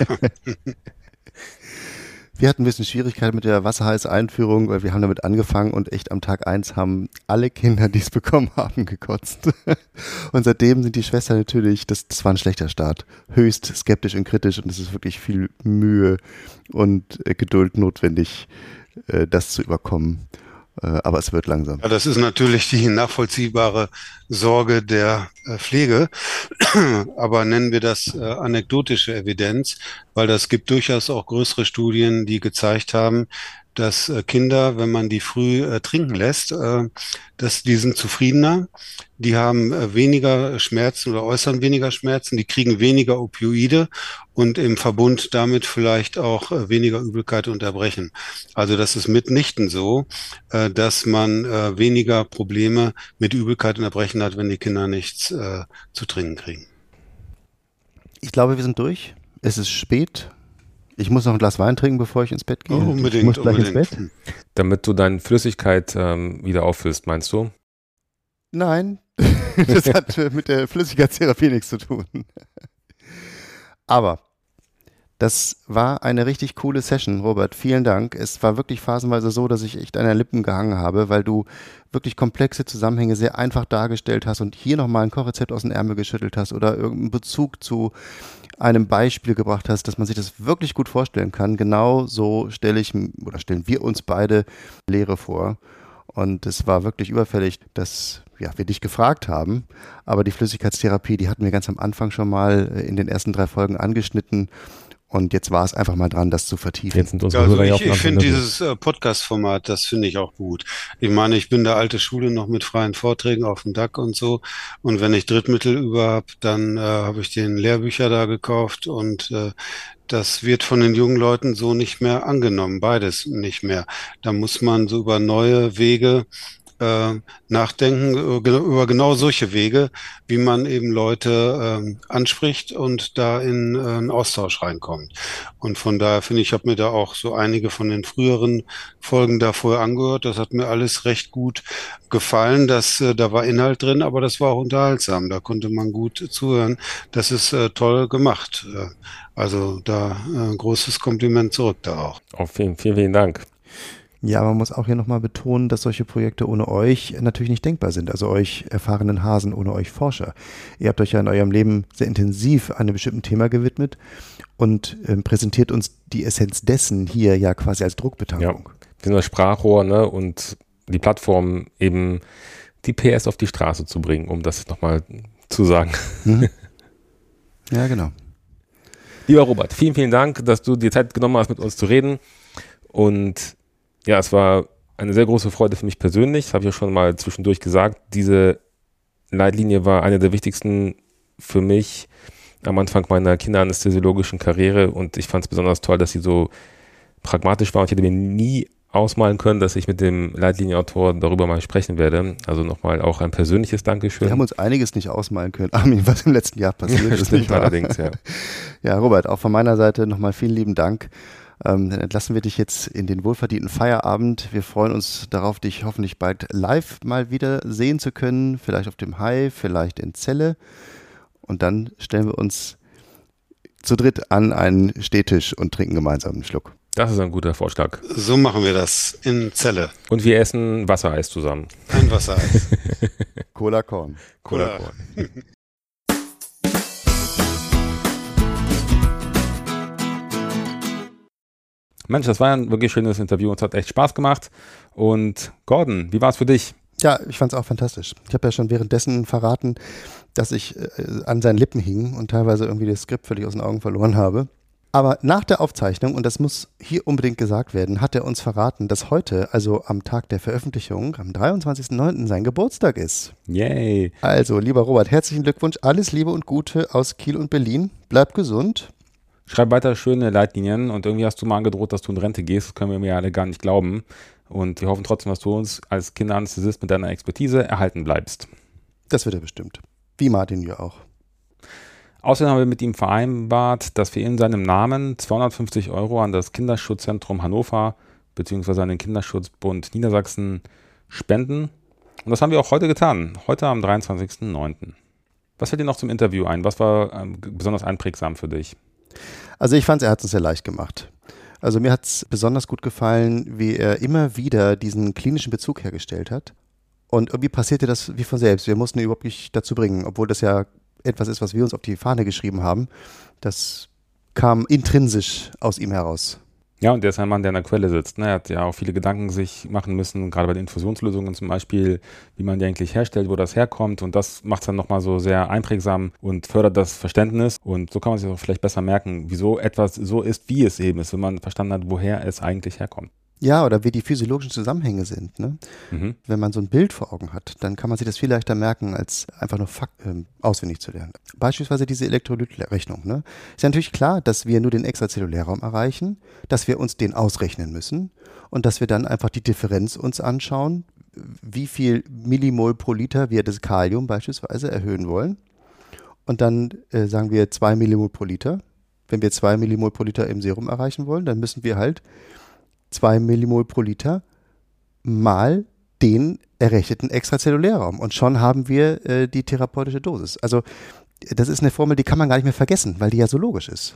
Wir hatten ein bisschen Schwierigkeiten mit der Wassereis-Einführung, weil wir haben damit angefangen und echt am Tag 1 haben alle Kinder, die es bekommen haben, gekotzt. Und seitdem sind die Schwestern natürlich, das war ein schlechter Start, höchst skeptisch und kritisch und es ist wirklich viel Mühe und Geduld notwendig, das zu überkommen. Aber es wird langsam. Ja, das ist natürlich die nachvollziehbare Sorge der Pflege, aber nennen wir das anekdotische Evidenz, weil das gibt durchaus auch größere Studien, die gezeigt haben, dass Kinder, wenn man die früh trinken lässt, dass die sind zufriedener, die haben weniger Schmerzen oder äußern weniger Schmerzen, die kriegen weniger Opioide und im Verbund damit vielleicht auch weniger Übelkeit und Erbrechen. Also das ist mitnichten so, dass man weniger Probleme mit Übelkeit und Erbrechen hat, wenn die Kinder nichts zu trinken kriegen. Ich glaube, wir sind durch. Es ist spät. Ich muss noch ein Glas Wein trinken, bevor ich ins Bett gehe. Unbedingt, ich muss gleich unbedingt. ins Bett. Damit du deine Flüssigkeit wieder auffüllst, meinst du? Nein, das hat mit der Flüssigkeitstherapie nichts zu tun. Aber das war eine richtig coole Session, Robert. Vielen Dank. Es war wirklich phasenweise so, dass ich echt an den Lippen gehangen habe, weil du wirklich komplexe Zusammenhänge sehr einfach dargestellt hast und hier nochmal ein Kochrezept aus dem Ärmel geschüttelt hast oder irgendeinen Bezug zu einem Beispiel gebracht hast, dass man sich das wirklich gut vorstellen kann. Genau so stellen wir uns beide Lehre vor. Und es war wirklich überfällig, dass wir dich gefragt haben. Aber die Flüssigkeitstherapie, die hatten wir ganz am Anfang schon mal in den ersten 3 Folgen angeschnitten. Und jetzt war es einfach mal dran, das zu vertiefen. Jetzt sind unsere Also Hörer ja ich auf finde dieses Podcast-Format, das finde ich auch gut. Ich meine, ich bin der alte Schule noch mit freien Vorträgen auf dem DAC und so. Und wenn ich Drittmittel über habe, dann habe ich den Lehrbücher da gekauft und das wird von den jungen Leuten so nicht mehr angenommen, beides nicht mehr. Da muss man so über neue Wege nachdenken, über genau solche Wege, wie man eben Leute anspricht und da in einen Austausch reinkommt. Und von daher finde ich, ich habe mir da auch so einige von den früheren Folgen da vorher angehört. Das hat mir alles recht gut gefallen. Da war Inhalt drin, aber das war auch unterhaltsam. Da konnte man gut zuhören. Das ist toll gemacht. Also da großes Kompliment zurück da auch. Auf jeden Fall, vielen Dank. Ja, man muss auch hier nochmal betonen, dass solche Projekte ohne euch natürlich nicht denkbar sind. Also euch erfahrenen Hasen, ohne euch Forscher. Ihr habt euch ja in eurem Leben sehr intensiv einem bestimmten Thema gewidmet und präsentiert uns die Essenz dessen hier ja quasi als Druckbetankung. Ja, wir sind das Sprachrohr, ne, und die Plattform eben die PS auf die Straße zu bringen, um das nochmal zu sagen. Mhm. Ja, genau. Lieber Robert, vielen, vielen Dank, dass du dir Zeit genommen hast, mit uns zu reden. Und ja, es war eine sehr große Freude für mich persönlich. Das habe ich ja schon mal zwischendurch gesagt. Diese Leitlinie war eine der wichtigsten für mich am Anfang meiner kinderanästhesiologischen Karriere. Und ich fand es besonders toll, dass sie so pragmatisch war. Und ich hätte mir nie ausmalen können, dass ich mit dem Leitlinienautor darüber mal sprechen werde. Also nochmal auch ein persönliches Dankeschön. Wir haben uns einiges nicht ausmalen können, Armin, was im letzten Jahr passiert ist. Stimmt, allerdings, ja. Ja, Robert, auch von meiner Seite nochmal vielen lieben Dank. Dann entlassen wir dich jetzt in den wohlverdienten Feierabend. Wir freuen uns darauf, dich hoffentlich bald live mal wieder sehen zu können. Vielleicht auf dem Hai, vielleicht in Celle. Und dann stellen wir uns zu dritt an einen Stehtisch und trinken gemeinsam einen Schluck. Das ist ein guter Vorschlag. So machen wir das in Celle. Und wir essen Wassereis zusammen. Ein Wassereis. Cola Korn. Cola Korn. Mensch, das war ein wirklich schönes Interview. Uns hat echt Spaß gemacht. Und Gordon, wie war es für dich? Ja, ich fand es auch fantastisch. Ich habe ja schon währenddessen verraten, dass ich an seinen Lippen hing und teilweise irgendwie das Skript völlig aus den Augen verloren habe. Aber nach der Aufzeichnung, und das muss hier unbedingt gesagt werden, hat er uns verraten, dass heute, also am Tag der Veröffentlichung, am 23.09. sein Geburtstag ist. Yay. Also, lieber Robert, herzlichen Glückwunsch, alles Liebe und Gute aus Kiel und Berlin. Bleib gesund. Schreib weiter schöne Leitlinien und irgendwie hast du mal angedroht, dass du in Rente gehst. Das können wir mir alle gar nicht glauben. Und wir hoffen trotzdem, dass du uns als Kinderanästhesist mit deiner Expertise erhalten bleibst. Das wird er bestimmt. Wie Martin ja auch. Außerdem haben wir mit ihm vereinbart, dass wir in seinem Namen 250 € an das Kinderschutzzentrum Hannover bzw. an den Kinderschutzbund Niedersachsen spenden. Und das haben wir auch heute getan. Heute am 23.09. Was fällt dir noch zum Interview ein? Was war besonders einprägsam für dich? Also ich fand, er hat es uns sehr leicht gemacht. Also mir hat es besonders gut gefallen, wie er immer wieder diesen klinischen Bezug hergestellt hat. Und irgendwie passierte das wie von selbst. Wir mussten ihn überhaupt nicht dazu bringen, obwohl das ja etwas ist, was wir uns auf die Fahne geschrieben haben. Das kam intrinsisch aus ihm heraus. Ja, und der ist ein Mann, der an der Quelle sitzt. Ne? Er hat ja auch viele Gedanken sich machen müssen, gerade bei den Infusionslösungen zum Beispiel, wie man die eigentlich herstellt, wo das herkommt. Und das macht es dann nochmal so sehr einprägsam und fördert das Verständnis. Und so kann man sich auch vielleicht besser merken, wieso etwas so ist, wie es eben ist, wenn man verstanden hat, woher es eigentlich herkommt. Ja, oder wie die physiologischen Zusammenhänge sind. Ne? Mhm. Wenn man so ein Bild vor Augen hat, dann kann man sich das viel leichter merken, als einfach nur auswendig zu lernen. Beispielsweise diese Elektrolytrechnung. Ne? Ist ja natürlich klar, dass wir nur den Extrazellulärraum erreichen, dass wir uns den ausrechnen müssen und dass wir dann einfach die Differenz uns anschauen, wie viel Millimol pro Liter wir das Kalium beispielsweise erhöhen wollen. Und dann sagen wir 2 Millimol pro Liter. Wenn wir 2 Millimol pro Liter im Serum erreichen wollen, dann müssen wir halt 2 Millimol pro Liter mal den errechneten Extrazellulärraum. Und schon haben wir die therapeutische Dosis. Also das ist eine Formel, die kann man gar nicht mehr vergessen, weil die ja so logisch ist.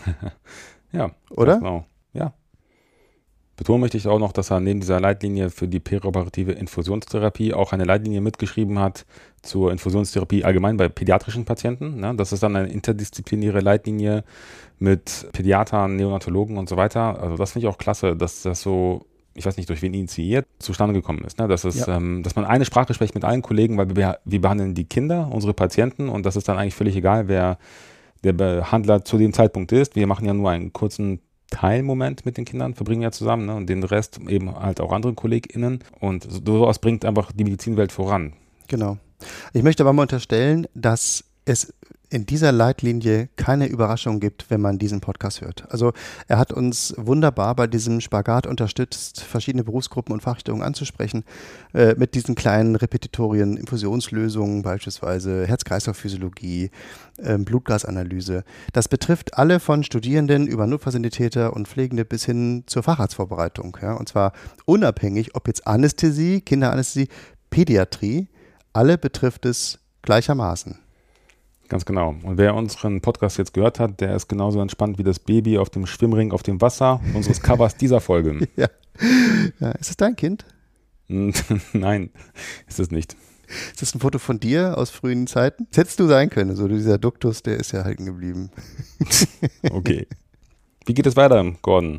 Ja. Oder? Genau. Ja. Betonen möchte ich auch noch, dass er neben dieser Leitlinie für die perioperative Infusionstherapie auch eine Leitlinie mitgeschrieben hat zur Infusionstherapie allgemein bei pädiatrischen Patienten. Ne? Das ist dann eine interdisziplinäre Leitlinie mit Pädiatern, Neonatologen und so weiter. Also das finde ich auch klasse, dass das so, ich weiß nicht, durch wen initiiert, zustande gekommen ist. Ne? Dass man eine Sprache spricht mit allen Kollegen, weil wir behandeln die Kinder, unsere Patienten, und das ist dann eigentlich völlig egal, wer der Behandler zu dem Zeitpunkt ist. Wir machen ja nur einen kurzen Teilmoment mit den Kindern, verbringen ja zusammen, ne? Und den Rest eben halt auch andere KollegInnen. Und sowas bringt einfach die Medizinwelt voran. Genau. Ich möchte aber mal unterstellen, dass es in dieser Leitlinie keine Überraschung gibt, wenn man diesen Podcast hört. Also er hat uns wunderbar bei diesem Spagat unterstützt, verschiedene Berufsgruppen und Fachrichtungen anzusprechen, mit diesen kleinen Repetitorien, Infusionslösungen beispielsweise, Herz-Kreislauf-Physiologie, Blutgasanalyse. Das betrifft alle von Studierenden über Notfallsanitäter und Pflegende bis hin zur Facharztvorbereitung. Ja? Und zwar unabhängig, ob jetzt Anästhesie, Kinderanästhesie, Pädiatrie, alle betrifft es gleichermaßen. Ganz genau. Und wer unseren Podcast jetzt gehört hat, der ist genauso entspannt wie das Baby auf dem Schwimmring auf dem Wasser unseres Covers dieser Folge. Ja. Ist es dein Kind? Nein, ist es nicht. Ist das ein Foto von dir aus frühen Zeiten? Das hättest du sein können. So dieser Duktus, der ist ja halten geblieben. Okay. Wie geht es weiter, Gordon?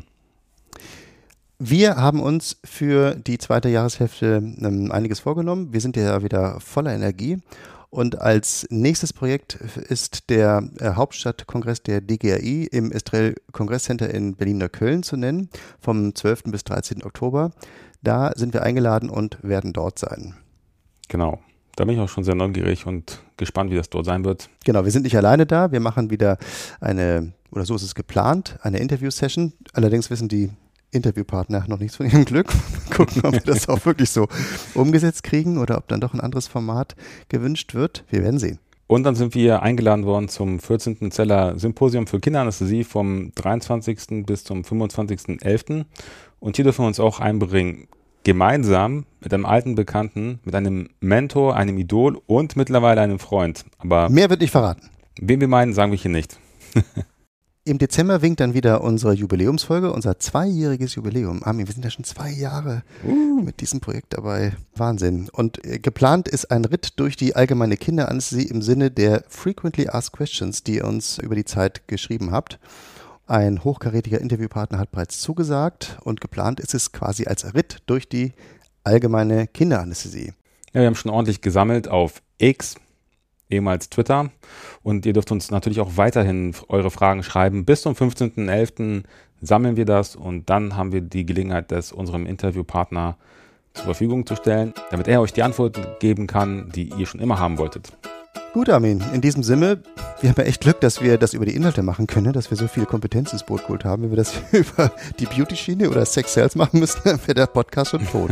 Wir haben uns für die zweite Jahreshälfte einiges vorgenommen. Wir sind ja wieder voller Energie. Und als nächstes Projekt ist der Hauptstadtkongress der DGAI im Estrell Kongresscenter in Berlin-Neukölln zu nennen, vom 12. bis 13. Oktober. Da sind wir eingeladen und werden dort sein. Genau, da bin ich auch schon sehr neugierig und gespannt, wie das dort sein wird. Genau, wir sind nicht alleine da. Wir machen wieder oder so ist es geplant, eine Interview-Session. Allerdings wissen die Interviewpartner noch nichts von ihrem Glück. Gucken, ob wir das auch wirklich so umgesetzt kriegen oder ob dann doch ein anderes Format gewünscht wird. Wir werden sehen. Und dann sind wir eingeladen worden zum 14. Zeller Symposium für Kinderanästhesie vom 23. bis zum 25.11. Und hier dürfen wir uns auch einbringen, gemeinsam mit einem alten Bekannten, mit einem Mentor, einem Idol und mittlerweile einem Freund. Aber mehr wird nicht verraten. Wen wir meinen, sagen wir hier nicht. Im Dezember winkt dann wieder unsere Jubiläumsfolge, unser 2-jähriges Jubiläum. Armin, wir sind ja schon 2 Jahre mit diesem Projekt dabei. Wahnsinn. Und geplant ist ein Ritt durch die allgemeine Kinderanästhesie im Sinne der Frequently Asked Questions, die ihr uns über die Zeit geschrieben habt. Ein hochkarätiger Interviewpartner hat bereits zugesagt und geplant ist es quasi als Ritt durch die allgemeine Kinderanästhesie. Ja, wir haben schon ordentlich gesammelt auf X, ehemals Twitter. Und ihr dürft uns natürlich auch weiterhin eure Fragen schreiben. Bis zum 15.11. sammeln wir das und dann haben wir die Gelegenheit, das unserem Interviewpartner zur Verfügung zu stellen, damit er euch die Antworten geben kann, die ihr schon immer haben wolltet. Gut, Armin, in diesem Sinne, wir haben ja echt Glück, dass wir das über die Inhalte machen können, dass wir so viel Kompetenz ins Boot geholt haben. Wenn wir das über die Beauty-Schiene oder Sex-Sales machen müssen, dann wäre der Podcast schon tot.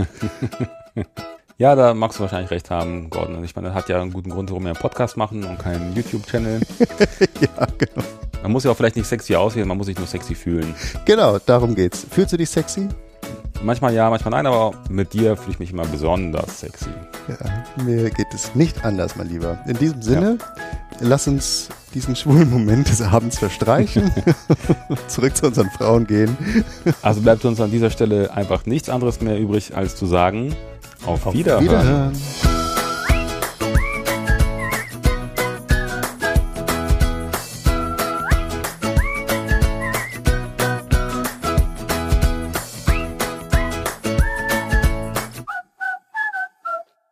Ja, da magst du wahrscheinlich recht haben, Gordon. Ich meine, das hat ja einen guten Grund, warum wir einen Podcast machen und keinen YouTube-Channel. Ja, genau. Man muss ja auch vielleicht nicht sexy aussehen, man muss sich nur sexy fühlen. Genau, darum geht's. Fühlst du dich sexy? Manchmal ja, manchmal nein, aber mit dir fühle ich mich immer besonders sexy. Ja, mir geht es nicht anders, mein Lieber. In diesem Sinne, lass uns diesen schwulen Moment des Abends verstreichen, zurück zu unseren Frauen gehen. Also bleibt uns an dieser Stelle einfach nichts anderes mehr übrig, als zu sagen, auf Wiederhören.